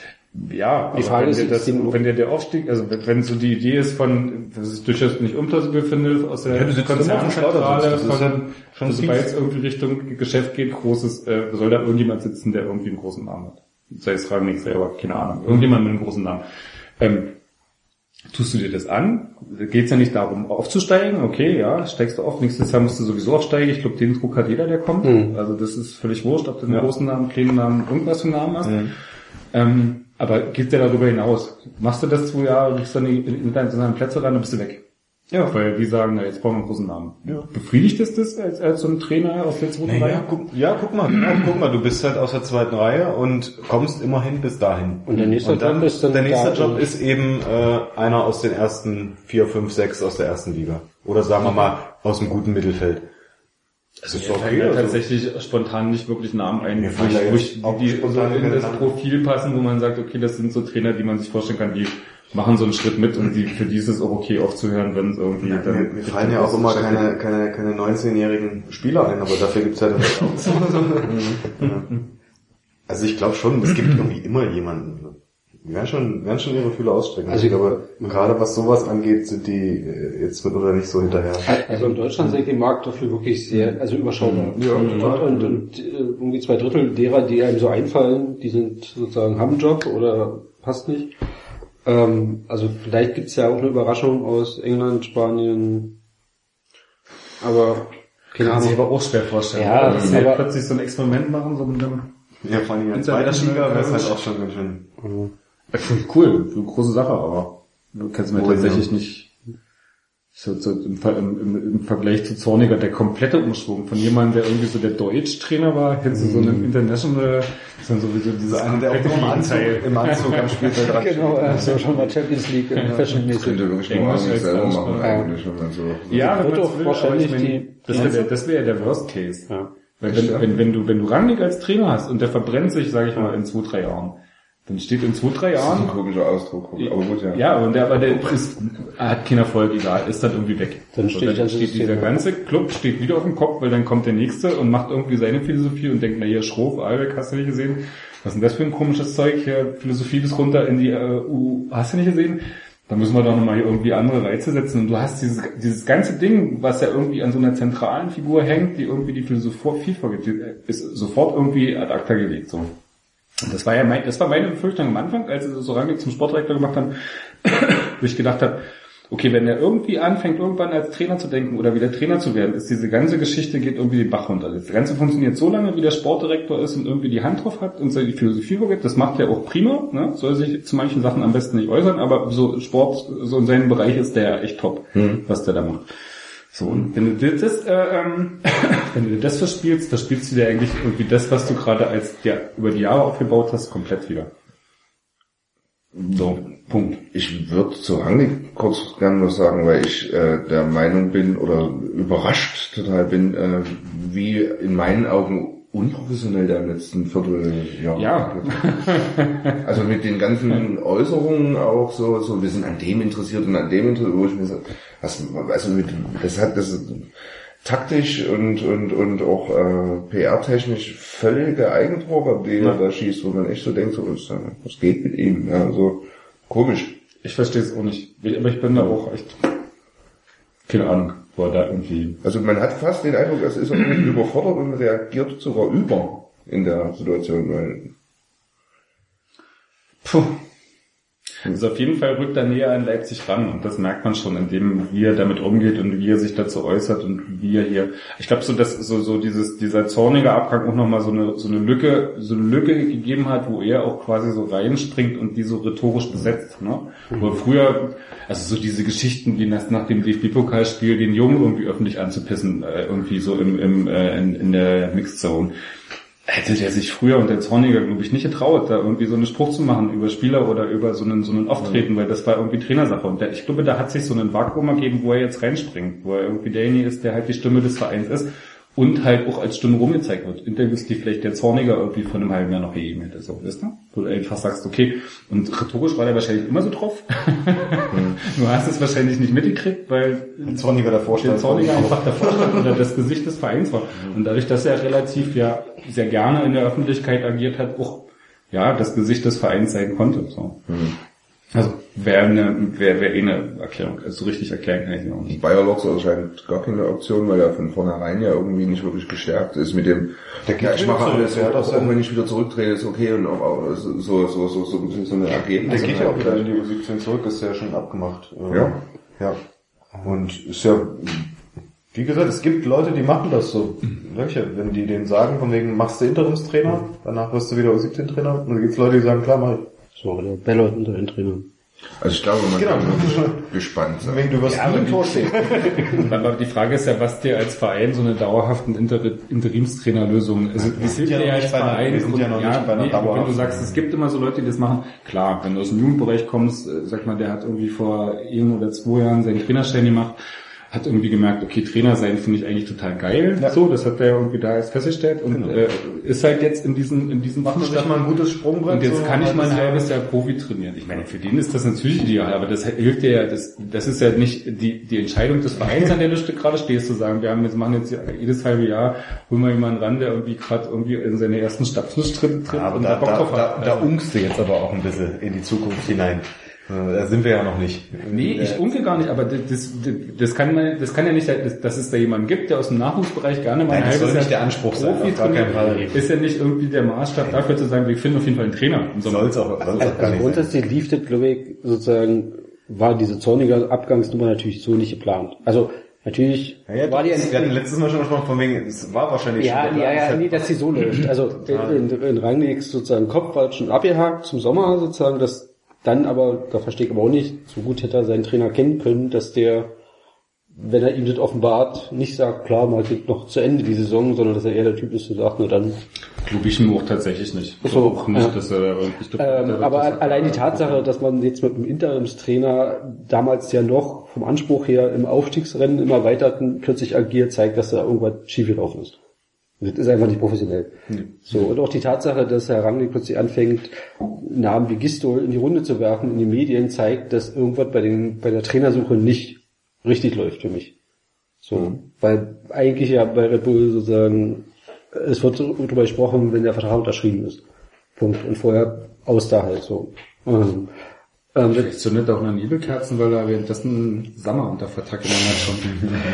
Speaker 4: Ja, die Frage ist, das, wenn der der Aufstieg, also wenn so die Idee ist von, dass ich durchaus nicht unplausibel finde, aus der
Speaker 6: ja,
Speaker 4: Konzernzentrale,
Speaker 6: von,
Speaker 4: ja schon sobald es irgendwie Richtung Geschäft geht, großes, äh, soll da irgendjemand sitzen, der irgendwie einen großen Namen hat. Sei es Rangnick selber, keine Ahnung. Irgendjemand mit einem großen Namen. Ähm, Tust du dir das an? Geht's ja nicht darum, aufzusteigen. Okay, ja, steigst du auf. Nächstes Jahr musst du sowieso aufsteigen. Ich glaube, den Druck hat jeder, der kommt. Mhm. Also das ist völlig wurscht, ob du einen ja. großen Namen, kleinen Namen, irgendwas für einen Namen hast. Mhm. Ähm, aber geht's ja darüber hinaus? Machst du das zwei Jahre, rufst dann in, in, in deine Plätze rein und bist du weg. Ja. Weil die sagen, na, jetzt brauchen wir einen großen Namen. Ja. Befriedigt es das als, als so ein Trainer aus der zweiten
Speaker 6: naja,
Speaker 4: Reihe?
Speaker 6: Guck, ja, guck mal, genau, guck mal, du bist halt aus der zweiten Reihe und kommst immerhin bis dahin.
Speaker 5: Und der nächste
Speaker 6: und dann,
Speaker 5: Job ist dann
Speaker 6: der nächste Job ist eben äh, einer aus den ersten vier, fünf, sechs aus der ersten Liga. Oder sagen wir mal aus dem guten Mittelfeld.
Speaker 4: Das ist okay, also tatsächlich spontan nicht wirklich Namen ein, wo ich, die so in das Profil passen, wo man sagt, okay, das sind so Trainer, die man sich vorstellen kann, die machen so einen Schritt mit und die, für die ist es auch okay aufzuhören, wenn es irgendwie
Speaker 6: ja, dann... Mir, mir fallen ja auch immer keine, keine, keine neunzehnjährigen Spieler ein, aber dafür gibt's ja dann auch so. ja. Also ich glaube schon, es gibt irgendwie immer jemanden. Wir werden schon, werden schon ihre Fühler ausstrecken. Also ich glaube, gerade was sowas angeht, sind die jetzt mitunter nicht so hinterher.
Speaker 5: Also in Deutschland sind die Markt dafür wirklich sehr, also überschaubar. Ja, und, und, und irgendwie zwei Drittel derer, die einem so einfallen, die sind sozusagen, haben einen Job oder passt nicht. Ähm, also vielleicht gibt's ja auch eine Überraschung aus England, Spanien, aber keine Ahnung.
Speaker 4: Kann sich aber auch schwer vorstellen.
Speaker 5: Ja,
Speaker 4: dass sie halt plötzlich so ein Experiment machen, so mit dem...
Speaker 6: Ja, vor allem in der zweiten Liga wäre es halt auch schon ganz schön...
Speaker 4: Mhm. Cool, eine große Sache, aber du kennst mir oh, tatsächlich ja. nicht so, so im, im, im Vergleich zu Zorniger der komplette Umschwung von jemandem, der irgendwie so der Deutsch-Trainer war, hin zu so einem International, ist dann sowieso diese eine
Speaker 6: der auch im Anzug, im Anzug am Spielfeld dran.
Speaker 5: Genau, also schon mal Champions League ja. Fashion-mäßig.
Speaker 7: Könnte wirklich nur alles selber machen eigentlich, wenn man so.
Speaker 4: Ja, wenn man will, wahrscheinlich ich mein, die, das wäre der, das wäre der Worst Case. Ja. Weil wenn, wenn, wenn du, wenn du Rangnick als Trainer hast und der verbrennt sich, sage ich mal, in zwei, drei Jahren, dann steht in zwei, drei Jahren...
Speaker 7: Das ist ein komischer Ausdruck, aber gut, ja.
Speaker 4: Ja, und der, aber der ist, hat keinen Erfolg, egal, ist dann irgendwie weg.
Speaker 5: Dann steht,
Speaker 4: so, dann steht dieser ganze Club steht wieder auf dem Kopf, weil dann kommt der Nächste und macht irgendwie seine Philosophie und denkt, na hier, Schroff, Albeck, hast du nicht gesehen? Was ist denn das für ein komisches Zeug hier? Philosophie bis runter in die äh, U, hast du nicht gesehen? Da müssen wir doch nochmal hier irgendwie andere Reize setzen. Und du hast dieses, dieses ganze Ding, was ja irgendwie an so einer zentralen Figur hängt, die irgendwie die Philosophie vorgibt, ist sofort irgendwie ad acta gelegt, so. Und das war ja mein, das war meine Befürchtung am Anfang, als sie so Rangnick zum Sportdirektor gemacht haben, wo ich gedacht habe, okay, wenn er irgendwie anfängt, irgendwann als Trainer zu denken oder wieder Trainer zu werden, ist diese ganze Geschichte geht irgendwie den Bach runter. Das Ganze funktioniert so lange, wie der Sportdirektor ist und irgendwie die Hand drauf hat und so die Philosophie vorgibt. Das macht er auch prima, ne? Soll sich zu manchen Sachen am besten nicht äußern, aber so Sport, so in seinem Bereich ist der echt top, hm. was der da macht. So, und wenn du das, äh, ähm, wenn du das verspielst, dann spielst du dir eigentlich irgendwie das, was du gerade als ja, über die Jahre aufgebaut hast, komplett wieder. So, Punkt.
Speaker 7: Ich würde zu Rangnick kurz gerne was sagen, weil ich äh, der Meinung bin oder überrascht total bin, äh, wie in meinen Augen unprofessionell der im letzten Vierteljahr.
Speaker 4: Ja.
Speaker 7: Also mit den ganzen Äußerungen auch so, so wir sind an dem interessiert und an dem interessiert, wo ich mir so, was, also mit, das hat das taktisch und und und auch äh, P R-technisch völlige Eigentore, die er da schießt, wo man echt so denkt, so, was, was geht mit ihm? Ja, so komisch.
Speaker 4: Ich verstehe es auch nicht. Aber ich bin da auch echt keine Ahnung, wo er da irgendwie...
Speaker 7: Also man hat fast den Eindruck, es ist auch überfordert und reagiert sogar über in der Situation. Weil
Speaker 4: Puh. Also auf jeden Fall rückt er näher an Leipzig ran und das merkt man schon, indem wie er damit umgeht und wie er sich dazu äußert und wie er hier. Ich glaube so, dass so so dieses dieser zornige Abgang auch nochmal so eine so eine Lücke so eine Lücke gegeben hat, wo er auch quasi so reinspringt und die so rhetorisch besetzt, ne? Mhm. Wo früher also so diese Geschichten wie nach, nach dem D F B-Pokalspiel den Jungen irgendwie öffentlich anzupissen, äh, irgendwie so im im äh, in, in der Mixed Zone. Hätte der sich früher und der Zorniger, glaube ich, nicht getraut, da irgendwie so einen Spruch zu machen über Spieler oder über so einen so einen Auftreten, weil das war irgendwie Trainersache. Und der, ich glaube, da hat sich so einen Vakuum ergeben, wo er jetzt reinspringt, wo er irgendwie derjenige ist, der halt die Stimme des Vereins ist und halt auch als Stimme rumgezeigt wird. Interviews, die vielleicht der Zorniger irgendwie vor einem halben Jahr noch gegeben hätte, so, weißt du? Wo du einfach sagst, okay, und rhetorisch war der wahrscheinlich immer so drauf. mhm. Du hast es wahrscheinlich nicht mitgekriegt, weil
Speaker 6: ein Zorniger davor stand.
Speaker 4: Der Zorniger einfach davor stand oder das Gesicht des Vereins war. Mhm. Und dadurch, dass er relativ ja sehr gerne in der Öffentlichkeit agiert hat, auch ja das Gesicht des Vereins sein konnte. So. Mhm. Also wäre eine wäre wär eh eine Erklärung, also so richtig erklären kann ich mir auch nicht.
Speaker 7: Bayer Lotz anscheinend gar keine Option, weil er von vornherein ja irgendwie nicht wirklich gestärkt ist mit dem, ja, ich mache alles, ja, auch, auch wenn ich wieder zurücktrete, ist okay und auch, auch so, so, so, so, so, so eine Ergebnis.
Speaker 6: Der geht ja auch wieder in die U siebzehn zurück, ist ja schon abgemacht.
Speaker 7: Ja.
Speaker 6: Ja. Und ist ja, wie gesagt, es gibt Leute, die machen das so. Welche? Wenn die denen sagen, von wegen, machst du Interimstrainer, danach wirst du wieder U siebzehn Trainer. Und dann gibt es Leute, die sagen, klar, mach ich.
Speaker 5: So, der Bello unter den Trainer.
Speaker 7: Also ich glaube, man
Speaker 6: genau.
Speaker 7: kann wirklich gespannt sein.
Speaker 6: Wenn du wirst
Speaker 4: ja,
Speaker 6: nie vorstehen.
Speaker 4: Aber die Frage ist ja, was dir als Verein so eine dauerhaften Inter- Interimstrainerlösung, also wie hilft dir ja als Verein?
Speaker 6: Wir sind ja noch
Speaker 4: ja,
Speaker 6: nicht bei einer
Speaker 4: nee,
Speaker 6: dauerhaften.
Speaker 4: wenn du sagst, es gibt immer so Leute, die das machen, klar, wenn du aus dem Jugendbereich kommst, sag mal, der hat irgendwie vor ein oder zwei Jahren seinen Trainerschein gemacht, hat irgendwie gemerkt, okay, Trainer sein finde ich eigentlich total geil. Ja. So, das hat er irgendwie da jetzt festgestellt und genau. äh, ist halt jetzt in diesen in diesen
Speaker 6: Machen sich mal ein gutes Sprungbrett.
Speaker 4: Und jetzt
Speaker 6: so
Speaker 4: kann ich mal ein halbes Jahr Profi trainieren. Ich meine, für den ist das natürlich ideal, aber das hilft dir ja, das das ist ja nicht die die Entscheidung des Vereins, an der du gerade stehst, zu sagen, wir haben jetzt machen jetzt jedes halbe Jahr, holen wir jemanden ran, der irgendwie gerade irgendwie in seine ersten Stapfen tritt, tritt
Speaker 6: aber
Speaker 4: und
Speaker 6: da,
Speaker 4: Bock
Speaker 6: da,
Speaker 4: drauf
Speaker 6: da,
Speaker 4: hat.
Speaker 6: da unkst du jetzt aber auch ein bisschen in die Zukunft hinein. Da sind wir ja noch nicht.
Speaker 4: Nee, ich unke gar nicht, aber das, das, das kann man, das kann ja nicht, dass, dass es da jemanden gibt, der aus dem Nachwuchsbereich gerne mal
Speaker 6: Nein,
Speaker 4: ein
Speaker 6: das
Speaker 4: halbes
Speaker 6: soll nicht
Speaker 4: Jahr
Speaker 6: der Anspruch sein,
Speaker 4: Profi
Speaker 6: auf gar keinen Fall.
Speaker 4: Ist ja nicht irgendwie der Maßstab dafür zu sagen, wir finden auf jeden Fall einen Trainer.
Speaker 6: Soll's auch, soll's auch
Speaker 5: Also,
Speaker 6: gar
Speaker 5: also
Speaker 6: nicht
Speaker 5: grundsätzlich lief das, glaube ich, sozusagen, war diese zornige Abgangsnummer natürlich so nicht geplant. Also, natürlich
Speaker 6: ja, ja,
Speaker 5: war die ja
Speaker 6: wir hatten letztes Mal schon gesprochen, von wegen, es war wahrscheinlich
Speaker 5: ja,
Speaker 6: schon
Speaker 5: ja, ja, nee, dass sie so läuft. Also, in, in Rangnicks sozusagen Kopf war schon abgehakt zum Sommer sozusagen, dass dann aber, da verstehe ich aber auch nicht, so gut hätte er seinen Trainer kennen können, dass der, wenn er ihm das offenbart, nicht sagt, klar, mal geht noch zu Ende die Saison, sondern dass er eher der Typ ist, der sagt, na dann.
Speaker 4: Glaube ich ihm auch tatsächlich nicht.
Speaker 5: So,
Speaker 4: auch nicht,
Speaker 5: ja.
Speaker 4: dass er, ich glaub,
Speaker 5: ähm,
Speaker 4: der
Speaker 5: aber
Speaker 4: das
Speaker 5: allein die Tatsache, dass man jetzt mit einem Interimstrainer damals ja noch vom Anspruch her im Aufstiegsrennen immer weiter plötzlich agiert, zeigt, dass da irgendwas schiefgelaufen ist. Das ist einfach nicht professionell. Mhm. So, und auch die Tatsache, dass Herr Rangnick plötzlich anfängt, Namen wie Gistol in die Runde zu werfen in die Medien, zeigt, dass irgendwas bei den, bei der Trainersuche nicht richtig läuft für mich. So, mhm. Weil eigentlich ja bei Red Bull sozusagen, es wird darüber gesprochen, wenn der Vertrag unterschrieben ist. Punkt. Und vorher aus da halt so. Ähm, Ähm,
Speaker 4: Vielleicht zündet auch noch Nebelkerzen, weil er währenddessen Sommer unter Vertrag genommen hat schon.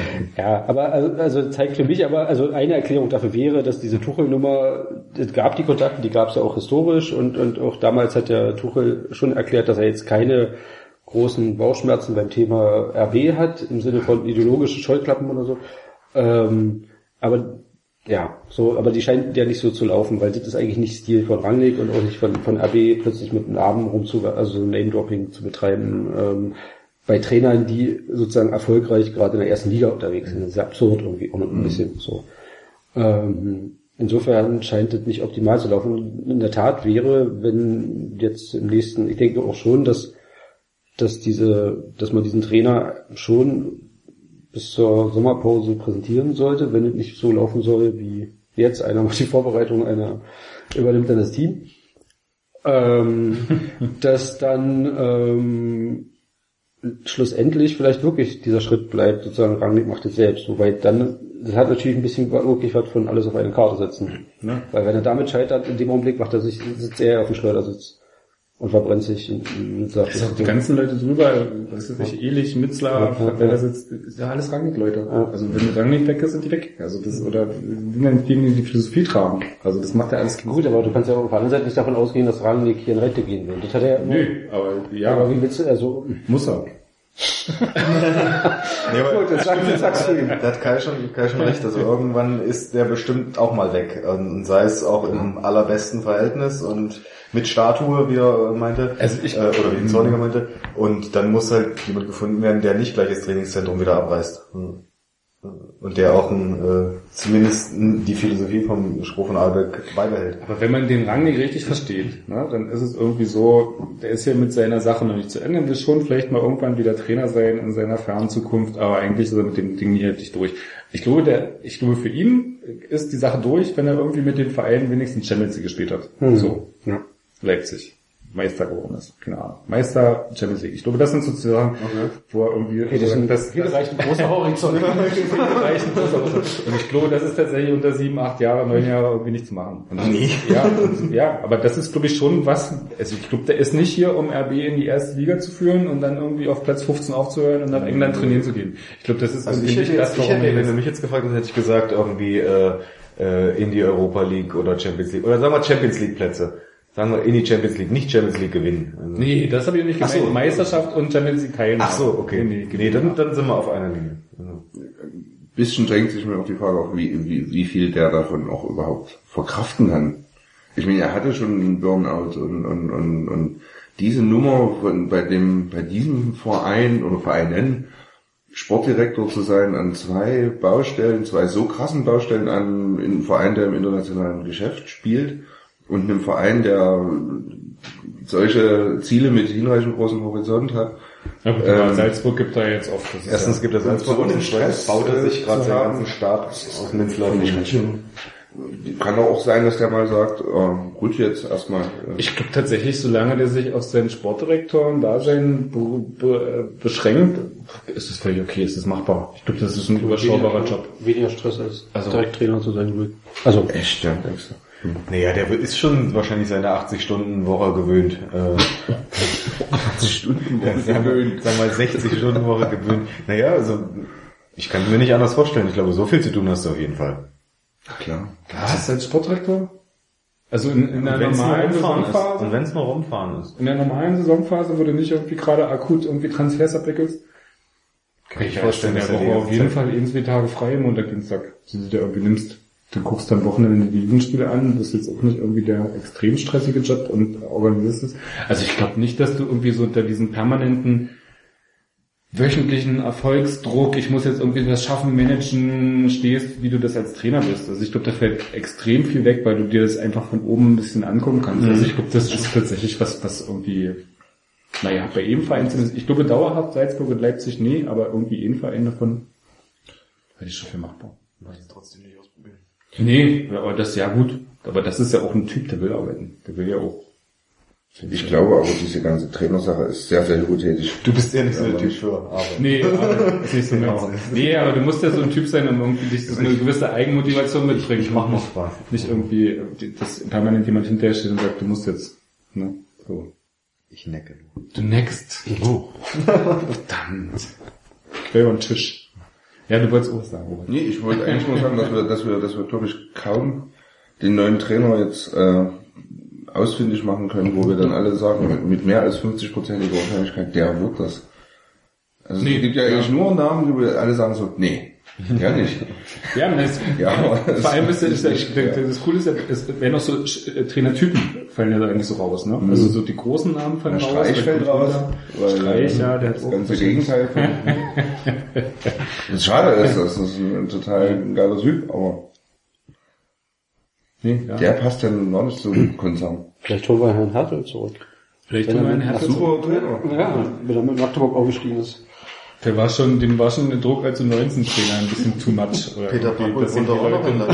Speaker 5: Ja, aber also zeigt für mich aber, also eine Erklärung dafür wäre, dass diese Tuchel-Nummer, es gab die Kontakte, die gab es ja auch historisch und und auch damals hat der Tuchel schon erklärt, dass er jetzt keine großen Bauchschmerzen beim Thema R B hat, im Sinne von ideologische Scheuklappen oder so. Ähm, aber ja, so, aber die scheint ja nicht so zu laufen, weil das ist eigentlich nicht Stil von Rangnick und auch nicht von, von R B, plötzlich mit Namen rumzu, also Name-Dropping zu betreiben, ähm, bei Trainern, die sozusagen erfolgreich gerade in der ersten Liga unterwegs sind. Das ist ja absurd irgendwie, auch ein bisschen so. Ähm, insofern scheint es nicht optimal zu laufen. In der Tat wäre, wenn jetzt im nächsten, ich denke auch schon, dass, dass diese, dass man diesen Trainer schon bis zur Sommerpause präsentieren sollte, wenn es nicht so laufen soll wie jetzt. Einer macht die Vorbereitung, einer übernimmt dann das Team. Ähm, dass dann ähm, schlussendlich vielleicht wirklich dieser Schritt bleibt, sozusagen Rangnick macht es selbst. Wobei dann, das hat natürlich ein bisschen wirklich was von alles auf eine Karte setzen. Ne? Weil wenn er damit scheitert, in dem Augenblick macht er sich, sitzt er auf dem Schleudersitz und verbrennt sich und sagt,
Speaker 4: ist auch die ganzen Leute drüber, was ist nicht, Ehrlich, Mitzler, ja, wer da sitzt, ist ja alles Rangnick-Leute. Ja. Also wenn Rangnick weg ist, sind die weg. Also das, oder die dann die, die Philosophie tragen. Also das macht ja alles
Speaker 5: gut, aber du kannst ja auf der anderen Seite nicht davon ausgehen, dass Rangnick hier in Rente gehen will. Das hat er ja immer.
Speaker 4: Nö, aber ja.
Speaker 5: Aber wie willst du, also.
Speaker 4: Muss er.
Speaker 6: Nee, aber gut, das sagst, das sagst du ihm. Da hat Kai schon, Kai schon recht. Also irgendwann ist der bestimmt auch mal weg. Und sei es auch im allerbesten Verhältnis und mit Statue, wie er meinte,
Speaker 4: also ich,
Speaker 6: äh, oder wie Zorniger meinte. Und dann muss halt jemand gefunden werden, der nicht gleich das Trainingszentrum wieder abreißt. Hm. Und der auch ein, äh, zumindest die Philosophie vom Spruch von Albeck beibehält.
Speaker 4: Aber wenn man den Rangnick richtig versteht, ne, dann ist es irgendwie so, der ist ja mit seiner Sache noch nicht zu Ende, will schon vielleicht mal irgendwann wieder Trainer sein in seiner fernen Zukunft, aber eigentlich ist er mit dem Ding nie richtig durch. Ich glaube, der, ich glaube, für ihn ist die Sache durch, wenn er irgendwie mit den Vereinen wenigstens Champions League gespielt hat. Hm. So. Ja. Leipzig. Meister geworden ist. Keine Ahnung. Meister, Champions League. Ich glaube, das sind sozusagen, okay. wo er irgendwie...
Speaker 5: Okay, das, das, das reicht ein großer Horizont.
Speaker 4: Und ich glaube, das ist tatsächlich unter sieben, acht Jahre, neun Jahre irgendwie nicht zu machen. Und nee. Ja, und, ja, aber das ist, glaube ich, schon was... Also ich glaube, der ist nicht hier, um R B in die erste Liga zu führen und dann irgendwie auf Platz fünfzehn aufzuhören und nach England trainieren zu gehen. Ich glaube, das ist
Speaker 6: also
Speaker 4: irgendwie
Speaker 6: nicht
Speaker 4: hätte,
Speaker 6: das, warum... Hätte, wenn du mich jetzt gefragt hast, hätte ich gesagt, irgendwie äh, äh, in die Europa League oder Champions League. Oder sagen wir Champions League Plätze. Sagen wir in die Champions League, nicht Champions League gewinnen.
Speaker 4: Also nee, das habe ich nicht gemeint. So. Meisterschaft und Champions League teilnehmen.
Speaker 6: Ach so, okay. Nee, nee dann, dann sind wir auf einer Linie. Also.
Speaker 7: Ein bisschen drängt sich mir auch die Frage auf, wie, wie, wie viel der davon auch überhaupt verkraften kann. Ich meine, er hatte schon einen Burnout und, und, und, und diese Nummer von, bei dem, bei diesem Verein oder Vereinen Sportdirektor zu sein an zwei Baustellen, zwei so krassen Baustellen an einem Verein, der im internationalen Geschäft spielt, und einem Verein, der solche Ziele mit hinreichend großem Horizont hat.
Speaker 4: Ja, gut, ähm, Salzburg gibt da jetzt oft.
Speaker 6: Erstens ja, gibt er Salzburg und im Stress baut er sich gerade seinen ganzen Stab aus dem Insland.
Speaker 7: Kann doch auch sein, dass der mal sagt, äh, gut, jetzt erstmal. Äh.
Speaker 4: Ich glaube tatsächlich, solange der sich auf seinen Sportdirektoren-Dasein be- be- beschränkt, ist es völlig okay, ist es machbar. Ich glaube, das ist ein überschaubarer Job.
Speaker 5: Weniger Stress als also Direkttrainer zu sein. Also
Speaker 7: echt, ja, denkst du?
Speaker 6: Hm. Naja, der ist schon wahrscheinlich seine achtzig-Stunden-Woche gewöhnt. Äh, achtzig-Stunden-Woche ja, gewöhnt. Sagen wir mal sechzig-Stunden-Woche gewöhnt. Naja, also ich kann mir nicht anders vorstellen. Ich glaube, so viel zu tun hast du auf jeden Fall.
Speaker 7: Klar.
Speaker 4: Was? Als Sportdirektor? Also in, in der normalen Saisonphase?
Speaker 6: Und wenn es mal rumfahren ist.
Speaker 4: In der normalen Saisonphase, wo du nicht irgendwie gerade akut irgendwie Transfers abwickelst? Kann ich mir vorstellen, der Woche auf jeden Fall eben zwei Tage frei, Montag, Dienstag, die du dir irgendwie nimmst. Du guckst dann Wochenende die Jugendspiele an, das ist jetzt auch nicht irgendwie der extrem stressige Job und organisierst es. Also ich glaube nicht, dass du irgendwie so unter diesen permanenten wöchentlichen Erfolgsdruck, ich muss jetzt irgendwie was schaffen, managen, stehst, wie du das als Trainer bist. Also ich glaube, da fällt extrem viel weg, weil du dir das einfach von oben ein bisschen angucken kannst. Mhm. Also ich glaube, das ist tatsächlich was, was irgendwie, naja, bei jedem Verein zumindest, ich glaube dauerhaft Salzburg und Leipzig, nee, aber irgendwie jeden Verein davon hätte ich schon viel machbar.
Speaker 6: Mach ich trotzdem nicht ausprobieren.
Speaker 4: Nee, aber das ist ja gut. Aber das ist ja auch ein Typ, der will arbeiten. Der will ja auch.
Speaker 7: Ich glaube aber, diese ganze Trainersache ist sehr, sehr hypothetisch.
Speaker 6: Du bist ja nicht so der Typ für Arbeit.
Speaker 4: Nee, aber ist nicht so genau. Nee, aber du musst ja so ein Typ sein, um irgendwie dich so eine gewisse Eigenmotivation mitbringen.
Speaker 6: Ich mach noch Spaß.
Speaker 4: Nicht irgendwie, dass permanent jemand hinterher steht und sagt, du musst jetzt, ne, so.
Speaker 6: Ich necke.
Speaker 4: Du neckst. Oh. Verdammt. Quer über den Tisch. Ja, du wolltest auch was sagen, Robert.
Speaker 7: Nee, ich wollte eigentlich nur sagen, dass wir, dass wir, dass wir, glaube ich, kaum den neuen Trainer jetzt, äh, ausfindig machen können, wo wir dann alle sagen, mit mehr als fünfzig-prozentiger Wahrscheinlichkeit, der wird das. Also nee, es gibt ja, ja eigentlich nur Namen, wo wir alle sagen so, nee, ja nicht.
Speaker 4: Ja, das, ja aber vor allem ist, ist, ist ja, das Coole ist ja, es werden auch so Trainertypen fallen ja da eigentlich so raus, ne? Mhm. Also so die großen Namen fallen
Speaker 7: ja,
Speaker 4: raus.
Speaker 7: Streich fällt raus.
Speaker 4: Weil Streich, ja, der
Speaker 7: das
Speaker 4: hat
Speaker 7: ganze Gegenteil von. Das schade ist, das ist ein total geiler Typ, aber
Speaker 4: nee, ja.
Speaker 7: Der passt ja noch nicht zum Konzern.
Speaker 5: Vielleicht holen wir Herrn Hertel zurück.
Speaker 4: Vielleicht holen wir Herrn Hertel
Speaker 7: zurück. Super,
Speaker 5: ja, wenn er mit Magdeburg aufgestiegen ist.
Speaker 4: Der war schon, dem war schon der Druck als neunzehn Trainer ein bisschen too much. Oder
Speaker 6: Peter Packwood wohnt doch auch noch in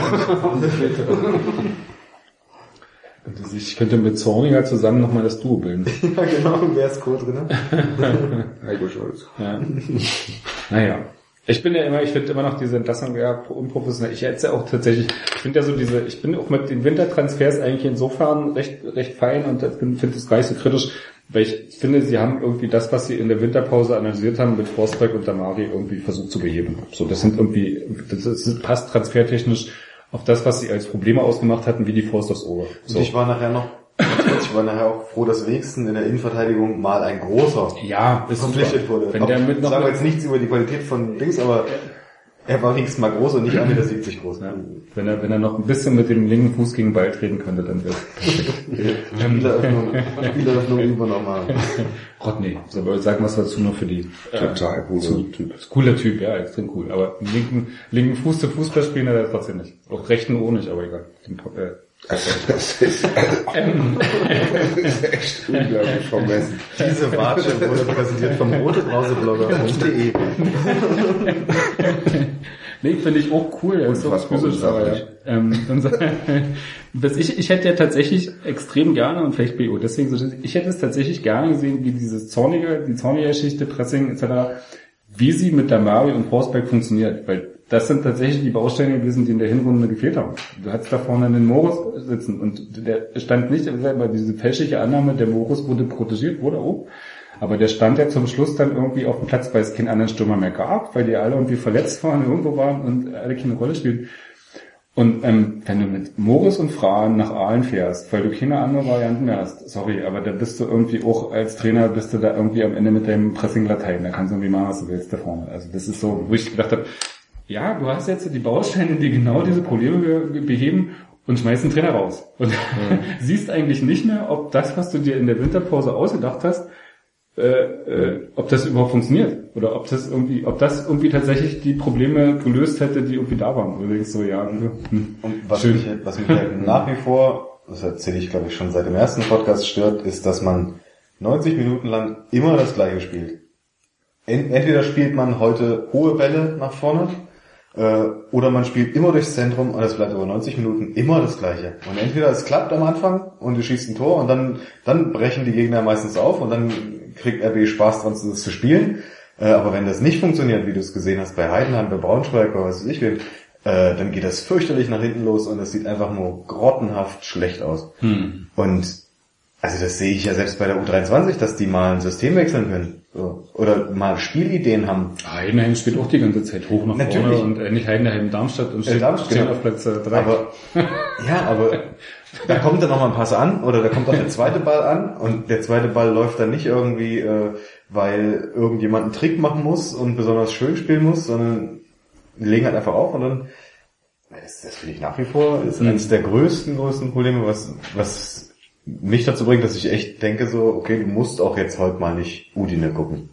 Speaker 4: der Ich könnte mit Zorniger zusammen nochmal das Duo bilden.
Speaker 6: Ja, genau, wer ist Co drin?
Speaker 7: Heiko Scholz.
Speaker 4: Ja. Naja. Ich bin ja immer, ich finde immer noch diese Entlassung ja unprofessionell. Ich hätte ja auch tatsächlich, ich finde ja so diese, ich bin auch mit den Wintertransfers eigentlich insofern recht, recht fein und finde es gar nicht so kritisch, weil ich finde, sie haben irgendwie das, was sie in der Winterpause analysiert haben, mit Forsberg und Damari irgendwie versucht zu beheben. So, das sind irgendwie, das, ist, das passt transfertechnisch auf das, was sie als Probleme ausgemacht hatten, wie die Faust aufs Auge. So.
Speaker 6: Und ich war nachher noch, ich war nachher auch froh, dass wenigstens in der Innenverteidigung mal ein großer
Speaker 4: ja, ist
Speaker 6: verpflichtet wurde.
Speaker 4: Wenn der mit
Speaker 6: ich
Speaker 4: noch
Speaker 6: sage jetzt nichts über die Qualität von Dings, aber er war wenigstens mal groß und nicht eins Komma siebzig Meter groß.
Speaker 4: Ja. Wenn er, wenn er noch ein bisschen mit dem linken Fuß gegen den Ball treten könnte, dann wäre es
Speaker 6: Spieleröffnung, Spieleröffnung übernormal.
Speaker 4: Rodney, so, aber sagen wir es dazu noch für die.
Speaker 7: Total cooler
Speaker 4: zu, Typ. Cooler Typ, ja, extrem cool. Aber einen linken, linken Fuß zu Fußball spielen hat er trotzdem nicht. Auch rechten auch nicht, aber egal. Den, äh,
Speaker 7: das ist, ähm, das ist echt unglaublich vermessen.
Speaker 6: Diese Watsche wurde präsentiert vom rotebrauseblogger punkt de.
Speaker 4: Nee, finde ich auch cool. Er ist auch physisch, aber ja. Ähm, was ich, ich hätte ja tatsächlich extrem gerne, und vielleicht B O deswegen so, ich hätte es tatsächlich gerne gesehen, wie dieses Zornige, die zornige Geschichte, Pressing et cetera, wie sie mit Damari und Forsberg funktioniert, weil das sind tatsächlich die Bausteine gewesen, die in der Hinrunde gefehlt haben. Du hattest da vorne einen Morris sitzen und der stand nicht, aber diese fälschliche Annahme, der Morris wurde protegiert, wurde auch. Aber der stand ja zum Schluss dann irgendwie auf dem Platz, weil es keinen anderen Stürmer mehr gab, weil die alle irgendwie verletzt waren, irgendwo waren und alle keine Rolle spielen. Und ähm, wenn du mit Morris und Frahn nach Aalen fährst, weil du keine andere Varianten mehr hast, sorry, aber da bist du irgendwie auch als Trainer, bist du da irgendwie am Ende mit deinem Pressing-Latein, da kannst du irgendwie machen, was du willst da vorne. Also das ist so, wo ich gedacht habe, ja, du hast jetzt die Bausteine, die genau diese Probleme be- beheben und schmeißt den Trainer raus. Und ja. siehst eigentlich nicht mehr, ob das, was du dir in der Winterpause ausgedacht hast, äh, äh, ob das überhaupt funktioniert. Oder ob das irgendwie, ob das irgendwie tatsächlich die Probleme gelöst hätte, die irgendwie da waren. Und du denkst so, ja, hm,
Speaker 6: und was
Speaker 4: schön.
Speaker 6: mich, was mich halt nach wie vor, das erzähle ich glaube ich schon seit dem ersten Podcast, stört, ist, dass man neunzig Minuten lang immer das Gleiche spielt. Entweder spielt man heute hohe Bälle nach vorne, oder man spielt immer durchs Zentrum und es bleibt über neunzig Minuten immer das Gleiche. Und entweder es klappt am Anfang und du schießt ein Tor und dann dann brechen die Gegner meistens auf und dann kriegt R B Spaß dran, das zu spielen. Aber wenn das nicht funktioniert, wie du es gesehen hast bei Heidenheim, bei Braunschweig oder was weiß ich will, dann geht das fürchterlich nach hinten los und es sieht einfach nur grottenhaft schlecht aus. Hm. Und also das sehe ich ja selbst bei der U dreiundzwanzig, dass die mal ein System wechseln können. So. Oder mal Spielideen haben.
Speaker 4: Heidenheim spielt auch die ganze Zeit hoch nach
Speaker 6: Natürlich.
Speaker 4: vorne und äh, nicht Heidenheim, Darmstadt und steht,
Speaker 6: äh, Darmstadt,
Speaker 4: stehen
Speaker 6: genau.
Speaker 4: auf Platz äh, drei.
Speaker 6: Aber, ja, aber da kommt dann nochmal ein Pass an oder da kommt auch der zweite Ball an und der zweite Ball läuft dann nicht irgendwie, äh, weil irgendjemand einen Trick machen muss und besonders schön spielen muss, sondern die legen halt einfach auf und dann, das, das finde ich nach wie vor, ist mhm. eines der größten, größten Probleme, was, was mich dazu bringt, dass ich echt denke so, okay, du musst auch jetzt heute mal nicht Udine gucken.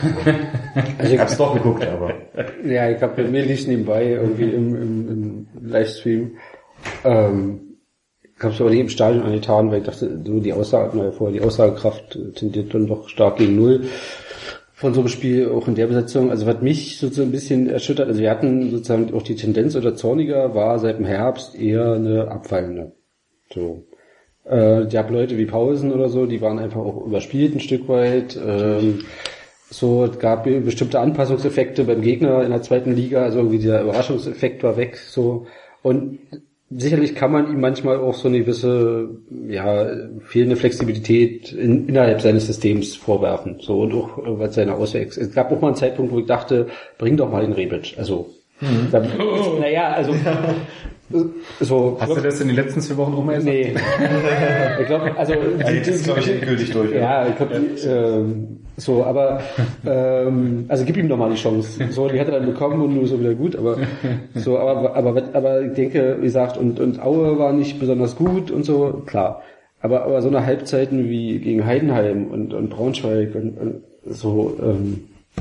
Speaker 6: Also ich hab's doch geguckt, aber.
Speaker 5: Ja, ich hab mir lief nebenbei irgendwie im, im, im Livestream. Ähm, ich hab's aber nicht im Stadion angetan, weil ich dachte, so die Aussage, na, vorher die Aussagekraft tendiert dann doch stark gegen Null von so einem Spiel, auch in der Besetzung. Also was mich sozusagen ein bisschen erschüttert, also wir hatten sozusagen auch die Tendenz oder Zorniger war seit dem Herbst eher eine abfallende. So. Äh, die Leute wie Pausen oder so, die waren einfach auch überspielt ein Stück weit. Ähm, so, es gab bestimmte Anpassungseffekte beim Gegner in der zweiten Liga, also irgendwie der Überraschungseffekt war weg, so. Und sicherlich kann man ihm manchmal auch so eine gewisse, ja, fehlende Flexibilität in, innerhalb seines Systems vorwerfen, so, und auch was seine Auswechslung. Es gab auch mal einen Zeitpunkt, wo ich dachte, bring doch mal den Rebic, also, mhm. da, naja, also, so.
Speaker 4: Hast du das in den letzten zwei Wochen rum gesagt?
Speaker 5: Nee. Ich glaube, also,
Speaker 6: Also jetzt ist, glaube ich, endgültig durch.
Speaker 5: ja, ich glaube, ähm, so, aber, ähm, also gib ihm doch mal die Chance. So, die hat er dann bekommen und nur so wieder gut, aber, so, aber, aber, aber ich denke, wie gesagt, und, und Aue war nicht besonders gut und so, klar. Aber, aber so eine Halbzeiten wie gegen Heidenheim und, und Braunschweig und, und so, ähm,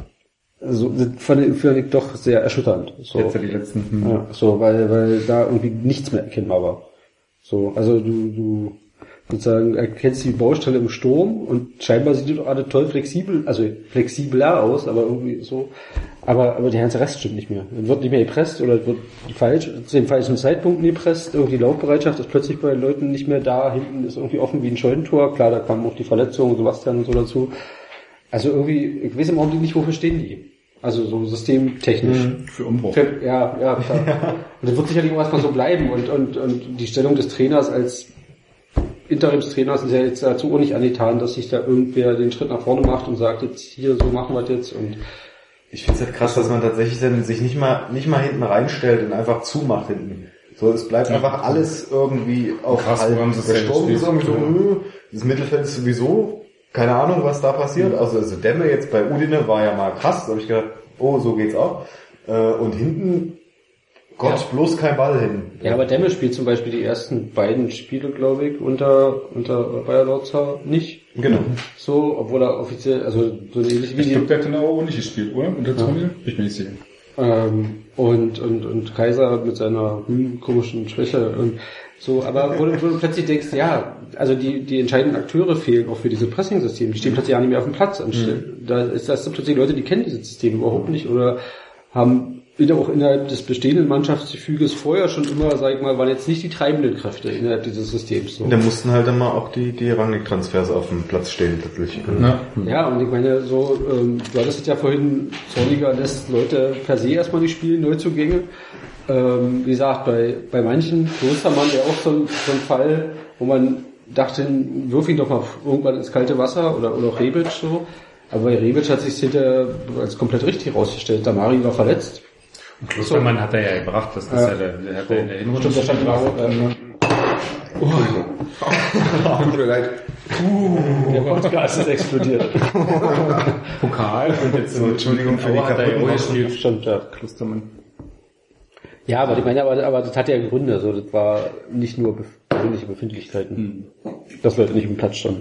Speaker 5: so, fand ich, fand ich doch sehr erschütternd. So.
Speaker 4: Jetzt ja die letzten, hm.
Speaker 5: Ja, so, weil, weil da irgendwie nichts mehr erkennbar war. So, also du, du, sozusagen erkennst die Baustelle im Sturm und scheinbar sieht die doch alle toll flexibel, also flexibler aus, aber irgendwie so, aber, aber der ganze Rest stimmt nicht mehr. Es wird nicht mehr gepresst oder es wird falsch, zu dem falschen Zeitpunkt gepresst, irgendwie die Laufbereitschaft ist plötzlich bei den Leuten nicht mehr da, hinten ist irgendwie offen wie ein Scheunentor, klar, da kamen auch die Verletzungen, Sebastian und so dazu. Also irgendwie, ich weiß im Augenblick nicht, wofür stehen die. Also so systemtechnisch.
Speaker 4: Mhm, für Umbruch.
Speaker 5: Für, ja, ja, klar. Ja. Und das wird sicherlich auch erstmal so bleiben und, und, und die Stellung des Trainers als Interimstrainers ist ja jetzt dazu auch nicht angetan, dass sich da irgendwer den Schritt nach vorne macht und sagt, jetzt hier, so machen wir das jetzt und
Speaker 6: ich finde es halt krass, dass man tatsächlich dann sich nicht mal, nicht mal hinten reinstellt und einfach zumacht hinten. So, es bleibt ja einfach alles irgendwie auf
Speaker 4: krass,
Speaker 6: halb.
Speaker 4: haben sie es
Speaker 6: Der
Speaker 4: ja
Speaker 6: Sturm ist
Speaker 4: gespielt.
Speaker 6: irgendwie so, äh, das Mittelfeld ist sowieso, keine Ahnung, was da passiert. Also, also Demme jetzt bei Udine war ja mal krass, da habe ich gedacht, oh, so geht's auch. Äh, und hinten, Gott, ja. bloß kein Ball hin.
Speaker 5: Ja, aber Demme spielt zum Beispiel die ersten beiden Spiele, glaube ich, unter, unter Bayer Lorzer nicht.
Speaker 6: Genau.
Speaker 5: So, obwohl er offiziell, also so ähnlich wie
Speaker 4: Ich
Speaker 5: die,
Speaker 4: glaube, der hat dann auch nicht gespielt, oder? Unter Toni? Ja. Ich bin nicht sicher.
Speaker 5: ähm, und, und, und Kaiser mit seiner hm, komischen Schwäche und so, aber wo, wo du plötzlich denkst, ja, also die, die entscheidenden Akteure fehlen auch für diese Pressing-Systeme, die stehen plötzlich ja nicht mehr auf dem Platz. Mhm. Da ist das sind plötzlich Leute, die kennen dieses System überhaupt nicht oder haben wieder auch innerhalb des bestehenden Mannschaftsgefüges vorher schon immer, sag ich mal, waren jetzt nicht die treibenden Kräfte innerhalb dieses Systems. So.
Speaker 6: Da mussten halt dann mal auch die, die Rangnick-Transfers auf dem Platz stehen, plötzlich.
Speaker 4: Ja.
Speaker 5: Ja, und ich meine, so, ähm, du hattest ja vorhin, Zorniger lässt Leute per se erstmal nicht spielen, Neuzugänge. Ähm, wie gesagt, bei, bei manchen, Klostermann wäre auch so ein, so ein Fall, wo man dachte, wirf ihn doch mal irgendwann ins kalte Wasser oder, oder auch Rebic so. Aber bei Rebic hat sich hinterher als komplett richtig rausgestellt. Damari war verletzt.
Speaker 4: Und Klostermann so. Hat er ja gebracht, das ist ja, ja der, der hat so. in der Hinrunde
Speaker 5: Stimmt, stand drauf. Ähm,
Speaker 7: oh. Tut mir leid.
Speaker 5: Uh, der Podcast ist explodiert.
Speaker 4: Pokal und jetzt so,
Speaker 6: Entschuldigung für die
Speaker 5: kaputten Stimmt, ja.
Speaker 4: Klostermann.
Speaker 5: Ja, aber ich meine, aber, aber das hat ja Gründe, also das war nicht nur persönliche Befindlichkeiten, hm. dass Leute nicht im Platz standen.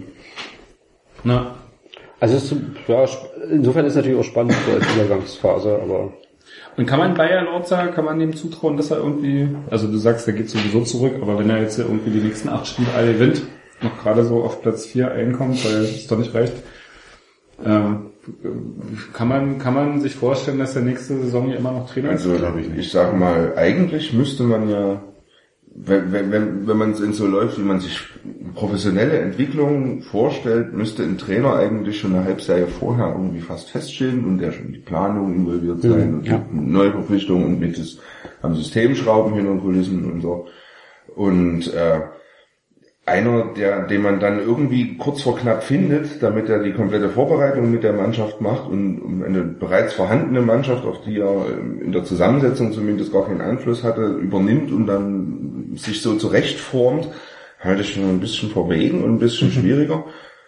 Speaker 4: Na.
Speaker 5: Also es ist, ja, insofern ist es natürlich auch spannend so als Übergangsphase, aber.
Speaker 4: Und kann man Bayer Lorzer, kann man dem zutrauen, dass er irgendwie, also du sagst, der geht sowieso zurück, aber wenn er jetzt irgendwie die nächsten acht Spiele alle gewinnt, noch gerade so auf Platz vier einkommt, weil es doch nicht reicht, ähm, kann man, kann man sich vorstellen, dass der nächste Saison ja immer noch Trainer ist?
Speaker 7: Also, glaube ich nicht. Ich sag mal, eigentlich müsste man ja, wenn, wenn, wenn, wenn man es in so läuft, wie man sich professionelle Entwicklung vorstellt, müsste ein Trainer eigentlich schon eine Halbserie vorher irgendwie fast feststehen und der schon die Planung involviert sein mhm, und ja. neue Verpflichtungen und mit das, am System schrauben hinter den Kulissen und so. Und, äh, einer, der, den man dann irgendwie kurz vor knapp findet, damit er die komplette Vorbereitung mit der Mannschaft macht und eine bereits vorhandene Mannschaft, auf die er in der Zusammensetzung zumindest gar keinen Einfluss hatte, übernimmt und dann sich so zurechtformt, halte ich schon ein bisschen verwegen und ein bisschen schwieriger.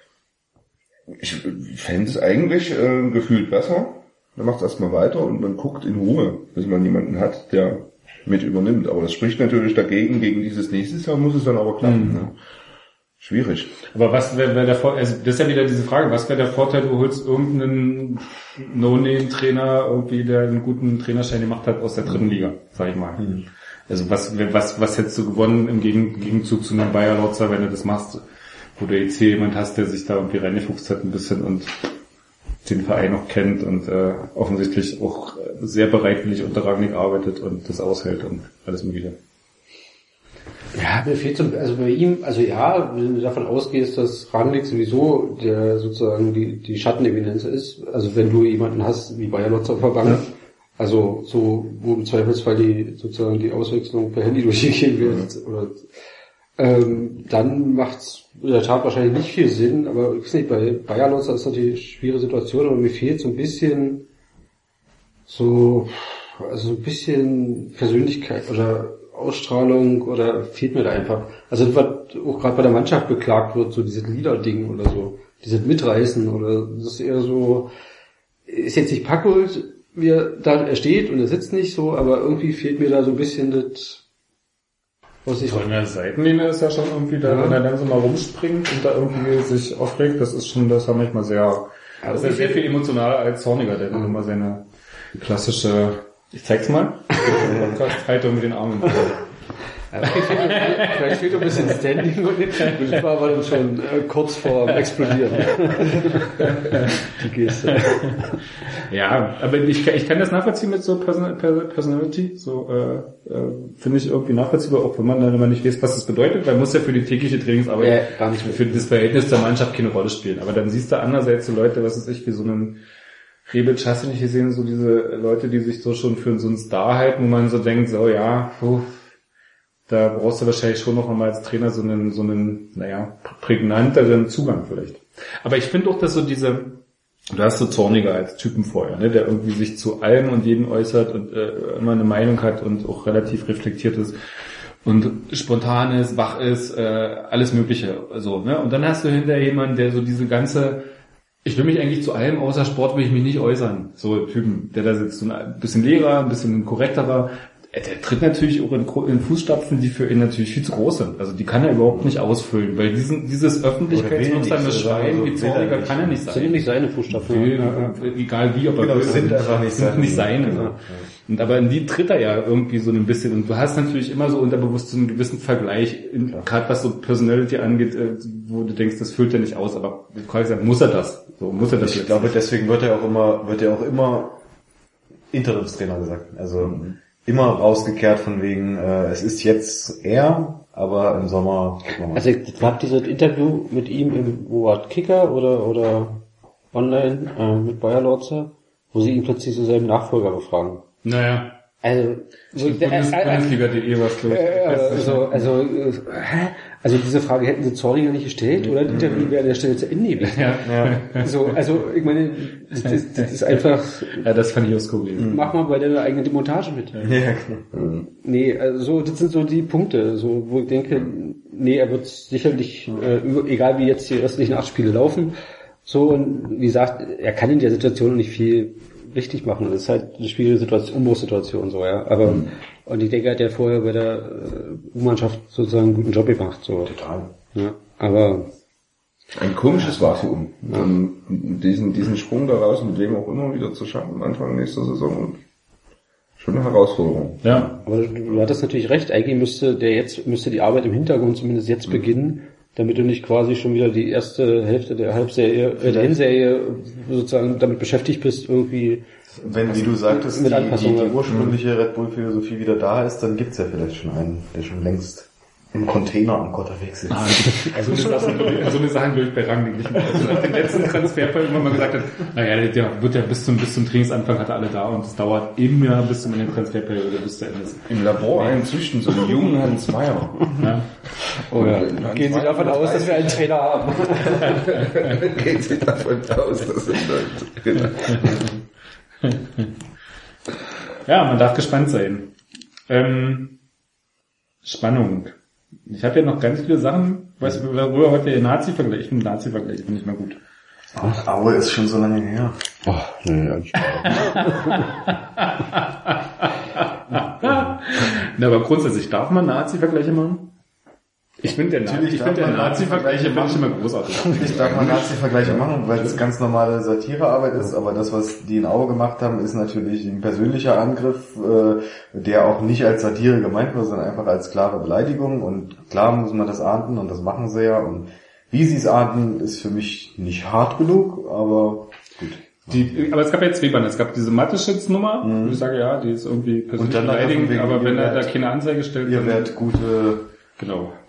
Speaker 7: Ich fände es eigentlich äh, gefühlt besser. Man macht es erstmal weiter und man guckt in Ruhe, bis man jemanden hat, der mit übernimmt. Aber das spricht natürlich dagegen, gegen dieses nächstes Jahr muss es dann aber klappen. Mhm. Ne? Schwierig.
Speaker 4: Aber was wäre wär der Vorteil, also das ist ja wieder diese Frage, was wäre der Vorteil, du holst irgendeinen No-Name-Trainer, irgendwie, der einen guten Trainerschein gemacht hat aus der dritten Liga, sag ich mal. Mhm. Also was, was, was hättest du gewonnen im Gegenzug zu einem Bayer Lorzer, wenn du das machst, wo du jetzt hier jemand hast, der sich da irgendwie reingefuchst hat ein bisschen und den Verein auch kennt und äh, offensichtlich auch sehr bereitwillig unter Rangnick arbeitet und das aushält und alles mögliche.
Speaker 5: Ja, mir fehlt so, also bei ihm, also ja, wenn du davon ausgehst, dass Rangnick sowieso der sozusagen die die Schatteneminenz ist, also wenn du jemanden hast wie Bayer Lorzer Verband, ja. also so, wo im Zweifelsfall die sozusagen die Auswechslung per Handy durchgegeben wird, ja. oder ähm, dann macht's in der Tat wahrscheinlich nicht viel Sinn, aber ich weiß nicht, bei Bayer Lorzer ist natürlich eine schwierige Situation, aber mir fehlt so ein bisschen so, also so ein bisschen Persönlichkeit oder Ausstrahlung oder fehlt mir da einfach. Also was auch gerade bei der Mannschaft beklagt wird, so dieses Lieder-Ding oder so, dieses Mitreißen oder das ist eher so, ist jetzt nicht Packold, wie er da er steht und er sitzt nicht so, aber irgendwie fehlt mir da so ein bisschen das, was ich...
Speaker 4: Von der Seitenlinie ist ja schon irgendwie da, ja. Wenn er dann so mal rumspringt und da irgendwie sich aufregt, das ist schon, das war manchmal sehr, das ist ja sehr viel emotionaler als Zorniger, der dann immer seine klassische, ich zeig's mal, Podcast-Haltung mit den Armen.
Speaker 5: Vielleicht fehlt ein bisschen Standing und das war aber dann schon äh, kurz vor Explodieren. Die Geste.
Speaker 4: Ja, aber ich, ich kann das nachvollziehen mit so Person, Personality, so äh, äh, finde ich irgendwie nachvollziehbar, auch wenn man dann immer nicht weiß, was das bedeutet, weil muss ja für die tägliche Trainingsarbeit
Speaker 5: ja, gar nicht mehr.
Speaker 4: Für das Verhältnis der Mannschaft keine Rolle spielen. Aber dann siehst du andererseits so Leute, was weiß ich, wie so einen Rebic, hast du nicht gesehen, so diese Leute, die sich so schon für so einen Star halten, wo man so denkt, so ja, puh, da brauchst du wahrscheinlich schon noch einmal als Trainer so einen, so einen, naja, prägnanteren Zugang vielleicht. Aber ich finde auch, dass so diese, du hast so Zorniger als Typen vorher, ne, der irgendwie sich zu allem und jedem äußert und äh, immer eine Meinung hat und auch relativ reflektiert ist und spontan ist, wach ist, äh, alles Mögliche, so, ne. Und dann hast du hinterher jemanden, der so diese ganze, ich will mich eigentlich zu allem außer Sport will ich mich nicht äußern, so Typen, der da sitzt, so ein bisschen leerer, ein bisschen korrekterer. Der tritt natürlich auch in, in Fußstapfen, die für ihn natürlich viel zu groß sind. Also die kann er überhaupt nicht ausfüllen, weil diesen, dieses öffentlichkeitswirksame Schwein wie Zorniger kann er nicht sein.
Speaker 5: Das sind nicht seine Fußstapfen.
Speaker 4: Will, ja. Egal wie, ob er
Speaker 6: genau,
Speaker 4: will,
Speaker 6: sind einfach nicht
Speaker 4: sind
Speaker 6: seine.
Speaker 4: Nicht seine ja. Und aber in die tritt er ja irgendwie so ein bisschen. Und du hast natürlich immer so unterbewusst so einen gewissen Vergleich, gerade was so Personality angeht, wo du denkst, das füllt er nicht aus. Aber du kannst sagen, muss er das? So muss er das
Speaker 6: Ich
Speaker 4: jetzt
Speaker 6: glaube,
Speaker 4: nicht.
Speaker 6: deswegen wird er auch immer, wird er auch immer Interimstrainer gesagt. Also mhm. immer rausgekehrt von wegen, äh, es ist jetzt er, aber im Sommer.
Speaker 5: Also es gab dieses Interview mit ihm im, wo war Kicker oder oder online äh, mit Bayer Lorzer, wo sie ihn plötzlich zu seinem Nachfolger befragen.
Speaker 4: Naja.
Speaker 5: Also so,
Speaker 4: Bundes, äh, äh, Bundesliga punkt de was glaube ich.
Speaker 5: Äh, also also äh, hä? Also diese Frage hätten sie Zorniger nicht gestellt oder das Interview wäre an der Stelle zu Ende gewesen.
Speaker 4: Ja, ja.
Speaker 5: So, also ich meine, das, das, das ist einfach.
Speaker 4: Ja, das fand ich auch skurril.
Speaker 5: Mach mal bei deiner eigenen Demontage mit.
Speaker 6: Ja, klar.
Speaker 5: Nee, also so, das sind so die Punkte, so wo ich denke, nee, er wird sicherlich, äh, über, egal wie jetzt die restlichen acht Spiele laufen, so und wie gesagt, er kann in der Situation nicht viel richtig machen. Das ist halt eine schwierige Situation, Umbruchssituation so, ja. Aber mhm. und ich denke, er hat ja vorher bei der äh, U-Mannschaft sozusagen einen guten Job gemacht. So.
Speaker 6: Total.
Speaker 5: Ja. Aber
Speaker 7: ein komisches Vakuum. Ja. Um diesen, diesen Sprung daraus mit wem auch immer wieder zu schaffen, Anfang nächster Saison. Schon eine Herausforderung.
Speaker 4: Ja.
Speaker 5: Aber du, du hattest natürlich recht, eigentlich müsste der jetzt, müsste die Arbeit im Hintergrund zumindest jetzt mhm. beginnen, damit du nicht quasi schon wieder die erste Hälfte der Halbserie, äh, der Hinserie sozusagen damit beschäftigt bist, irgendwie.
Speaker 6: Wenn, wie du sagtest,
Speaker 5: mit
Speaker 6: die, die, die
Speaker 5: mhm.
Speaker 6: ursprüngliche Red Bull-Philosophie wieder da ist, dann gibt's ja vielleicht schon einen, der schon längst im Container am unterwegs ist.
Speaker 4: Ah, also so eine Sache, so eine Sache würde ich bei Rangnick nicht mehr. Also nach dem letzten Transfer irgendwann mal gesagt hat, naja, der wird ja bis zum, bis zum Trainingsanfang hat er alle da und es dauert immer bis zum Ende der Transferperiode bis zu Ende.
Speaker 7: Im Labor einzüchten, so einen jungen Hans Meyer.
Speaker 4: Ja.
Speaker 5: Oh ja. Gehen Sie davon aus, dass wir einen Trainer haben?
Speaker 7: Gehen Sie davon aus, dass es läuft. Genau.
Speaker 4: Ja, man darf gespannt sein. Ähm, Spannung. Ich habe ja noch ganz viele Sachen, weißt du, worüber heute der Nazi-Vergleich, ich finde Nazi-Vergleich, finde ich mal gut.
Speaker 6: Ach, Aue ist schon so lange her.
Speaker 5: Ach, nee, eigentlich
Speaker 4: Na, aber grundsätzlich, darf man Nazi-Vergleiche machen? Ich finde der,
Speaker 6: Natürlich
Speaker 4: ich find der Nazi-Vergleiche mache ich immer großartig.
Speaker 6: Ich darf mal Nazi-Vergleiche machen, weil das ganz normale Satirearbeit ist, aber das, was die in Aue gemacht haben, ist natürlich ein persönlicher Angriff, äh, der auch nicht als Satire gemeint wird, sondern einfach als klare Beleidigung und klar muss man das ahnden und das machen sie ja und wie sie es ahnden, ist für mich nicht hart genug, aber gut.
Speaker 4: Die, aber es gab ja zwei Bande. Es gab diese Mateschitz-Nummer, mhm. wo ich sage, ja, die ist irgendwie persönlich beleidigend, aber wenn er da keine Anzeige stellt,
Speaker 6: ihr werdet gute
Speaker 4: genau.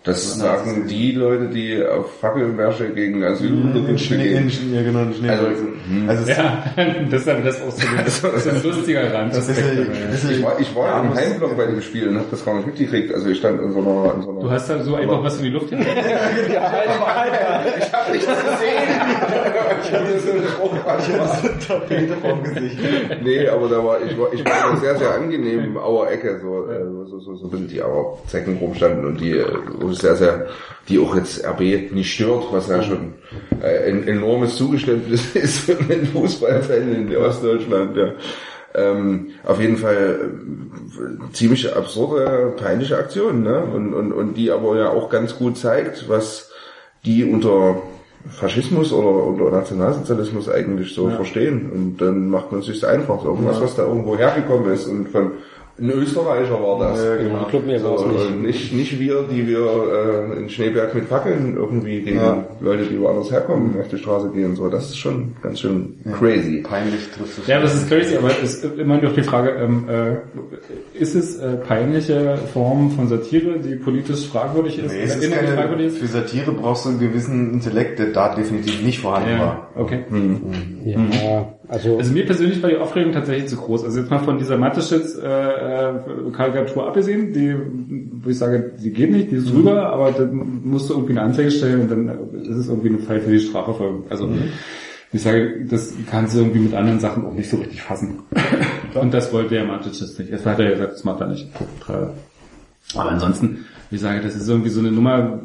Speaker 7: Das sagen die Leute, die auf Fackelmärsche gegen Asylunterkünfte gehen.
Speaker 6: Ja, genau, in Schnee.
Speaker 7: Also,
Speaker 4: Also ja, das ist aber das auch so ein, so ein lustiger Rand.
Speaker 6: Das ist, das ist,
Speaker 7: ich war, ich war ja im Heimblock bei dem Spiel und hab das gar nicht mitgekriegt. Also ich stand in so einer... In so einer
Speaker 4: du hast da so einfach was in die Luft gekriegt?
Speaker 7: Ja, Alter, ich hab nichts gesehen. Ich hatte so eine
Speaker 6: Tapete vom Gesicht.
Speaker 7: Nee, aber da war ich war ich war sehr, sehr angenehm im Auer Ecke, so, so, so, so ein bisschen die Auer Zecken rumstanden und die sehr, sehr, die auch jetzt R B nicht stört, was ja schon ein enormes Zugeständnis ist für einen Fußballfan in Ostdeutschland, ja. Ähm, auf jeden Fall äh, ziemlich absurde, peinliche Aktion, ne? Und, und, und die aber ja auch ganz gut zeigt, was die unter Faschismus oder unter Nationalsozialismus eigentlich so ja. verstehen. Und dann macht man sich einfach irgendwas, ja. was da irgendwo hergekommen ist und von ein Österreicher war das.
Speaker 5: Ja, genau. Die Club
Speaker 7: so, nicht. nicht. Nicht wir, die wir äh, in Schneeberg mit Fackeln irgendwie gegen ja. Leute, die woanders herkommen, auf die Straße gehen. So, das ist schon ganz schön ja. crazy.
Speaker 6: Peinlich trifft es.
Speaker 4: Ja, das ist crazy, aber es ist immer noch die Frage, ähm, äh, ist es äh, peinliche Form von Satire, die politisch fragwürdig ist?
Speaker 6: Nee, es ist keine, fragwürdig ist? Für Satire brauchst du einen gewissen Intellekt, der da definitiv nicht vorhanden
Speaker 4: ja.
Speaker 6: war.
Speaker 4: Okay.
Speaker 6: Mhm.
Speaker 5: Ja, also,
Speaker 4: also mir persönlich war die Aufregung tatsächlich zu groß. Also jetzt mal von dieser Mateschitz äh, Karikatur abgesehen, die, wo ich sage, die geht nicht, die ist drüber, mhm. aber dann musst du irgendwie eine Anzeige stellen und dann ist es irgendwie ein Fall für die Strafverfolgung. Also mhm. ich sage, das kannst du irgendwie mit anderen Sachen auch nicht so richtig fassen. Und das wollte der Mateschitz nicht. Jetzt hat er ja gesagt, das macht er nicht. Aber ansonsten, wie ich sage, das ist irgendwie so eine Nummer,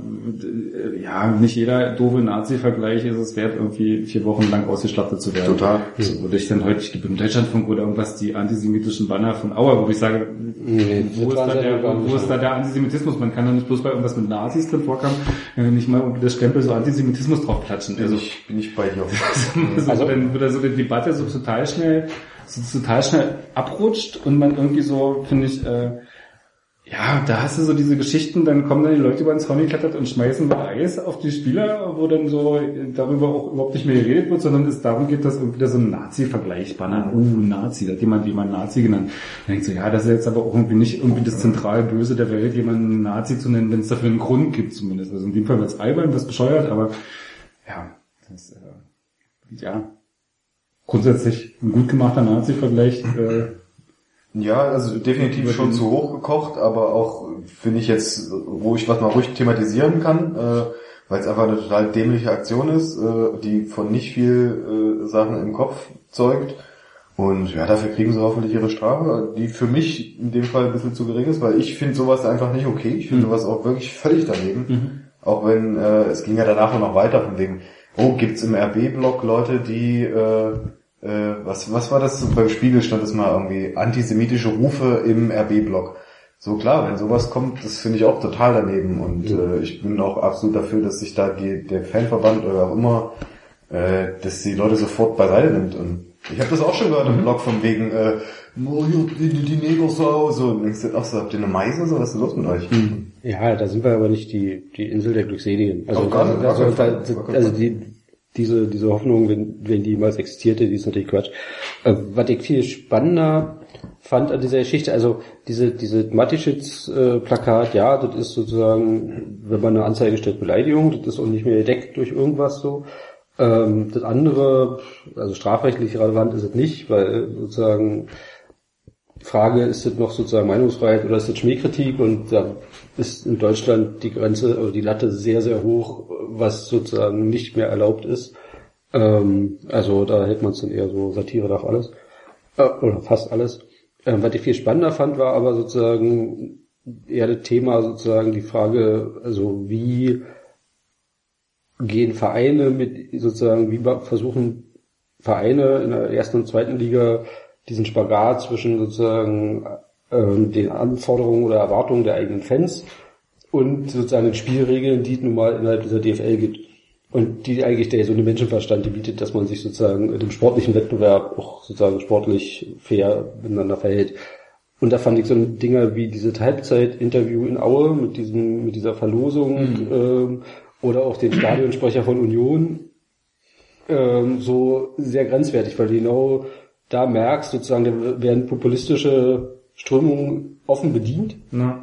Speaker 4: ja, nicht jeder doofe Nazi-Vergleich ist es wert, irgendwie vier Wochen lang ausgeschlachtet zu werden.
Speaker 6: Total.
Speaker 4: So, oder ich dann heute, ich gebe im Deutschlandfunk oder irgendwas die antisemitischen Banner von Auer, wo ich sage,
Speaker 5: nee,
Speaker 4: wo, ist da, der, wo, wo ist da der Antisemitismus? Man kann doch nicht bloß bei irgendwas mit Nazis drin vorkommen, nicht mal unter das Stempel so Antisemitismus draufklatschen.
Speaker 6: Also ich bin nicht bei dir.
Speaker 4: Also, also dann wird da so die Debatte so total schnell, so total schnell abrutscht und man irgendwie so, finde ich, äh, ja, da hast du so diese Geschichten, dann kommen dann die Leute über den Zaun geklettert und schmeißen mit Eis auf die Spieler, wo dann so darüber auch überhaupt nicht mehr geredet wird, sondern es darum geht, dass irgendwie da so ein Nazi-Vergleichsbanner, uh, Nazi, da hat jemand jemand Nazi genannt. Dann denkst du, ja, das ist jetzt aber auch irgendwie nicht irgendwie das zentrale Böse der Welt, jemanden Nazi zu nennen, wenn es dafür einen Grund gibt zumindest. Also in dem Fall wird's albern, wird's bescheuert, aber ja, das äh, ja, grundsätzlich ein gut gemachter Nazi-Vergleich, äh,
Speaker 6: ja, also definitiv schon zu hoch gekocht, aber auch, finde ich jetzt, ruhig, was man ruhig thematisieren kann, äh, weil es einfach eine total dämliche Aktion ist, äh, die von nicht viel äh, Sachen im Kopf zeugt. Und ja, dafür kriegen sie hoffentlich ihre Strafe, die für mich in dem Fall ein bisschen zu gering ist, weil ich finde sowas einfach nicht okay. Ich finde mhm. sowas auch wirklich völlig daneben. Mhm. Auch wenn, äh, es ging ja danach noch weiter von wegen, oh, gibt's im R B-Blog Leute, die... Äh, Was, was war das? Beim Spiegel stand es mal irgendwie antisemitische Rufe im R B-Blog. So klar, wenn sowas kommt, das finde ich auch total daneben. Und äh, ich bin auch absolut dafür, dass sich da die, der Fanverband oder auch immer, äh, dass die Leute sofort beiseite nimmt. Und ich habe das auch schon gehört im Blog von wegen, äh, oh, die, die Negersau, so. Und denkst du auch so, habt ihr eine Meise? So, was ist los mit euch?
Speaker 5: Mhm. Ja, da sind wir aber nicht die, die Insel der Glückseligen. Also,
Speaker 6: gar nicht,
Speaker 5: also, also, also, also die, Diese, diese Hoffnung, wenn, wenn die jemals existierte, die ist natürlich Quatsch. Äh, was ich viel spannender fand an dieser Geschichte, also diese, diese Mateschitz-Plakat, ja, das ist sozusagen, wenn man eine Anzeige stellt, Beleidigung, das ist auch nicht mehr gedeckt durch irgendwas so. Ähm, das andere, also strafrechtlich relevant ist es nicht, weil sozusagen die Frage, ist das noch sozusagen Meinungsfreiheit oder ist das Schmähkritik, und da ist in Deutschland die Grenze oder die Latte sehr, sehr hoch, was sozusagen nicht mehr erlaubt ist. Ähm, also da hält man es dann eher so, Satire darf alles, äh, oder fast alles. Ähm, was ich viel spannender fand, war aber sozusagen eher das Thema, sozusagen die Frage, also wie gehen Vereine mit, sozusagen, wie versuchen Vereine in der ersten und zweiten Liga diesen Spagat zwischen sozusagen ähm, den Anforderungen oder Erwartungen der eigenen Fans und sozusagen den Spielregeln, die es nun mal innerhalb dieser D F L gibt. Und die eigentlich der so eine Menschenverstand, die bietet, dass man sich sozusagen in dem sportlichen Wettbewerb auch sozusagen sportlich fair miteinander verhält. Und da fand ich so Dinger wie dieses Halbzeit-Interview in Aue mit diesem, mit dieser Verlosung, mhm. ähm, oder auch den Stadionsprecher von Union, ähm, so sehr grenzwertig, weil du genau da merkst, sozusagen, da werden populistische Strömungen offen bedient.
Speaker 4: Ja.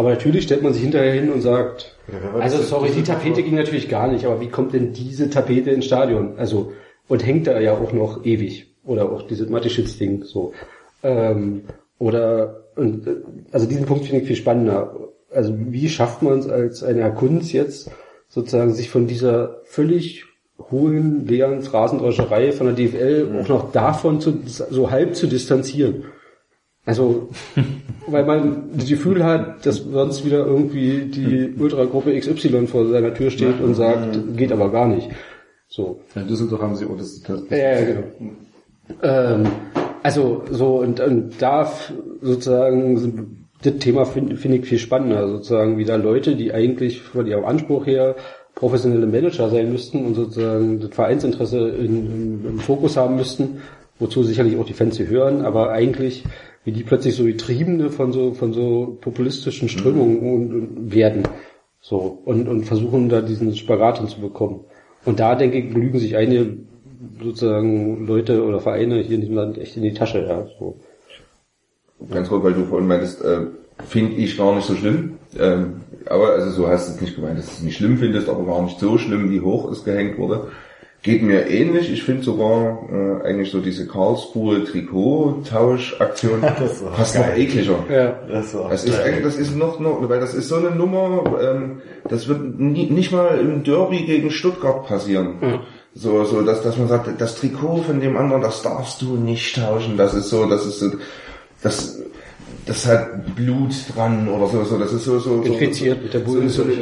Speaker 5: Aber natürlich stellt man sich hinterher hin und sagt,
Speaker 6: Ja,
Speaker 5: also
Speaker 6: das-
Speaker 5: sorry,
Speaker 6: das-
Speaker 5: die Tapete ging natürlich gar nicht, aber wie kommt denn diese Tapete ins Stadion? Also, und hängt da ja auch noch ewig. Oder auch dieses Mateschitz-Ding, so. Ähm, oder, und, äh, also diesen Punkt finde ich viel spannender. Also, wie schafft man es als eine Kunst jetzt, sozusagen, sich von dieser völlig hohen, leeren Phrasendrescherei von der D F L mhm. auch noch davon zu, so halb zu distanzieren? Also, weil man das Gefühl hat, dass sonst wieder irgendwie die Ultragruppe X Y vor seiner Tür steht und sagt, geht aber gar nicht. So.
Speaker 4: In Düsseldorf haben sie auch das, das
Speaker 5: Ja, ja, genau. Ähm, also, so, und, und da f- sozusagen, das Thema finde find ich viel spannender, sozusagen wieder Leute, die eigentlich von ihrem Anspruch her professionelle Manager sein müssten und sozusagen das Vereinsinteresse in, in, im Fokus haben müssten, wozu sicherlich auch die Fans gehören, aber eigentlich wie die plötzlich so Getriebene von so von so populistischen Strömungen und, und werden, so und und versuchen da diesen Spagat hinzubekommen. Und da denke ich, lügen sich einige sozusagen Leute oder Vereine hier in diesem Land echt in die Tasche, ja. So.
Speaker 7: Ganz kurz, weil du vorhin meintest, äh, finde ich gar nicht so schlimm. Ähm, aber also so hast du es nicht gemeint, dass du es nicht schlimm findest, aber gar nicht so schlimm, wie hoch es gehängt wurde. Geht mir ähnlich. Ich finde sogar äh, eigentlich so diese Karlsruhe Trikot-Tausch-Aktion fast noch ekliger.
Speaker 5: Ja.
Speaker 6: Das war
Speaker 7: Das ist eigentlich, das ist noch, noch, weil das ist so eine Nummer, ähm, das wird nie, nicht mal im Derby gegen Stuttgart passieren. Mhm. So, so, dass, dass man sagt, das Trikot von dem anderen, das darfst du nicht tauschen. Das ist so, das ist so, das, das hat Blut dran oder so, so, das ist so, so,
Speaker 5: infiziert
Speaker 7: so,
Speaker 5: mit der
Speaker 7: so,
Speaker 5: Bullen.
Speaker 7: so eine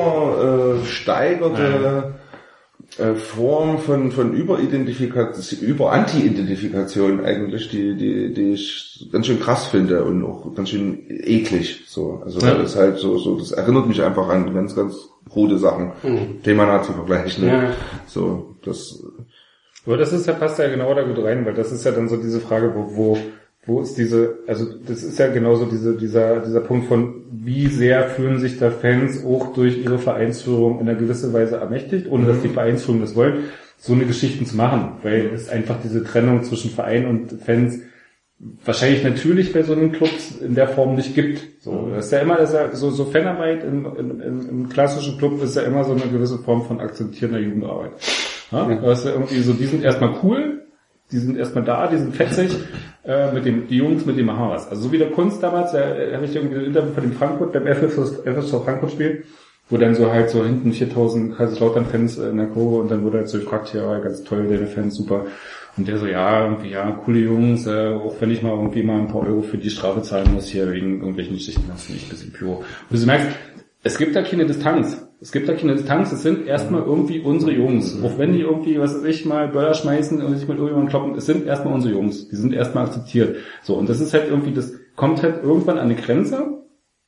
Speaker 7: übersteigerte äh, Form von, von Überidentifikation, über Anti-Identifikation eigentlich, die, die, die ich ganz schön krass finde und auch ganz schön eklig, so. Also, weil das halt so, so, das erinnert mich einfach an ganz, ganz krude Sachen, mhm. Thema Nazi-Vergleich, ne? Ja. So, das,
Speaker 4: aber das ist ja, passt ja genau da gut rein, weil das ist ja dann so diese Frage, wo, wo, wo ist diese, also das ist ja genauso diese, dieser, dieser Punkt von, wie sehr fühlen sich da Fans auch durch ihre Vereinsführung in einer gewissen Weise ermächtigt, ohne dass die Vereinsführung das wollen, so eine Geschichten zu machen, weil es einfach diese Trennung zwischen Verein und Fans wahrscheinlich natürlich bei so einen Clubs in der Form nicht gibt. So, das ist ja immer, das ist ja so, so Fanarbeit im, im, im klassischen Club ist ja immer so eine gewisse Form von akzeptierender Jugendarbeit. Ja? Das ist ja irgendwie so, die sind erstmal cool, die sind erstmal da, die sind fetzig, äh, mit dem, die Jungs, mit dem machen wir was. Also so wie der Kunst damals, da äh, habe ich irgendwie ein Interview von dem Frankfurt, beim F S V Frankfurt Spiel, wo dann so halt so hinten viertausend Kaiserslautern-Fans in der Kurve und dann wurde er so gefragt, ja, ganz toll, deine Fans, super. Und der so, ja, irgendwie, ja, coole Jungs, äh, auch wenn ich mal irgendwie mal ein paar Euro für die Strafe zahlen muss, hier wegen irgendwelchen Geschichten, das finde ich ein bisschen pyro. Und du merkst, es gibt da keine Distanz. Es gibt da keine Distanz, es sind erstmal irgendwie unsere Jungs. Auch wenn die irgendwie, was weiß ich, mal Böller schmeißen und sich mit irgendjemandem kloppen, es sind erstmal unsere Jungs. Die sind erstmal akzeptiert. So, und das ist halt irgendwie, das kommt halt irgendwann an eine Grenze,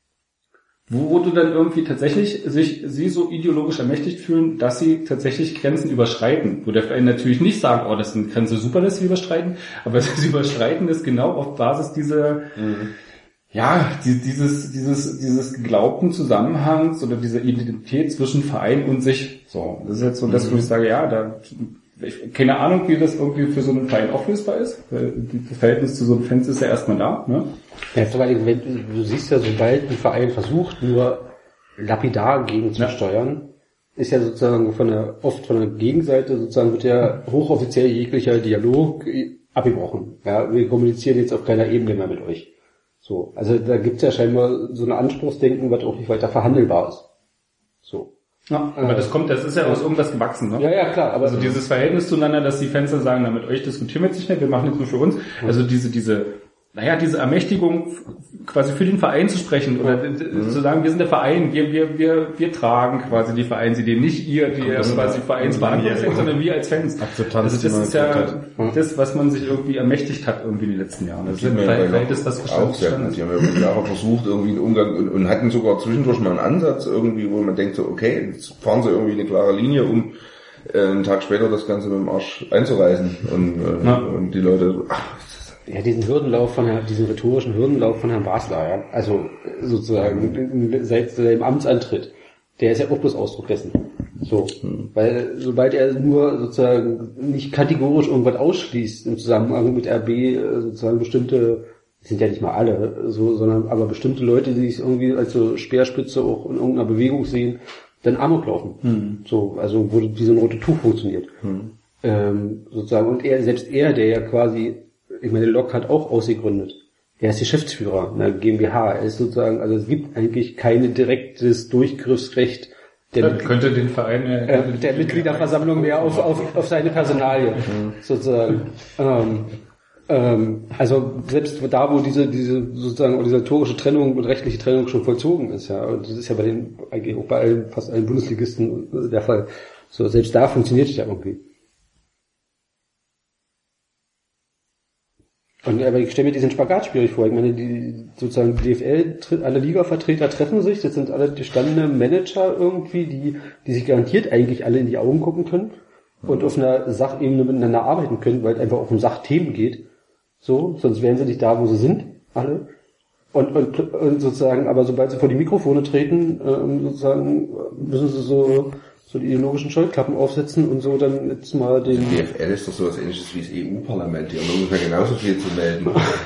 Speaker 4: wo, wo du dann irgendwie tatsächlich sich, sie so ideologisch ermächtigt fühlen, dass sie tatsächlich Grenzen überschreiten. Wo der Verein natürlich nicht sagt, oh, das ist eine Grenze super, dass sie überschreiten, aber sie überschreiten das genau auf Basis dieser, mhm. ja, die, dieses, dieses, dieses geglaubten Zusammenhangs oder dieser Identität zwischen Verein und sich. So, das ist jetzt so, dass mhm. ich sage, ja, da, ich, keine Ahnung, wie das irgendwie für so einen Verein auflösbar ist, weil das Verhältnis zu so einem Fans ist ja erstmal da, ne?
Speaker 5: Ja, vor allem, wenn, du siehst ja, sobald ein Verein versucht, nur lapidar gegenzusteuern, ja. ist ja sozusagen von der, oft von der Gegenseite sozusagen wird ja hochoffiziell jeglicher Dialog abgebrochen. Ja, wir kommunizieren jetzt auf keiner Ebene mehr mit euch. So, also da gibt's ja scheinbar so ein Anspruchsdenken, was auch nicht weiter verhandelbar ist. So.
Speaker 4: Ja, aber äh, das kommt, das ist ja aus irgendwas gewachsen, ne?
Speaker 5: Ja, ja, klar. Aber
Speaker 4: also dieses Verhältnis zueinander, dass die Fans dann sagen, na, mit euch diskutieren wir jetzt nicht mehr, wir machen jetzt nur für uns. Also diese, diese, naja, diese Ermächtigung, quasi für den Verein zu sprechen oder mhm. zu sagen, wir sind der Verein, wir, wir, wir, wir tragen quasi die Vereinsidee, nicht ihr, die ja quasi Vereinsverantwortung sind, sondern wir als Fans.
Speaker 6: Akzeptanz.
Speaker 4: Also das ist ja das, was man sich irgendwie ermächtigt hat irgendwie in den letzten Jahren. Das ist
Speaker 7: vielleicht ist das auch sehr gut. Die haben ja über Jahre versucht, irgendwie einen Umgang und, und hatten sogar zwischendurch mal einen Ansatz irgendwie, wo man denkt so, okay, jetzt fahren sie irgendwie eine klare Linie, um äh, einen Tag später das Ganze mit dem Arsch einzureißen und, äh, ja. und die Leute, ach,
Speaker 5: ja, diesen Hürdenlauf von Herrn, diesen rhetorischen Hürdenlauf von Herrn Basler, ja, also sozusagen seit seinem Amtsantritt, der ist ja auch bloß Ausdruck dessen. So, hm. weil sobald er nur sozusagen nicht kategorisch irgendwas ausschließt im Zusammenhang mit R B sozusagen bestimmte sind ja nicht mal alle so, sondern aber bestimmte Leute, die sich irgendwie als so Speerspitze auch in irgendeiner Bewegung sehen, dann Amok laufen. Hm. So, also wo wie so ein rotes Tuch funktioniert. Hm. Ähm, sozusagen. Und er, selbst er, der ja quasi, ich meine, Lok hat auch ausgegründet. Er ist Geschäftsführer einer GmbH. Er ist sozusagen, also es gibt eigentlich kein direktes Durchgriffsrecht der,
Speaker 4: ja, könnte den Verein
Speaker 5: äh, der Mitgliederversammlung mehr auf, auf, auf seine Personalie mhm. sozusagen. Ähm, ähm, also selbst da, wo diese diese sozusagen organisatorische Trennung und rechtliche Trennung schon vollzogen ist, ja, und das ist ja bei den eigentlich auch bei allen, fast allen Bundesligisten der Fall. So selbst da funktioniert es ja irgendwie. Und aber ich stelle mir diesen Spagat schwierig vor. Ich meine, die sozusagen die D F L, alle Liga-Vertreter treffen sich, das sind alle gestandene Manager irgendwie, die die sich garantiert eigentlich alle in die Augen gucken können und auf einer Sachebene miteinander arbeiten können, weil es einfach auch um Sachthemen geht. So, sonst wären sie nicht da, wo sie sind, alle. Und, und, und sozusagen, aber sobald sie vor die Mikrofone treten, ähm, sozusagen müssen sie so so die ideologischen Scheuklappen aufsetzen und so dann jetzt mal den...
Speaker 7: Die D F L ist doch sowas ähnliches wie das E U-Parlament, die haben ungefähr genauso viel zu melden.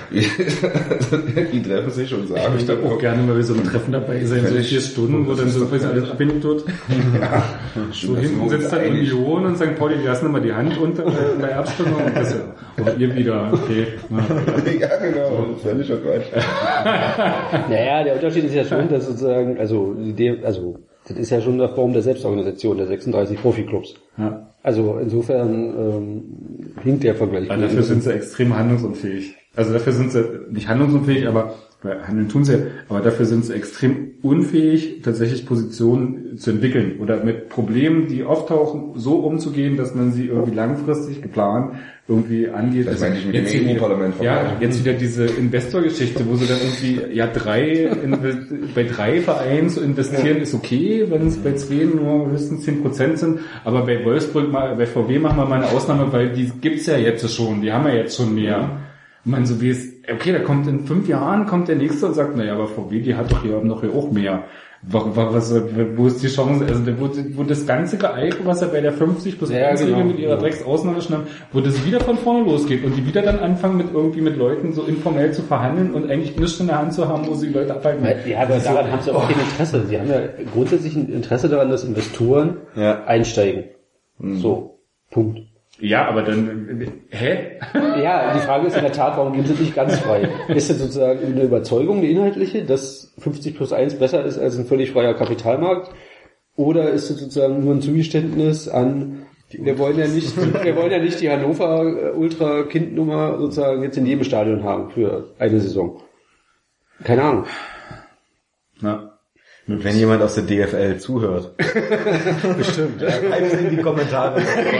Speaker 7: Die treffen sich und sagen...
Speaker 4: Ich möchte auch gerne mal bei so einem Treffen dabei sein, so vier Stunden, wo dann so alles abgenickt wird. Ja. So hinten sitzt dann Union und Sankt Pauli, die lassen immer die Hand unter bei der Abstimmung und das und ihr wieder, okay.
Speaker 7: Ja, genau, so. Völliger Quatsch.
Speaker 5: Naja, der Unterschied ist ja schon, dass sozusagen, also die D- also das ist ja schon eine Form der Selbstorganisation der sechsunddreißig Profiklubs. Ja. Also insofern ähm, hinkt der Vergleich.
Speaker 4: Also dafür sind sie extrem handlungsunfähig. Also dafür sind sie nicht handlungsunfähig, aber handeln tun sie, aber dafür sind sie extrem unfähig, tatsächlich Positionen zu entwickeln oder mit Problemen, die auftauchen, so umzugehen, dass man sie irgendwie langfristig geplant irgendwie angeht.
Speaker 7: Das ist eigentlich mit dem E U-Parlament.
Speaker 4: Ja, jetzt wieder diese Investor-Geschichte, wo sie dann irgendwie, ja, drei, in, bei drei Vereinen zu investieren ist okay, wenn es bei zwei nur höchstens zehn Prozent sind, aber bei Wolfsburg, mal, bei V W machen wir mal eine Ausnahme, weil die gibt's ja jetzt schon, die haben ja jetzt schon mehr. Und man so wie es, okay, da kommt in fünf Jahren, kommt der Nächste und sagt, naja, aber V W, die hat doch hier noch hier auch mehr. Was, wo ist die Chance, also wo, wo das ganze Geeiche, was ja bei der fünfzig plus eins Regel mit ihrer Drecksausnahme schon haben, wo das wieder von vorne losgeht und die wieder dann anfangen mit irgendwie mit Leuten so informell zu verhandeln und eigentlich nichts in der Hand zu haben, wo sie die Leute abhalten.
Speaker 5: Ja, aber daran haben sie auch kein Interesse. Sie haben ja grundsätzlich ein Interesse daran, dass Investoren ja. einsteigen. Mhm. So. Punkt.
Speaker 4: Ja, aber dann, hä?
Speaker 5: Ja, die Frage ist in der Tat, warum geben sie nicht ganz frei? Ist das sozusagen eine Überzeugung, eine inhaltliche, dass fünfzig plus eins besser ist als ein völlig freier Kapitalmarkt? Oder ist es sozusagen nur ein Zugeständnis an, wir wollen ja nicht, wir wollen ja nicht die Hannover Ultra Kindnummer sozusagen jetzt in jedem Stadion haben für eine Saison? Keine Ahnung.
Speaker 6: Na. Wenn jemand aus der D F L zuhört.
Speaker 5: Bestimmt.
Speaker 6: Ja. Schreibt es in die Kommentare.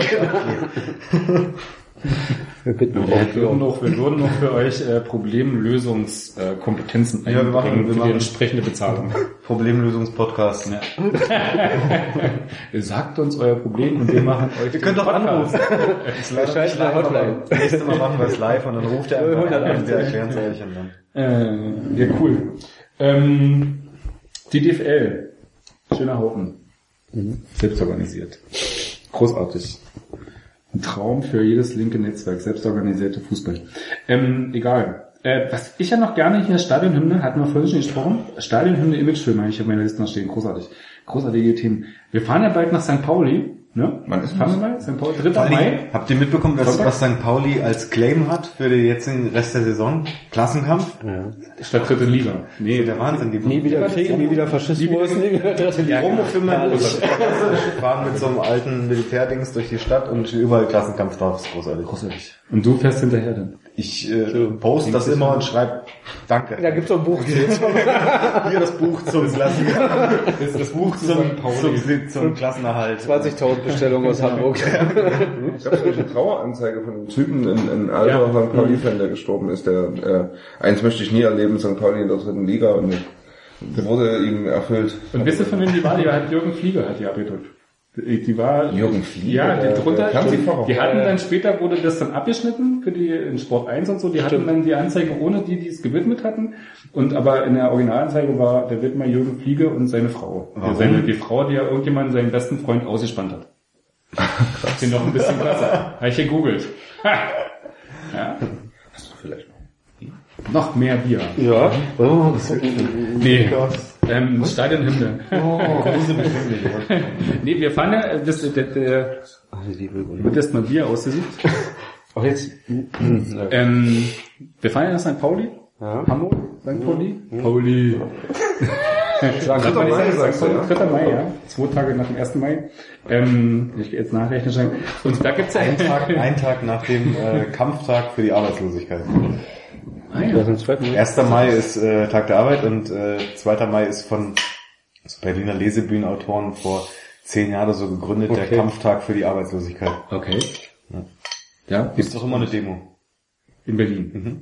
Speaker 4: Wir bitten wir, wir, würden noch, wir würden noch für euch äh, Problemlösungskompetenzen äh, einbringen, ja, wir machen, wir für die entsprechende Bezahlung.
Speaker 6: Problemlösungspodcast. Ja.
Speaker 4: Ihr sagt uns euer Problem und wir machen euch
Speaker 6: Ihr könnt doch anrufen. Das ist live, Hotline. Das nächste Mal machen wir es live und dann ruft er einfach an und wir erklären es euch.
Speaker 4: Äh, ja, cool. Ähm, Die D F L, schöner Haufen, mhm. selbst organisiert, großartig, ein Traum für jedes linke Netzwerk, selbstorganisierte Fußball. Ähm, egal. Äh, was ich ja noch gerne hier, Stadionhymne, hatten wir vorhin schon gesprochen, Stadionhymne, Imagefilm habe ich auf meiner Liste noch stehen, großartig, großartige Themen. Wir fahren ja bald nach Sankt Pauli. Ne?
Speaker 7: Wann ist
Speaker 4: Fahren wir mal? Sankt Pauli, dritter Mai.
Speaker 6: Habt ihr mitbekommen, dass, was Sankt Pauli als Claim hat für den jetzigen Rest der Saison? Klassenkampf?
Speaker 4: Ja. Statt dritte Liga.
Speaker 6: Nee, der Wahnsinn. Die
Speaker 5: nie wieder Krieg, nie wieder Faschismus, nie wieder dritte Liga.
Speaker 6: Promofilme fahren mit so einem alten Militärdings durch die Stadt und überall Klassenkampf drauf. Das ist großartig.
Speaker 4: Großartig. Und du fährst hinterher dann?
Speaker 6: Ich äh, so, poste das immer und schreibe Danke.
Speaker 5: Da gibt's doch ein Buch.
Speaker 6: Hier das Buch zum Klassenerhalt. Das, das Buch zum, zum, zum, zum Klassenerhalt.
Speaker 5: zwanzigtausend Bestellungen aus Hamburg.
Speaker 7: Ich habe so eine Traueranzeige von einem Typen, ein, ein alter ja. Sankt Pauli-Fan, der gestorben ist. Der äh, eins möchte ich nie erleben, Sankt Pauli in der dritten Liga, und wurde ihm erfüllt.
Speaker 4: Und wisst ihr, von wem die war? Die hat Jürgen Flieger hat die abgedrückt. Die war,
Speaker 7: Jürgen Flieger?
Speaker 4: Ja, die drunter, die, die hatten dann später, wurde das dann abgeschnitten für die, in Sport eins und so, die hatten dann die Anzeige ohne die, die es gewidmet hatten, und aber in der Originalanzeige war der Widmer Jürgen Flieger und seine Frau.
Speaker 6: Warum?
Speaker 4: Seine, die Frau, die ja irgendjemand seinen besten Freund ausgespannt hat. Krass. Den noch ein bisschen krasser. Habe ich gegoogelt. Ja.
Speaker 7: Hast du vielleicht noch?
Speaker 4: Noch mehr Bier.
Speaker 5: Ja. Oh,
Speaker 4: Nee, ähm, Stadionhymne.
Speaker 6: Oh,
Speaker 4: Nee, wir fahren ja, das, das, das, wird erst mal Bier ausgesucht.
Speaker 5: Auch jetzt.
Speaker 4: Ähm, wir fahren ja nach Sankt Pauli.
Speaker 5: Ja.
Speaker 4: Hamburg, Sankt Pauli. Pauli.
Speaker 5: Sagen
Speaker 4: dritter Mai,
Speaker 7: sagst du, ja?
Speaker 4: dritter Mai, ja. Zwei Tage nach dem ersten Mai. Ähm, ich gehe jetzt nachrechnen schon. Und da gibt's ja
Speaker 6: Ein Tag, ein Tag nach dem äh, Kampftag für die Arbeitslosigkeit.
Speaker 4: Ah, ja.
Speaker 6: erster Mai ist äh, Tag der Arbeit und äh, zweiter Mai ist von so Berliner Lesebühnenautoren vor zehn Jahren oder so gegründet,
Speaker 5: Okay.
Speaker 6: der Kampftag für die Arbeitslosigkeit.
Speaker 4: Okay. Ja,
Speaker 6: Gibt's doch immer eine Demo.
Speaker 4: in Berlin. Mhm.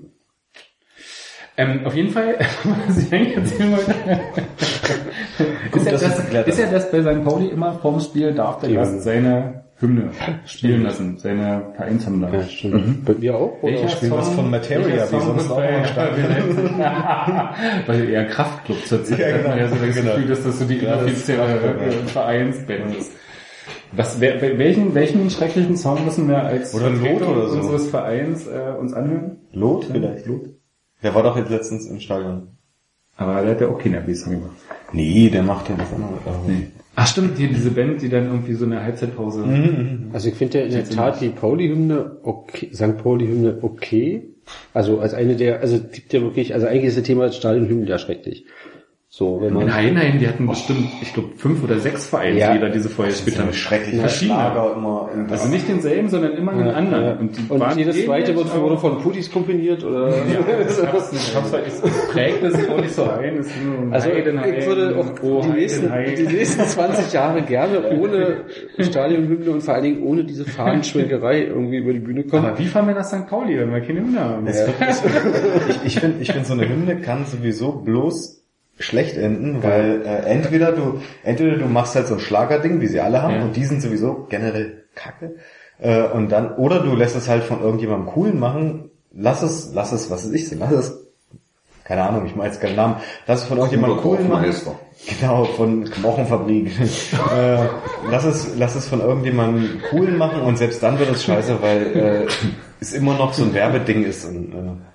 Speaker 4: Ähm, auf jeden Fall, was ich eigentlich erzählen wollte, ist, ja
Speaker 6: dass
Speaker 4: das,
Speaker 6: es geklärt
Speaker 4: ist ja das bei Sankt Pauli immer vorm Spiel darf der
Speaker 5: Ja.
Speaker 4: Gast seine Hymne spielen lassen, seine Vereinshymne.
Speaker 5: Ja, stimmt. Bei mir auch? Oder?
Speaker 4: Welcher
Speaker 6: spielen was von Materia,
Speaker 4: welcher
Speaker 6: wie
Speaker 4: Song
Speaker 6: sonst auch
Speaker 4: bei-
Speaker 6: im Stadion.
Speaker 4: Weil eher Kraftclub zur Zeit
Speaker 6: Ja,
Speaker 4: hat man
Speaker 6: genau.
Speaker 4: ja so das
Speaker 6: Genau.
Speaker 4: Gefühl, dass das so die
Speaker 6: Ja, das ist
Speaker 4: inoffizielle
Speaker 6: Kraftclub, ja.
Speaker 4: äh, Vereinsband ist. Was, wer, welchen, welchen schrecklichen Song müssen wir als
Speaker 6: Oder Lot
Speaker 4: Vertretung
Speaker 6: oder so.
Speaker 4: unseres Vereins äh, uns anhören?
Speaker 6: Lot vielleicht? Lot? Der war doch jetzt letztens im Stadion.
Speaker 4: Aber der hat ja auch keinen R B-Song gemacht.
Speaker 6: Nee, der macht ja was anderes.
Speaker 4: Nee. Ach stimmt, die, diese Band, die dann irgendwie so eine Halbzeitpause...
Speaker 5: Also ich finde ja in der Tat die Pauli-Hymne okay, Sankt Pauli-Hymne okay. Also als eine der, also es gibt ja wirklich, also eigentlich ist das Thema Stadionhymne ja schrecklich. So, wenn man...
Speaker 4: Nein, nein, die hatten bestimmt, ich glaube, fünf oder sechs Vereinslieder,
Speaker 5: Ja.
Speaker 4: diese vorher gespielt haben.
Speaker 6: Schreckliche
Speaker 4: Verschiedene.
Speaker 6: Schlager immer. in-
Speaker 4: Also nicht denselben, sondern immer einen anderen.
Speaker 5: Ja.
Speaker 4: Und, die
Speaker 5: Und
Speaker 4: waren
Speaker 5: jedes zweite
Speaker 4: ähnlich,
Speaker 5: wird wurde
Speaker 4: aber-
Speaker 5: von Putis komponiert oder...
Speaker 4: Ja, das hab's nicht. Ich hab's halt, es prägt das sich auch nicht so ein. Es ist nur
Speaker 5: Also
Speaker 4: Heidenheim,
Speaker 5: ich würde auch
Speaker 4: oh,
Speaker 5: die nächsten,
Speaker 4: Heidenheim.
Speaker 5: die nächsten zwanzig Jahre gerne ohne Stadionhymne und vor allen Dingen ohne diese Fahnenschwenkerei irgendwie über die Bühne kommen.
Speaker 4: Aber wie fahren wir nach Sankt Pauli, wenn wir keine Hymne haben?
Speaker 6: Es wird- es wird- Ich, ich finde, ich finde, so eine Hymne kann sowieso bloß schlecht enden, weil äh, entweder du entweder du machst halt so ein Schlagerding, wie sie alle haben,
Speaker 4: Ja.
Speaker 6: und die sind sowieso generell kacke, äh, und dann, oder du lässt es halt von irgendjemandem coolen machen, lass es, lass es, was weiß ich, lass es, keine Ahnung, ich meine jetzt keinen Namen, lass es von irgendjemandem coolen machen.
Speaker 7: Meister.
Speaker 6: Genau, von Knochenfabrik. äh, lass es, lass es von irgendjemandem coolen machen und selbst dann wird es scheiße, weil äh, es immer noch so ein Werbeding ist. Und,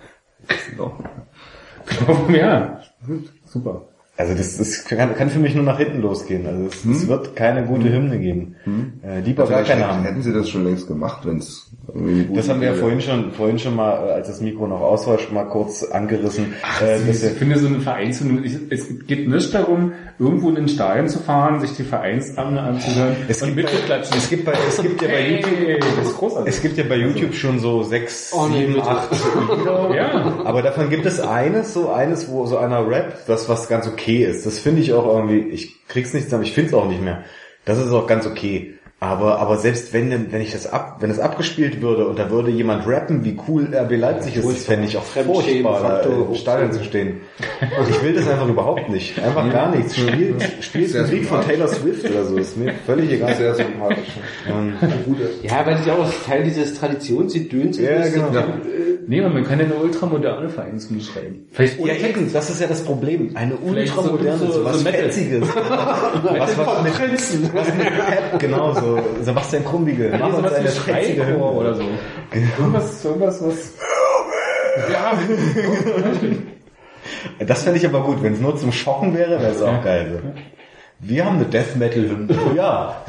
Speaker 6: äh,
Speaker 4: Ja, super.
Speaker 6: also das, das kann, kann für mich nur nach hinten losgehen. Also es, es wird keine gute Hymne geben. Äh, lieber gar
Speaker 7: Vielleicht
Speaker 6: keine
Speaker 7: hätten,
Speaker 6: haben.
Speaker 7: hätten sie das schon längst gemacht, wenn es irgendwie eine gute
Speaker 6: Das haben wir ja
Speaker 7: Idee
Speaker 6: vorhin schon, vorhin schon mal, äh, als das Mikro noch aus war, schon mal kurz angerissen. Äh, dass
Speaker 4: Ich
Speaker 6: wir,
Speaker 4: finde so eine Vereinshymne, ich- es geht nicht darum, irgendwo in den Stadion zu fahren, sich die Vereinshymne anzuhören
Speaker 6: es
Speaker 4: und
Speaker 6: gibt, bei,
Speaker 4: mitzuklatschen.
Speaker 6: es gibt bei, es gibt ja bei
Speaker 4: Hey,
Speaker 6: YouTube,
Speaker 4: das ist großartig.
Speaker 6: es gibt ja bei YouTube schon so sechs,
Speaker 5: Oh, nee,
Speaker 6: sieben,
Speaker 5: bitte.
Speaker 6: acht Lieder.
Speaker 4: Ja.
Speaker 6: Aber davon gibt es eines, so eines, wo so einer rappt, das was ganz okay ist. Das finde ich auch irgendwie, ich krieg's nicht zusammen, ich find's auch nicht mehr. Das ist auch ganz okay. Aber, aber selbst wenn, wenn ich das ab, wenn es abgespielt würde und da würde jemand rappen, wie cool R B Leipzig ist, das fände ich auch furchtbar, da im Stadion zu stehen. Und ich will das einfach überhaupt nicht. Einfach gar nichts. Spiel, spielt
Speaker 7: Sehr
Speaker 6: Musik von Taylor Swift oder so, ist mir völlig egal.
Speaker 7: Sehr sympathisch.
Speaker 6: Ähm,
Speaker 5: Ja, weil das ja auch Teil dieses Traditionsgedöns
Speaker 6: Ja,
Speaker 5: ist.
Speaker 6: genau.
Speaker 5: Ja.
Speaker 4: Nee, man kann ja eine ultramoderne Vereinshymne schreiben. Vielleicht
Speaker 6: Ja, eben, das ist ja das Problem. Eine
Speaker 4: Vielleicht so-
Speaker 6: ultramoderne,
Speaker 4: so-
Speaker 6: so, was
Speaker 4: so Metal.
Speaker 6: Fetziges. was, was mit Prinzen. Was mit Pep, genau so. Sebastian Krumbigel. Mach uns
Speaker 4: sowas
Speaker 6: eine
Speaker 4: wie
Speaker 6: fetzige
Speaker 4: Schreichor
Speaker 6: Hymne.
Speaker 4: oder so. Irgendwas, irgendwas, was... Ja,
Speaker 6: Das fände ich aber gut. Wenn es nur zum Schocken wäre, wäre es auch geil. So. Wir haben eine Death Metal Hymne. Ja.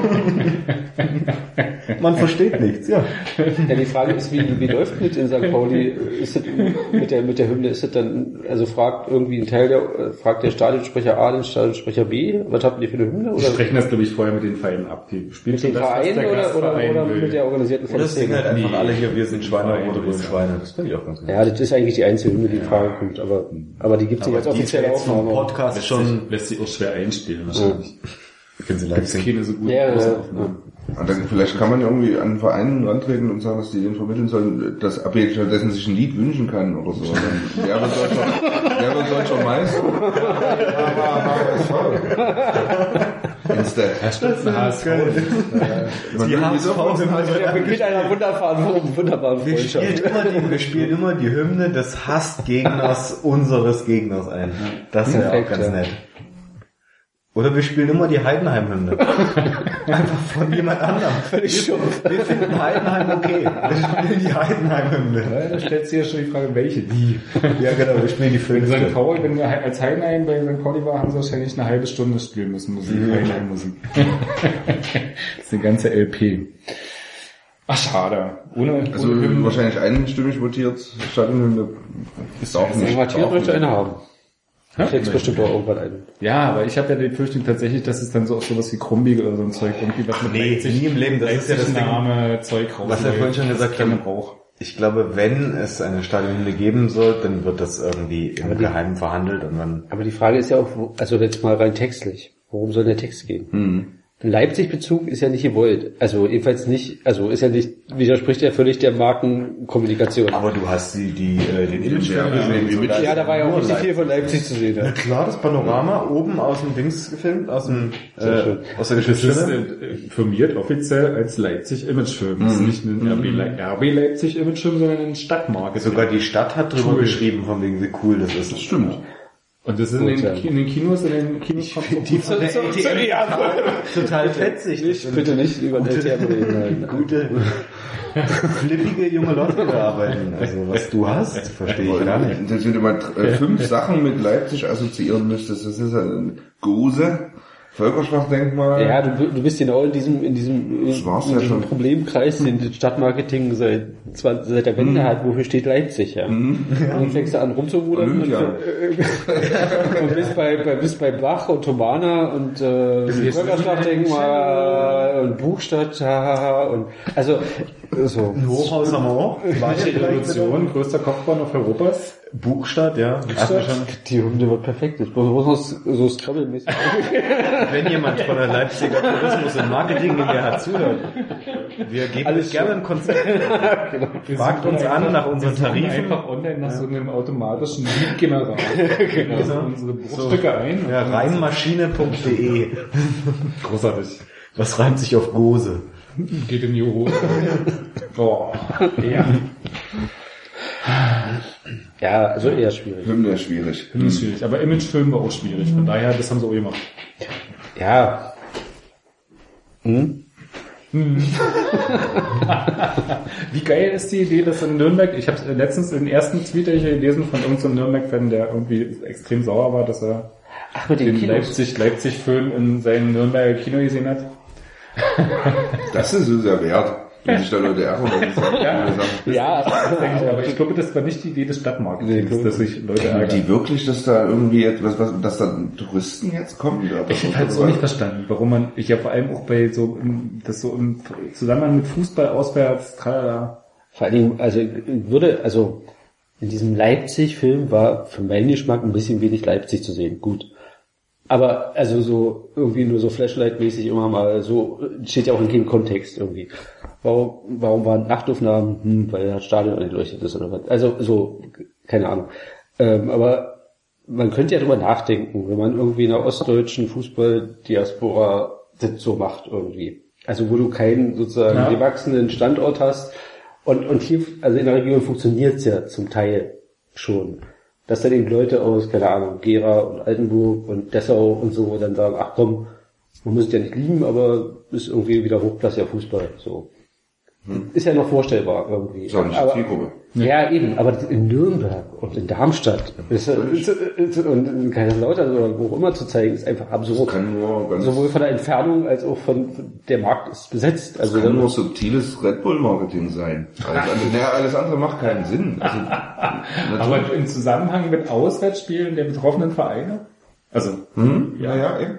Speaker 6: Man versteht nichts, ja.
Speaker 5: Ja, die Frage ist, wie, wie läuft mit in Sankt Pauli? Ist das mit der, mit der Hymne, ist das dann, also fragt irgendwie ein Teil der, fragt der Stadionsprecher A den Stadionsprecher B, was habt ihr für eine Hymne?
Speaker 4: wir
Speaker 5: Oder
Speaker 4: sprechen das, glaube ich, vorher mit den Vereinen ab. Die spielen
Speaker 5: mit dem
Speaker 4: schon das, was
Speaker 5: Verein
Speaker 4: der
Speaker 5: oder, oder,
Speaker 4: Gastverein
Speaker 5: oder
Speaker 4: will.
Speaker 5: mit der organisierten
Speaker 6: Oder es singen halt einfach
Speaker 4: Nee.
Speaker 6: alle hier, wir sind Schweine,
Speaker 4: Schweine,
Speaker 6: rote, grüne
Speaker 4: ja.
Speaker 6: Schweine. Das finde ich auch ganz gut.
Speaker 5: Ja, das ist eigentlich die einzige Hymne, die in Frage kommt, aber, aber die gibt es nicht als
Speaker 6: Aber die
Speaker 5: offizielle
Speaker 6: jetzt vom
Speaker 5: Aufnahme.
Speaker 6: Podcast
Speaker 4: Lässt
Speaker 6: schon,
Speaker 4: sich, lässt sich auch schwer einspielen, wahrscheinlich.
Speaker 6: wenn sie live
Speaker 4: Gibt
Speaker 6: singen.
Speaker 4: keine so guten
Speaker 5: Ja, ja,
Speaker 4: Großaufnahmen.
Speaker 7: Und dann, vielleicht kann man ja irgendwie an Vereinen rantreten und sagen, dass die denen vermitteln sollen, dass abhängig dessen sich ein Lied wünschen kann oder so. Dann, wer wird deutscher, wer wird deutscher Meister? Instead.
Speaker 4: Ja, stimmt, H S V.
Speaker 7: Man
Speaker 6: Die
Speaker 7: will
Speaker 6: H S V
Speaker 7: diese-
Speaker 5: Mit einer wunderbaren, wunderbaren
Speaker 6: Wir
Speaker 5: Freundschaft.
Speaker 6: spielen, immer die, wir spielen immer die Hymne des Hassgegners unseres Gegners ein. Das wäre auch
Speaker 5: Perfekt,
Speaker 6: ganz
Speaker 5: ja.
Speaker 6: nett. Oder wir spielen immer die Heidenheim-Hymne. Einfach von jemand anderem. Völlig schon. Wir finden Heidenheim okay. Wir spielen die Heidenheim-Hymne.
Speaker 4: Ja, da stellt sich ja schon die Frage, welche? Die.
Speaker 6: Ja, genau, wir spielen die
Speaker 4: Wenn
Speaker 6: fünfte.
Speaker 4: Sankt Pauli, wenn wir als Heidenheim bei Sankt Pauli war, haben sie wahrscheinlich eine halbe Stunde spielen müssen, Musik, mhm. Heidenheim-Musik. Das ist eine ganze L P. Ach, schade. Ohne,
Speaker 7: also
Speaker 4: ohne
Speaker 7: wahrscheinlich einstimmig votiert, Stadionhymne ist auch nicht.
Speaker 5: Quartier möchte eine haben.
Speaker 4: Ja?
Speaker 5: Fällt bestimmt auch irgendwann ein.
Speaker 4: Ja, aber ich habe ja die Befürchtung tatsächlich, dass es dann so auch sowas wie Krumbig oder so ein Zeug irgendwie was mit
Speaker 6: Nee,
Speaker 4: Leipzig,
Speaker 6: nie im Leben, das ist ja das Ding,
Speaker 4: Name, Zeug raus.
Speaker 6: was wir vorhin schon gesagt haben.
Speaker 4: Brauch.
Speaker 6: Ich glaube, wenn es eine Stadionhymne geben soll, dann wird das irgendwie im
Speaker 5: Aber die-
Speaker 6: Geheimen verhandelt und dann...
Speaker 5: Aber die Frage ist ja auch, wo- also jetzt mal rein textlich, worum soll der Text gehen?
Speaker 7: Hm.
Speaker 5: Ein Leipzig-Bezug ist ja nicht gewollt. Also jedenfalls nicht, also ist ja nicht, widerspricht ja völlig der Markenkommunikation.
Speaker 6: Aber du hast die, die, äh, den
Speaker 7: Imagefilm
Speaker 6: Imagefilm gesehen.
Speaker 7: gesehen,
Speaker 5: ja, da war ja auch
Speaker 6: nur
Speaker 5: nicht viel
Speaker 6: Leipzig.
Speaker 5: von Leipzig zu sehen.
Speaker 6: Na
Speaker 5: Ja.
Speaker 6: klar, das Panorama oben aus dem Dings gefilmt, aus dem,
Speaker 5: Sehr
Speaker 6: äh,
Speaker 5: schön.
Speaker 6: aus der
Speaker 4: Das ist
Speaker 6: Geschichtsstelle.
Speaker 4: äh, firmiert offiziell als Leipzig-Imagefilm. Das ist nicht ein R B, Le- R B Leipzig-Imagefilm, sondern ein Stadtmarke.
Speaker 6: Sogar die Stadt hat drüber
Speaker 4: Cool.
Speaker 6: geschrieben, von wegen wie cool das ist.
Speaker 7: Das stimmt.
Speaker 4: Und das ist in den,
Speaker 5: Gut, ja.
Speaker 4: Ki- in den Kinos, in den Kinos kommt so
Speaker 6: Die von der
Speaker 5: so-
Speaker 6: L T
Speaker 5: so-
Speaker 6: M
Speaker 5: ja,
Speaker 6: total fetzig. Das
Speaker 5: Nicht,
Speaker 6: sind
Speaker 5: bitte nicht über den L T M reden. Nein.
Speaker 6: gute, flippige junge Leute, die da arbeiten. Also was du hast, verstehe ich gar nicht.
Speaker 7: Das sind immer äh, fünf Sachen mit Leipzig assoziieren müsstest. Das ist ein Gose, Völkerschlachtdenkmal.
Speaker 5: Ja, du, du bist genau in diesem, in diesem,
Speaker 7: Das war's
Speaker 5: in
Speaker 7: ja
Speaker 5: diesem
Speaker 7: schon.
Speaker 5: Problemkreis, den das Stadtmarketing seit, zwanzig, seit der Wende hat. Wofür steht Leipzig, ja? Und dann fängst du an rumzurudern und,
Speaker 7: Olympia.
Speaker 5: und bist bei, bei, bist bei Bach und Tomana und, äh, Völkerschlachtdenkmal und Buchstadt, hahaha, und, also, so.
Speaker 6: Ein Hochhaus haben wir auch.
Speaker 4: Welche Revolution, größter Kopfbahnhof Europas.
Speaker 6: Buchstadt, ja. Hatten wir schon.
Speaker 5: Die Hymne wird perfekt. Ich muss so, so Scrabble-mäßig.
Speaker 6: Wenn jemand von der Leipziger Tourismus und Marketing G m h zuhört, wir geben
Speaker 5: Alles
Speaker 6: euch gerne ein Konzept. Fragt uns an nach unseren Tarifen.
Speaker 4: Einfach online nach so einem automatischen Lead-Generator. Genau. Also unsere Bruchstücke ein.
Speaker 6: Ja, reimmaschine punkt de.
Speaker 4: Großartig.
Speaker 6: Was reimt sich auf Gose?
Speaker 4: Geht in die Hose. Oh, ja.
Speaker 5: Ja, also eher schwierig.
Speaker 7: Hymne ist schwierig.
Speaker 4: Finde ich schwierig. Aber Imagefilm war auch schwierig. Von daher, das haben sie auch gemacht.
Speaker 5: Ja. Hm?
Speaker 4: Wie geil ist die Idee, dass in Nürnberg, ich habe letztens den ersten Tweet den ich gelesen von irgendeinem Nürnberg-Fan, der irgendwie extrem sauer war, dass er
Speaker 5: Ach, mit den
Speaker 4: den
Speaker 5: Kinos.
Speaker 4: Leipzig, Leipzig-Film in seinem Nürnberger Kino gesehen hat.
Speaker 7: Das ist es ja wert. Wenn sich da Leute ärgern, wenn sie sagen,
Speaker 4: Ja.
Speaker 5: Ja,
Speaker 4: Das denke ich, aber ich glaube, das war nicht die Idee des Stadtmarketings,
Speaker 5: Nee,
Speaker 4: dass sich Leute
Speaker 7: Denken
Speaker 4: ärgern.
Speaker 7: die wirklich, dass da irgendwie etwas, was, dass da Touristen jetzt kommen? Da
Speaker 4: Ich habe halt so nicht verstanden, warum man, ich ja vor allem auch bei so, im- das so im Zusammenhang mit Fußball auswärts, tralala.
Speaker 5: vor allen Dingen, also ich würde, also in diesem Leipzig-Film war für meinen Geschmack ein bisschen wenig Leipzig zu sehen. Gut. Aber also so irgendwie nur so Flashlight-mäßig immer mal so, steht ja auch in keinem Kontext irgendwie. Warum, warum waren Nachtaufnahmen? Hm, weil das Stadion angeleuchtet ist oder was. Also so, keine Ahnung. Ähm, aber man könnte ja drüber nachdenken, wenn man irgendwie in der ostdeutschen Fußball-Diaspora das so macht irgendwie. Also wo du keinen sozusagen
Speaker 4: Ja.
Speaker 5: gewachsenen Standort hast. Und, und hier, also in der Region funktioniert's ja zum Teil schon. Dass dann eben Leute aus, keine Ahnung, Gera und Altenburg und Dessau und so dann sagen, ach komm, man muss es ja nicht lieben, aber ist irgendwie wieder hochklassiger Fußball, so. Ist ja noch vorstellbar irgendwie.
Speaker 7: ist auch nicht die
Speaker 5: aber,
Speaker 7: Zielgruppe.
Speaker 5: ja, eben, aber in Nürnberg und in Darmstadt ist, ist, ist, und in Kaiserslautern oder wo auch immer zu zeigen, ist einfach absurd.
Speaker 7: Kann nur ganz,
Speaker 5: Sowohl von der Entfernung als auch von, von der Markt ist besetzt. Also
Speaker 7: kann nur subtiles Red Bull Marketing sein. Alles, andere- naja, alles andere macht keinen Sinn. Also,
Speaker 4: Aber im Zusammenhang mit Auswärtsspielen der betroffenen Vereine? Also,
Speaker 7: hm? ja, ja, eben.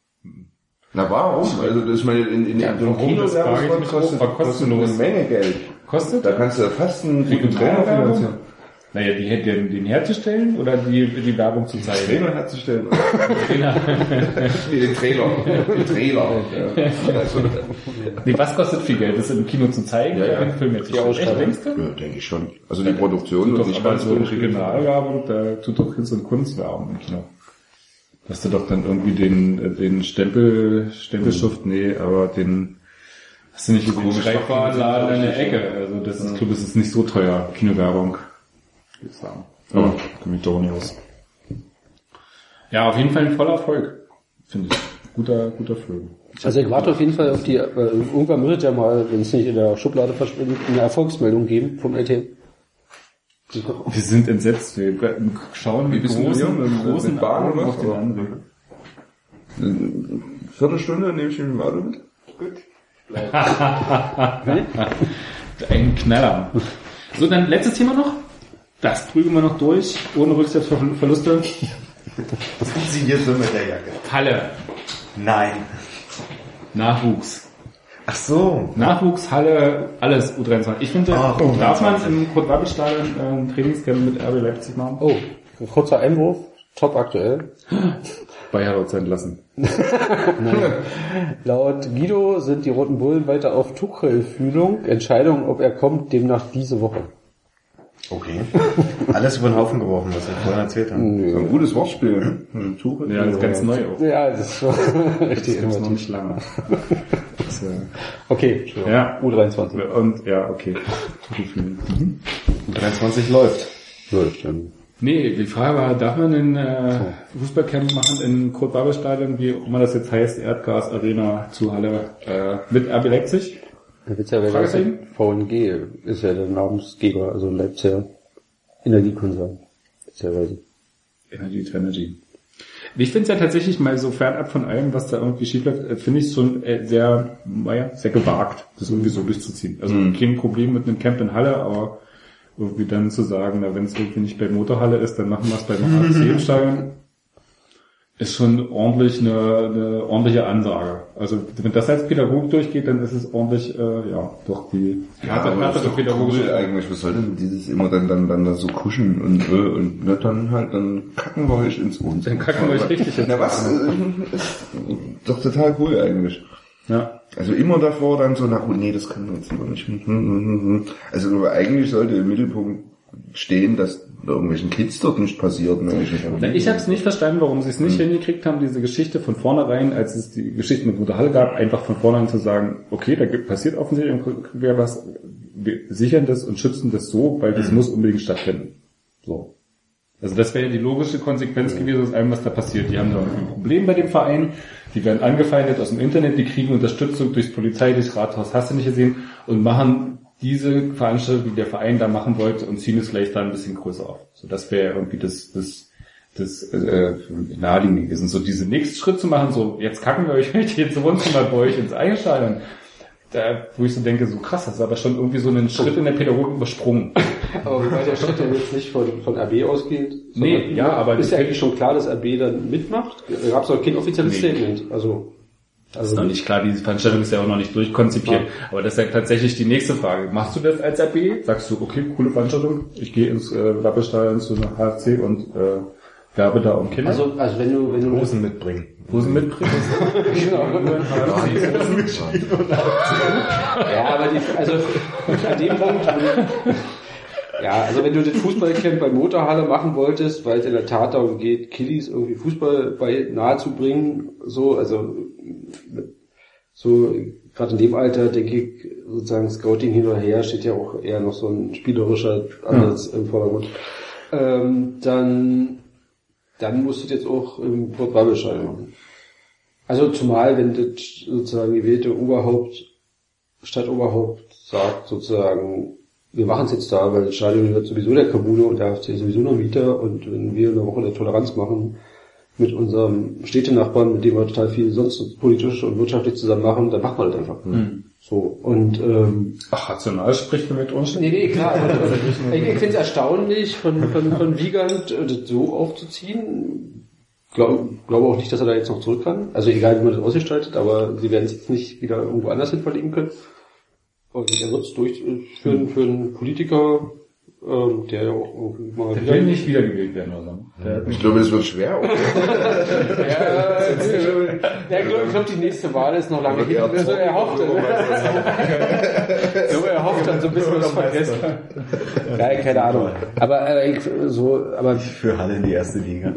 Speaker 7: Na warum? Also das, ich meine, in, in,
Speaker 4: Ja,
Speaker 7: in so einem
Speaker 4: warum? Das frage ich
Speaker 7: Kinowerbespot
Speaker 4: mich
Speaker 7: kostet,
Speaker 4: auch. War
Speaker 7: kostet
Speaker 4: kostenlos.
Speaker 7: eine Menge Geld.
Speaker 4: kostet?
Speaker 7: Da kannst du fast einen guten Trainer
Speaker 4: Regionalwerbung?
Speaker 7: finanzieren.
Speaker 4: Naja, die, den, den herzustellen oder die, die Werbung zu zeigen?
Speaker 7: Trainer herzustellen.
Speaker 4: Trainer.
Speaker 7: Nee, den Trailer. Den Trailer. Ja. Also,
Speaker 4: Nee, was kostet viel Geld? Das im Kino zu zeigen
Speaker 7: Ja,
Speaker 4: oder
Speaker 7: ja.
Speaker 4: den Film jetzt zu
Speaker 5: Die
Speaker 4: zeigen?
Speaker 5: Ausstrahlung.
Speaker 4: Echt, denkst du?
Speaker 7: ja, denke ich schon. Also die Produktion
Speaker 4: Doch,
Speaker 7: und nicht
Speaker 4: aber
Speaker 7: ganz
Speaker 4: so eine
Speaker 7: günstig.
Speaker 4: Regionalwerbung, da tut doch so ein Kunstwerbung im Kino. Dass du doch dann irgendwie den, den Stempel, Stempelschrift, nee, aber den, hast du nicht gesehen,
Speaker 7: Komisch
Speaker 4: Schreibwarenladen in der Ecke. Also das ist, ich glaube, es ist nicht so teuer, Kinowerbung. Würde ich sagen. Aber, komm ich doch nicht aus. Ja, auf jeden Fall ein voller Erfolg. finde ich. Guter, guter Film.
Speaker 5: Also ich warte auf jeden Fall auf die, äh, irgendwann wird es ja mal, wenn es nicht in der Schublade verschwindet, eine Erfolgsmeldung geben vom L T.
Speaker 4: Wir sind entsetzt. Wir schauen mit
Speaker 7: bist du
Speaker 4: großen,
Speaker 7: hier?
Speaker 4: mit großen
Speaker 7: Mit Bahn,
Speaker 4: Augen
Speaker 7: oder?
Speaker 4: auf den anderen.
Speaker 7: Eine Viertelstunde nehme ich mit dem Auto mit.
Speaker 4: Ein Knaller. So, dann letztes Thema noch. Das prügeln wir noch durch, ohne Rücksatzverluste.
Speaker 6: Was machen Sie hier so mit der Jacke?
Speaker 4: Halle.
Speaker 6: Nein.
Speaker 4: Nachwuchs.
Speaker 6: Ach so.
Speaker 4: Nachwuchs, Halle, alles U dreiundzwanzig. Ich finde,
Speaker 6: Ach,
Speaker 4: darf man im Kurt-Wabbel-Stadion äh, ein Trainingscamp mit R B Leipzig machen?
Speaker 5: Oh, ein kurzer Einwurf, top aktuell.
Speaker 4: Bayer hat entlassen.
Speaker 5: Laut Guido sind die Roten Bullen weiter auf Tuchel-Fühlung. Entscheidung, ob er kommt, demnach diese Woche.
Speaker 6: Okay. Alles über den Haufen geworfen, was wir vorhin erzählt haben.
Speaker 7: So ein gutes Wortspiel. Hm, Tuchel.
Speaker 4: Ja, das ist ganz neu auch.
Speaker 5: Ja, das ist schon richtig
Speaker 4: Das ist noch
Speaker 5: innovativ.
Speaker 4: nicht lange. Das, äh,
Speaker 5: Okay, Entschuldigung.
Speaker 4: Ja.
Speaker 5: U dreiundzwanzig.
Speaker 4: und, ja, okay. Mhm.
Speaker 6: U dreiundzwanzig läuft.
Speaker 5: Läuft dann.
Speaker 4: Nee, die Frage war, darf man ein äh, Fußballcamp machen in Kurt-Wabbel-Stadion, wie auch immer das jetzt heißt, Erdgas Arena zu Halle, äh, mit R B Leipzig?
Speaker 5: Der Witz ja, wer das
Speaker 4: Fragezeichen?
Speaker 5: V N G ist ja der Namensgeber, also Leipziger Energiekonzern. Witzigerweise.
Speaker 4: Energy to Energy. Ich finde es ja tatsächlich mal so fernab von allem, was da irgendwie schief läuft, äh, finde ich schon äh, sehr, naja, sehr gewagt, das irgendwie so durchzuziehen. Also
Speaker 7: Mhm.
Speaker 4: kein Problem mit einem Camp in Halle, aber irgendwie dann zu sagen, na, wenn es irgendwie nicht bei Motorhalle ist, dann machen wir es beim A C im Stadion. Ist schon ordentlich eine, eine ordentliche Ansage. Also wenn das als Pädagog durchgeht, dann ist es ordentlich, äh, ja, doch die
Speaker 7: Ja,
Speaker 4: harte,
Speaker 7: aber das
Speaker 4: harte
Speaker 7: ist doch
Speaker 4: pädagogische.
Speaker 7: cool eigentlich. Was soll denn dieses immer dann, dann, dann da so kuschen und, äh, und ne, dann halt, dann kacken wir euch ins Wohnzimmer.
Speaker 4: Dann kacken wir euch richtig ins
Speaker 7: Na was? Äh, ist doch total cool eigentlich.
Speaker 4: Ja.
Speaker 7: Also immer davor dann so nach, oh nee, das können wir jetzt lieber nicht. Hm, hm, hm, hm. Also aber eigentlich sollte im Mittelpunkt stehen, dass irgendwelchen Kids dort nicht passiert. Ne?
Speaker 4: Na, ich habe es nicht verstanden, warum sie es nicht
Speaker 7: Hm.
Speaker 4: hingekriegt haben, diese Geschichte von vornherein, als es die Geschichte mit Bruder Halle gab, einfach von vornherein zu sagen, okay, da gibt, passiert offensichtlich wer was, wir sichern das und schützen das so, weil das
Speaker 7: Hm.
Speaker 4: muss unbedingt stattfinden. So. Also das wäre ja die logische Konsequenz gewesen aus allem, was da passiert. Die haben da ein Problem bei dem Verein, die werden angefeindet aus dem Internet, die kriegen Unterstützung durchs Polizei, durchs Rathaus, hast du nicht gesehen, und machen diese Veranstaltung, die der Verein da machen wollte, und ziehen es vielleicht da ein bisschen größer auf. So, das wäre irgendwie das, das, das äh, naheliegend gewesen. So diese nächsten Schritt zu machen, so jetzt kacken wir euch jetzt Wohnzimmer bei euch ins Eingestadion. Da, wo ich so denke, so krass, das ist aber schon irgendwie so einen Schritt in der Pädagogik übersprungen.
Speaker 5: Aber wobei der Schritt ja jetzt nicht von, von R B ausgeht.
Speaker 4: Nee, ja, aber
Speaker 5: ist ja eigentlich schon klar, dass R B dann mitmacht. Da gab es auch kein offizielles
Speaker 4: Nee.
Speaker 5: Statement. Also,
Speaker 4: Das ist noch nicht klar, diese Veranstaltung ist ja auch noch nicht durchkonzipiert.
Speaker 5: Ja.
Speaker 4: Aber das ist ja tatsächlich die nächste Frage. Machst du das als R B? Sagst du, okay, coole Veranstaltung, ich gehe ins äh, Wappelstadion zu einer H F C und äh, werbe da um Kinder?
Speaker 5: also, also wenn du, wenn du
Speaker 6: Hosen mitbringen.
Speaker 4: Hosen mitbringst?
Speaker 5: genau. Ja, aber die, also an dem Punkt, ja, also wenn du das Fußballcamp bei Motorhalle machen wolltest, weil es in der Tat darum geht, Kiddies irgendwie Fußball bei nahe zu bringen, so, also so gerade in dem Alter denke ich, sozusagen Scouting hin oder her steht ja auch eher noch so ein spielerischer Ansatz im Vordergrund. Ähm, dann dann musst du das jetzt auch im Kurt-Wabbel-Stadion machen. Also zumal, wenn das sozusagen gewählte Oberhaupt, Stadtoberhaupt sagt sozusagen, wir machen es jetzt da, weil das Stadion wird sowieso der Kabule und der H F C sowieso noch Mieter, und wenn wir eine Woche der Toleranz machen mit unserem Städtenachbarn, mit dem wir total viel sonst politisch und wirtschaftlich zusammen machen, dann macht man das einfach.
Speaker 4: Mhm.
Speaker 5: So, und ähm,
Speaker 4: Ach, rational spricht man mit uns.
Speaker 5: nee, nee, klar. Also, ich ich finde es erstaunlich, von, von, von Wiegand äh, das so aufzuziehen. Glaube glaub auch nicht, dass er da jetzt noch zurück kann. Also egal, wie man das ausgestaltet, aber sie werden es jetzt nicht wieder irgendwo anders hin verlegen können. Und er wird es durchführen für einen Politiker, ähm, der ja auch irgendwie mal
Speaker 4: Der
Speaker 5: wieder...
Speaker 4: will nicht wiedergewählt werden, oder so. Der
Speaker 7: Ich glaube, das wird schwer.
Speaker 5: Ja, ja, ich glaube, glaub, die nächste Wahl ist noch lange hin. Also er hofft, so er hofft dann so ein bisschen was vergessen. Ja, keine Ahnung. Aber äh, ich, so, aber
Speaker 6: Für Halle in die erste Liga.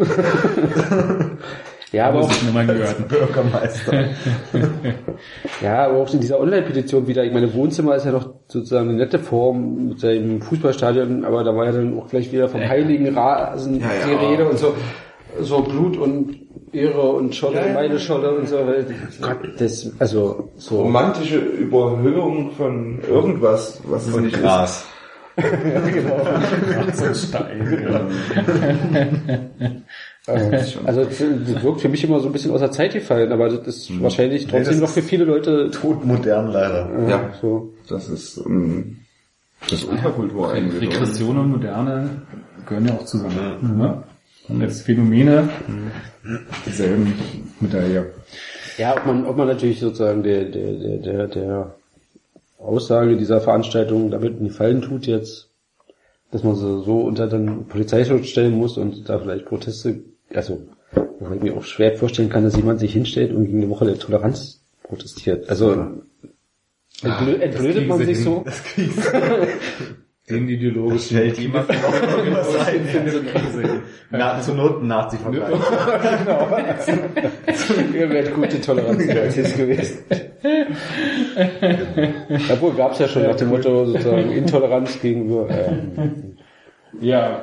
Speaker 5: ja, aber auch,
Speaker 4: ich nochmal gehört.
Speaker 6: Bürgermeister.
Speaker 5: ja, aber auch in dieser Online-Petition wieder. Ich meine, Wohnzimmer ist ja doch sozusagen eine nette Form mit seinem Fußballstadion, aber da war ja dann auch gleich wieder vom Heiligen Rasen
Speaker 7: Ja, ja.
Speaker 5: die Rede und so, so Blut und ihre und Scholle,
Speaker 7: Ja, ja,
Speaker 5: meine
Speaker 7: ja.
Speaker 5: Scholle und so. Gott, das, also, so.
Speaker 7: Romantische Überhöhung von irgendwas, was es nicht
Speaker 6: Gras.
Speaker 5: Also, also das wirkt für mich immer so ein bisschen aus der Zeit gefallen, aber das ist wahrscheinlich trotzdem
Speaker 6: das
Speaker 5: noch für viele Leute
Speaker 6: Todmodern leider.
Speaker 5: äh,
Speaker 7: Ja.
Speaker 5: so.
Speaker 7: Das ist, ähm, das ist Unterkultur eigentlich. oder?
Speaker 4: Regression und Moderne gehören ja auch zusammen. Ne? Und jetzt Phänomene, dieselben mit daher.
Speaker 5: Ja, ob man, ob man natürlich sozusagen der, der, der, der, der Aussage dieser Veranstaltung damit in die Fallen tut jetzt, dass man so, so unter den Polizeischutz stellen muss und da vielleicht Proteste, also, wo ich mir auch schwer vorstellen kann, dass jemand sich hinstellt und gegen eine Woche der Toleranz protestiert. Also, entblö- entblödet man sich so?
Speaker 4: Den ideologisch.
Speaker 6: Stellt jemand noch irgendwas ein. Na, zur Not ein Nazi-Vergleich.
Speaker 5: Ihr wärt gute Toleranz gewesen. Obwohl gab es ja schon nach dem Motto sozusagen Intoleranz gegenüber. Ähm,
Speaker 4: Ja.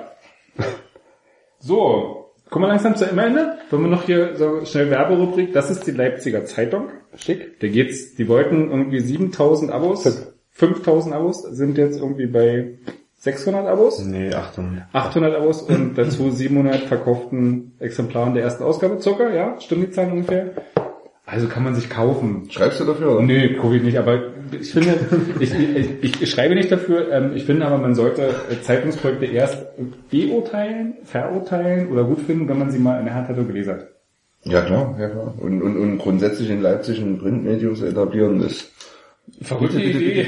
Speaker 4: So, kommen wir langsam zu Ende. Wollen wir noch hier so schnell Werberubrik? Das ist die Leipziger Zeitung.
Speaker 5: schick.
Speaker 4: Da geht's, die wollten irgendwie siebentausend Abos. fünftausend Abos, sind jetzt irgendwie bei sechshundert Abos.
Speaker 6: Nee, Achtung.
Speaker 4: achthundert Abos und dazu siebenhundert verkauften Exemplaren der ersten Ausgabe circa, ja? Stimmt die Zahl ungefähr? Also kann man sich kaufen.
Speaker 7: Schreibst du dafür, oder?
Speaker 4: Nee, Covid nicht, aber ich finde, ich, ich, ich schreibe nicht dafür, ähm, ich finde aber, man sollte Zeitungsprojekte erst beurteilen, verurteilen oder gut finden, wenn man sie mal in der Hand hat und gelesen hat.
Speaker 7: Ja, klar, ja, klar. Und, und, und grundsätzlich in Leipzig ein Printmedium zu etablieren, ist
Speaker 4: Verrückte Idee.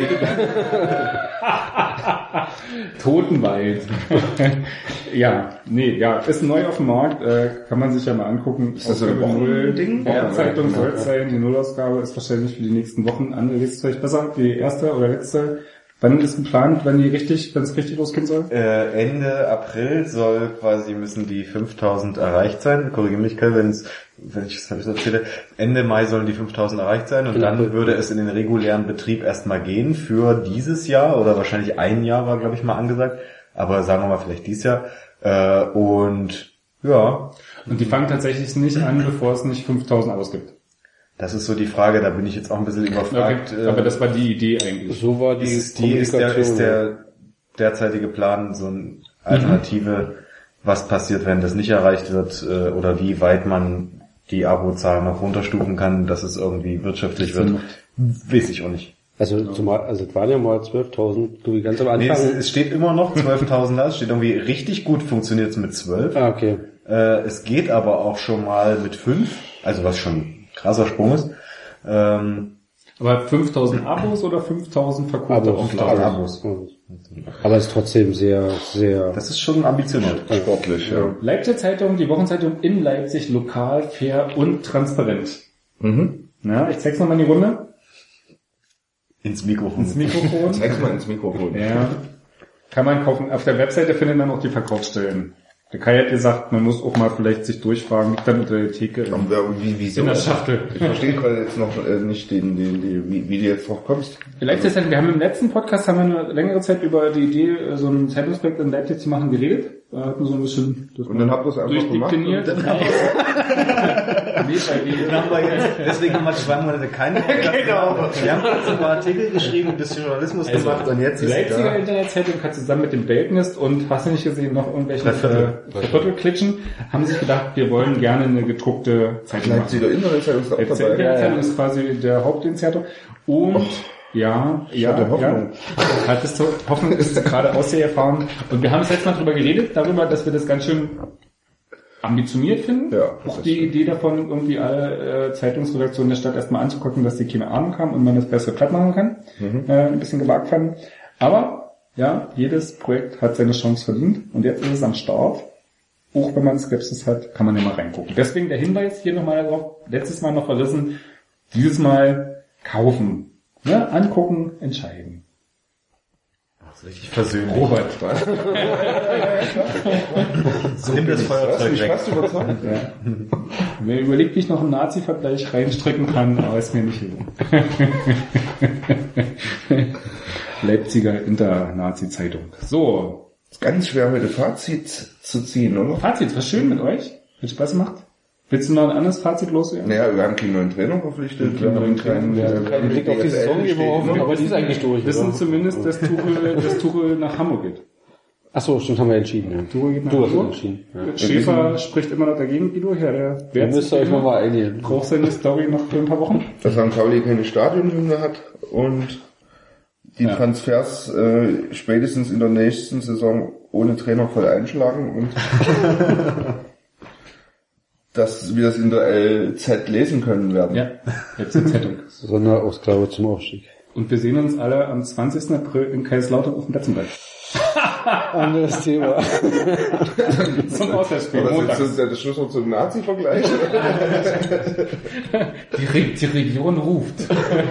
Speaker 4: Totenwald. Ja, nee, ja, ist neu auf dem Markt, äh, kann man sich ja mal angucken.
Speaker 7: Ist das so ein
Speaker 4: Ausgabe null.
Speaker 7: Wochending?
Speaker 4: Ja, Zeitung
Speaker 7: Wochen-
Speaker 4: soll es sein, die Nullausgabe ist wahrscheinlich für die nächsten Wochen angelegt, vielleicht besser, die erste oder letzte. Wann ist geplant, wenn die richtig, wenn es richtig losgehen soll?
Speaker 6: Äh, Ende April soll quasi, müssen die fünftausend erreicht sein. Korrigiere mich, Kai, wenn's, wenn ich es falsch erzähle. Ende Mai sollen die fünftausend erreicht sein und
Speaker 5: Genau.
Speaker 6: dann würde es in den regulären Betrieb erstmal gehen für dieses Jahr oder wahrscheinlich ein Jahr war, glaube ich, mal angesagt. Aber sagen wir mal vielleicht dieses Jahr. Äh, und ja,
Speaker 4: Und die fangen tatsächlich nicht an, bevor es nicht fünftausend Abos gibt.
Speaker 6: das ist so die Frage, da bin ich jetzt auch ein bisschen überfragt.
Speaker 4: Okay, aber das war die Idee eigentlich.
Speaker 5: So war die
Speaker 6: ist, die, ist, der,
Speaker 5: Kommunikation.
Speaker 6: ist der derzeitige Plan so eine Alternative, was passiert, wenn das nicht erreicht wird, äh, oder wie weit man die Abozahl noch runterstufen kann, dass es irgendwie wirtschaftlich wird, weiß ich auch nicht.
Speaker 5: Also, zumal, also es waren ja mal zwölftausend, so wie ganz am
Speaker 6: Nee,
Speaker 5: Anfang.
Speaker 6: es, es steht immer noch zwölftausend da, es steht irgendwie richtig gut, funktioniert es mit zwölf.
Speaker 5: Ah, okay.
Speaker 6: Äh, es geht aber auch schon mal mit fünf, also was schon ein krasser Sprung ist. Ähm,
Speaker 4: Aber fünftausend Abos oder fünftausend verkaufte
Speaker 5: Abos,
Speaker 4: Auflagen?
Speaker 6: Abos.
Speaker 5: Aber es ist trotzdem sehr, sehr...
Speaker 6: Das ist schon ambitioniert.
Speaker 7: sportlich, ja.
Speaker 4: Leipzig Zeitung, die Wochenzeitung in Leipzig, lokal, fair und transparent.
Speaker 7: Mhm.
Speaker 4: Na, ich zeig's nochmal in die Runde.
Speaker 6: Ins Mikrofon.
Speaker 4: Ins Mikrofon.
Speaker 7: Zeig's mal ins Mikrofon.
Speaker 4: Ja. Kann man kaufen. Auf der Webseite findet man auch die Verkaufsstellen. Der Kai hat gesagt, man muss auch mal vielleicht sich durchfragen, liegt dann unter der Theke in,
Speaker 7: Aber Wie, wieso?
Speaker 4: in der Schachtel.
Speaker 7: Ich verstehe gerade jetzt noch äh, nicht den, den, den wie, wie du jetzt drauf kommst.
Speaker 4: Leipzig Zeitung, wir haben im letzten Podcast haben wir eine längere Zeit über die Idee, so ein Zeitungsprojekt in Leipzig zu machen, geredet. Da hatten wir so ein bisschen das
Speaker 7: Und dann habt ihr es einfach gemacht.
Speaker 4: durchdekliniert.
Speaker 7: und-
Speaker 4: Nee, weil die-
Speaker 6: Dann haben wir jetzt, deswegen haben wir zwei Monate keinen Podcast
Speaker 4: Genau.
Speaker 6: gemacht. Wir haben jetzt ein paar Artikel geschrieben, ein bisschen Journalismus
Speaker 4: Also,
Speaker 6: gemacht und jetzt
Speaker 4: die
Speaker 6: ist
Speaker 4: Leipziger
Speaker 6: da.
Speaker 4: Internetzeitung hat zusammen mit dem Beltnest und hast du nicht gesehen, noch irgendwelchen
Speaker 6: Dreiviertel.
Speaker 4: äh, Dreiviertelklitschen, haben sich gedacht, wir wollen gerne eine gedruckte Zeitung machen.
Speaker 7: Leipziger Internetzeitung ist auch
Speaker 4: Leipziger
Speaker 7: dabei.
Speaker 4: Internetzeitung ist quasi der Hauptinitiator. Und ja, ja,
Speaker 7: hatte Hoffnung.
Speaker 4: ja. Hattest du Hoffnung, ist es gerade aus der Erfahrung. Und wir haben das letzte Mal drüber geredet, darüber, dass wir das ganz schön ambitioniert finden.
Speaker 7: Ja,
Speaker 4: auch
Speaker 7: das
Speaker 4: die
Speaker 7: stimmt.
Speaker 4: Idee davon, irgendwie alle äh, Zeitungsredaktionen der Stadt erstmal anzugucken, dass die keine Ahnung haben und man das besser platt machen kann.
Speaker 7: Mhm.
Speaker 4: Äh, ein bisschen gewagt fanden. Aber ja, jedes Projekt hat seine Chance verdient und jetzt ist es am Start. Auch wenn man Skepsis hat, kann man ja mal reingucken. Deswegen der Hinweis hier nochmal darauf, letztes Mal noch verrissen, dieses Mal kaufen. Ne? Angucken, entscheiden.
Speaker 6: Das ist richtig versöhnlich.
Speaker 4: Robert.
Speaker 6: Nimm das Feuerzeug
Speaker 7: mich
Speaker 6: weg.
Speaker 7: fast überzeugt.
Speaker 4: Ja. Wer überlegt, wie ich noch einen Nazi-Vergleich reinstricken kann, aber ist mir nicht gelungen. Leipziger Inter-Nazi-Zeitung. So,
Speaker 7: Ist ganz schwer heute Fazit zu ziehen, oder?
Speaker 4: Fazit, war schön mit euch. Hat Spaß gemacht. Willst du noch ein anderes Fazit loswerden?
Speaker 7: Naja, wir haben keinen neuen Trainer verpflichtet.
Speaker 4: Wir haben keinen,
Speaker 5: Wir haben keinen Blick auf die Saison geworfen, aber die ist eigentlich durch.
Speaker 4: Wir wissen
Speaker 5: oder?
Speaker 4: zumindest, dass Tuchel, dass Tuchel nach Hamburg geht.
Speaker 5: Ach so, stimmt, haben wir entschieden. Ja.
Speaker 4: Tuchel geht nach
Speaker 5: Du hast
Speaker 4: Hamburg.
Speaker 5: entschieden. Ja.
Speaker 4: Schäfer spricht immer noch dagegen, Guido. Ja, der
Speaker 5: Ihr müsst euch nochmal einigen.
Speaker 4: Braucht seine Story noch für ein paar Wochen.
Speaker 7: Dass Sankt Pauli keine Stadionhymne hat und die
Speaker 4: Ja.
Speaker 7: Transfers äh, spätestens in der nächsten Saison ohne Trainer voll einschlagen und dass wir das in der L Z lesen können werden.
Speaker 4: Ja, jetzt die Zeitung.
Speaker 5: Sonderausgabe zum Aufstieg.
Speaker 4: Und wir sehen uns alle am zwanzigsten April in Kaiserslautern auf dem Betzenberg.
Speaker 5: Anderes Thema.
Speaker 4: Zum Auswärtsspiel.
Speaker 7: Aber das
Speaker 4: montags.
Speaker 7: ist das Schlusswort zum Nazi-Vergleich.
Speaker 4: Die, Re die Region ruft.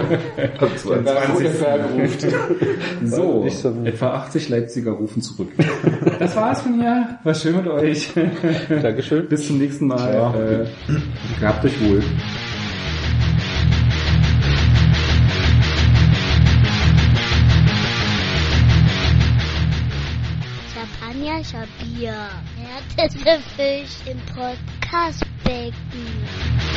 Speaker 5: Berg ruft.
Speaker 4: So,
Speaker 5: Nicht so-
Speaker 4: etwa achtzig Leipziger rufen zurück. Das war's von mir. War schön mit euch.
Speaker 5: Dankeschön.
Speaker 4: Bis zum nächsten Mal. Äh, gehabt euch wohl.
Speaker 8: Champagner, Bier. Härteste Fisch im Podcastbecken.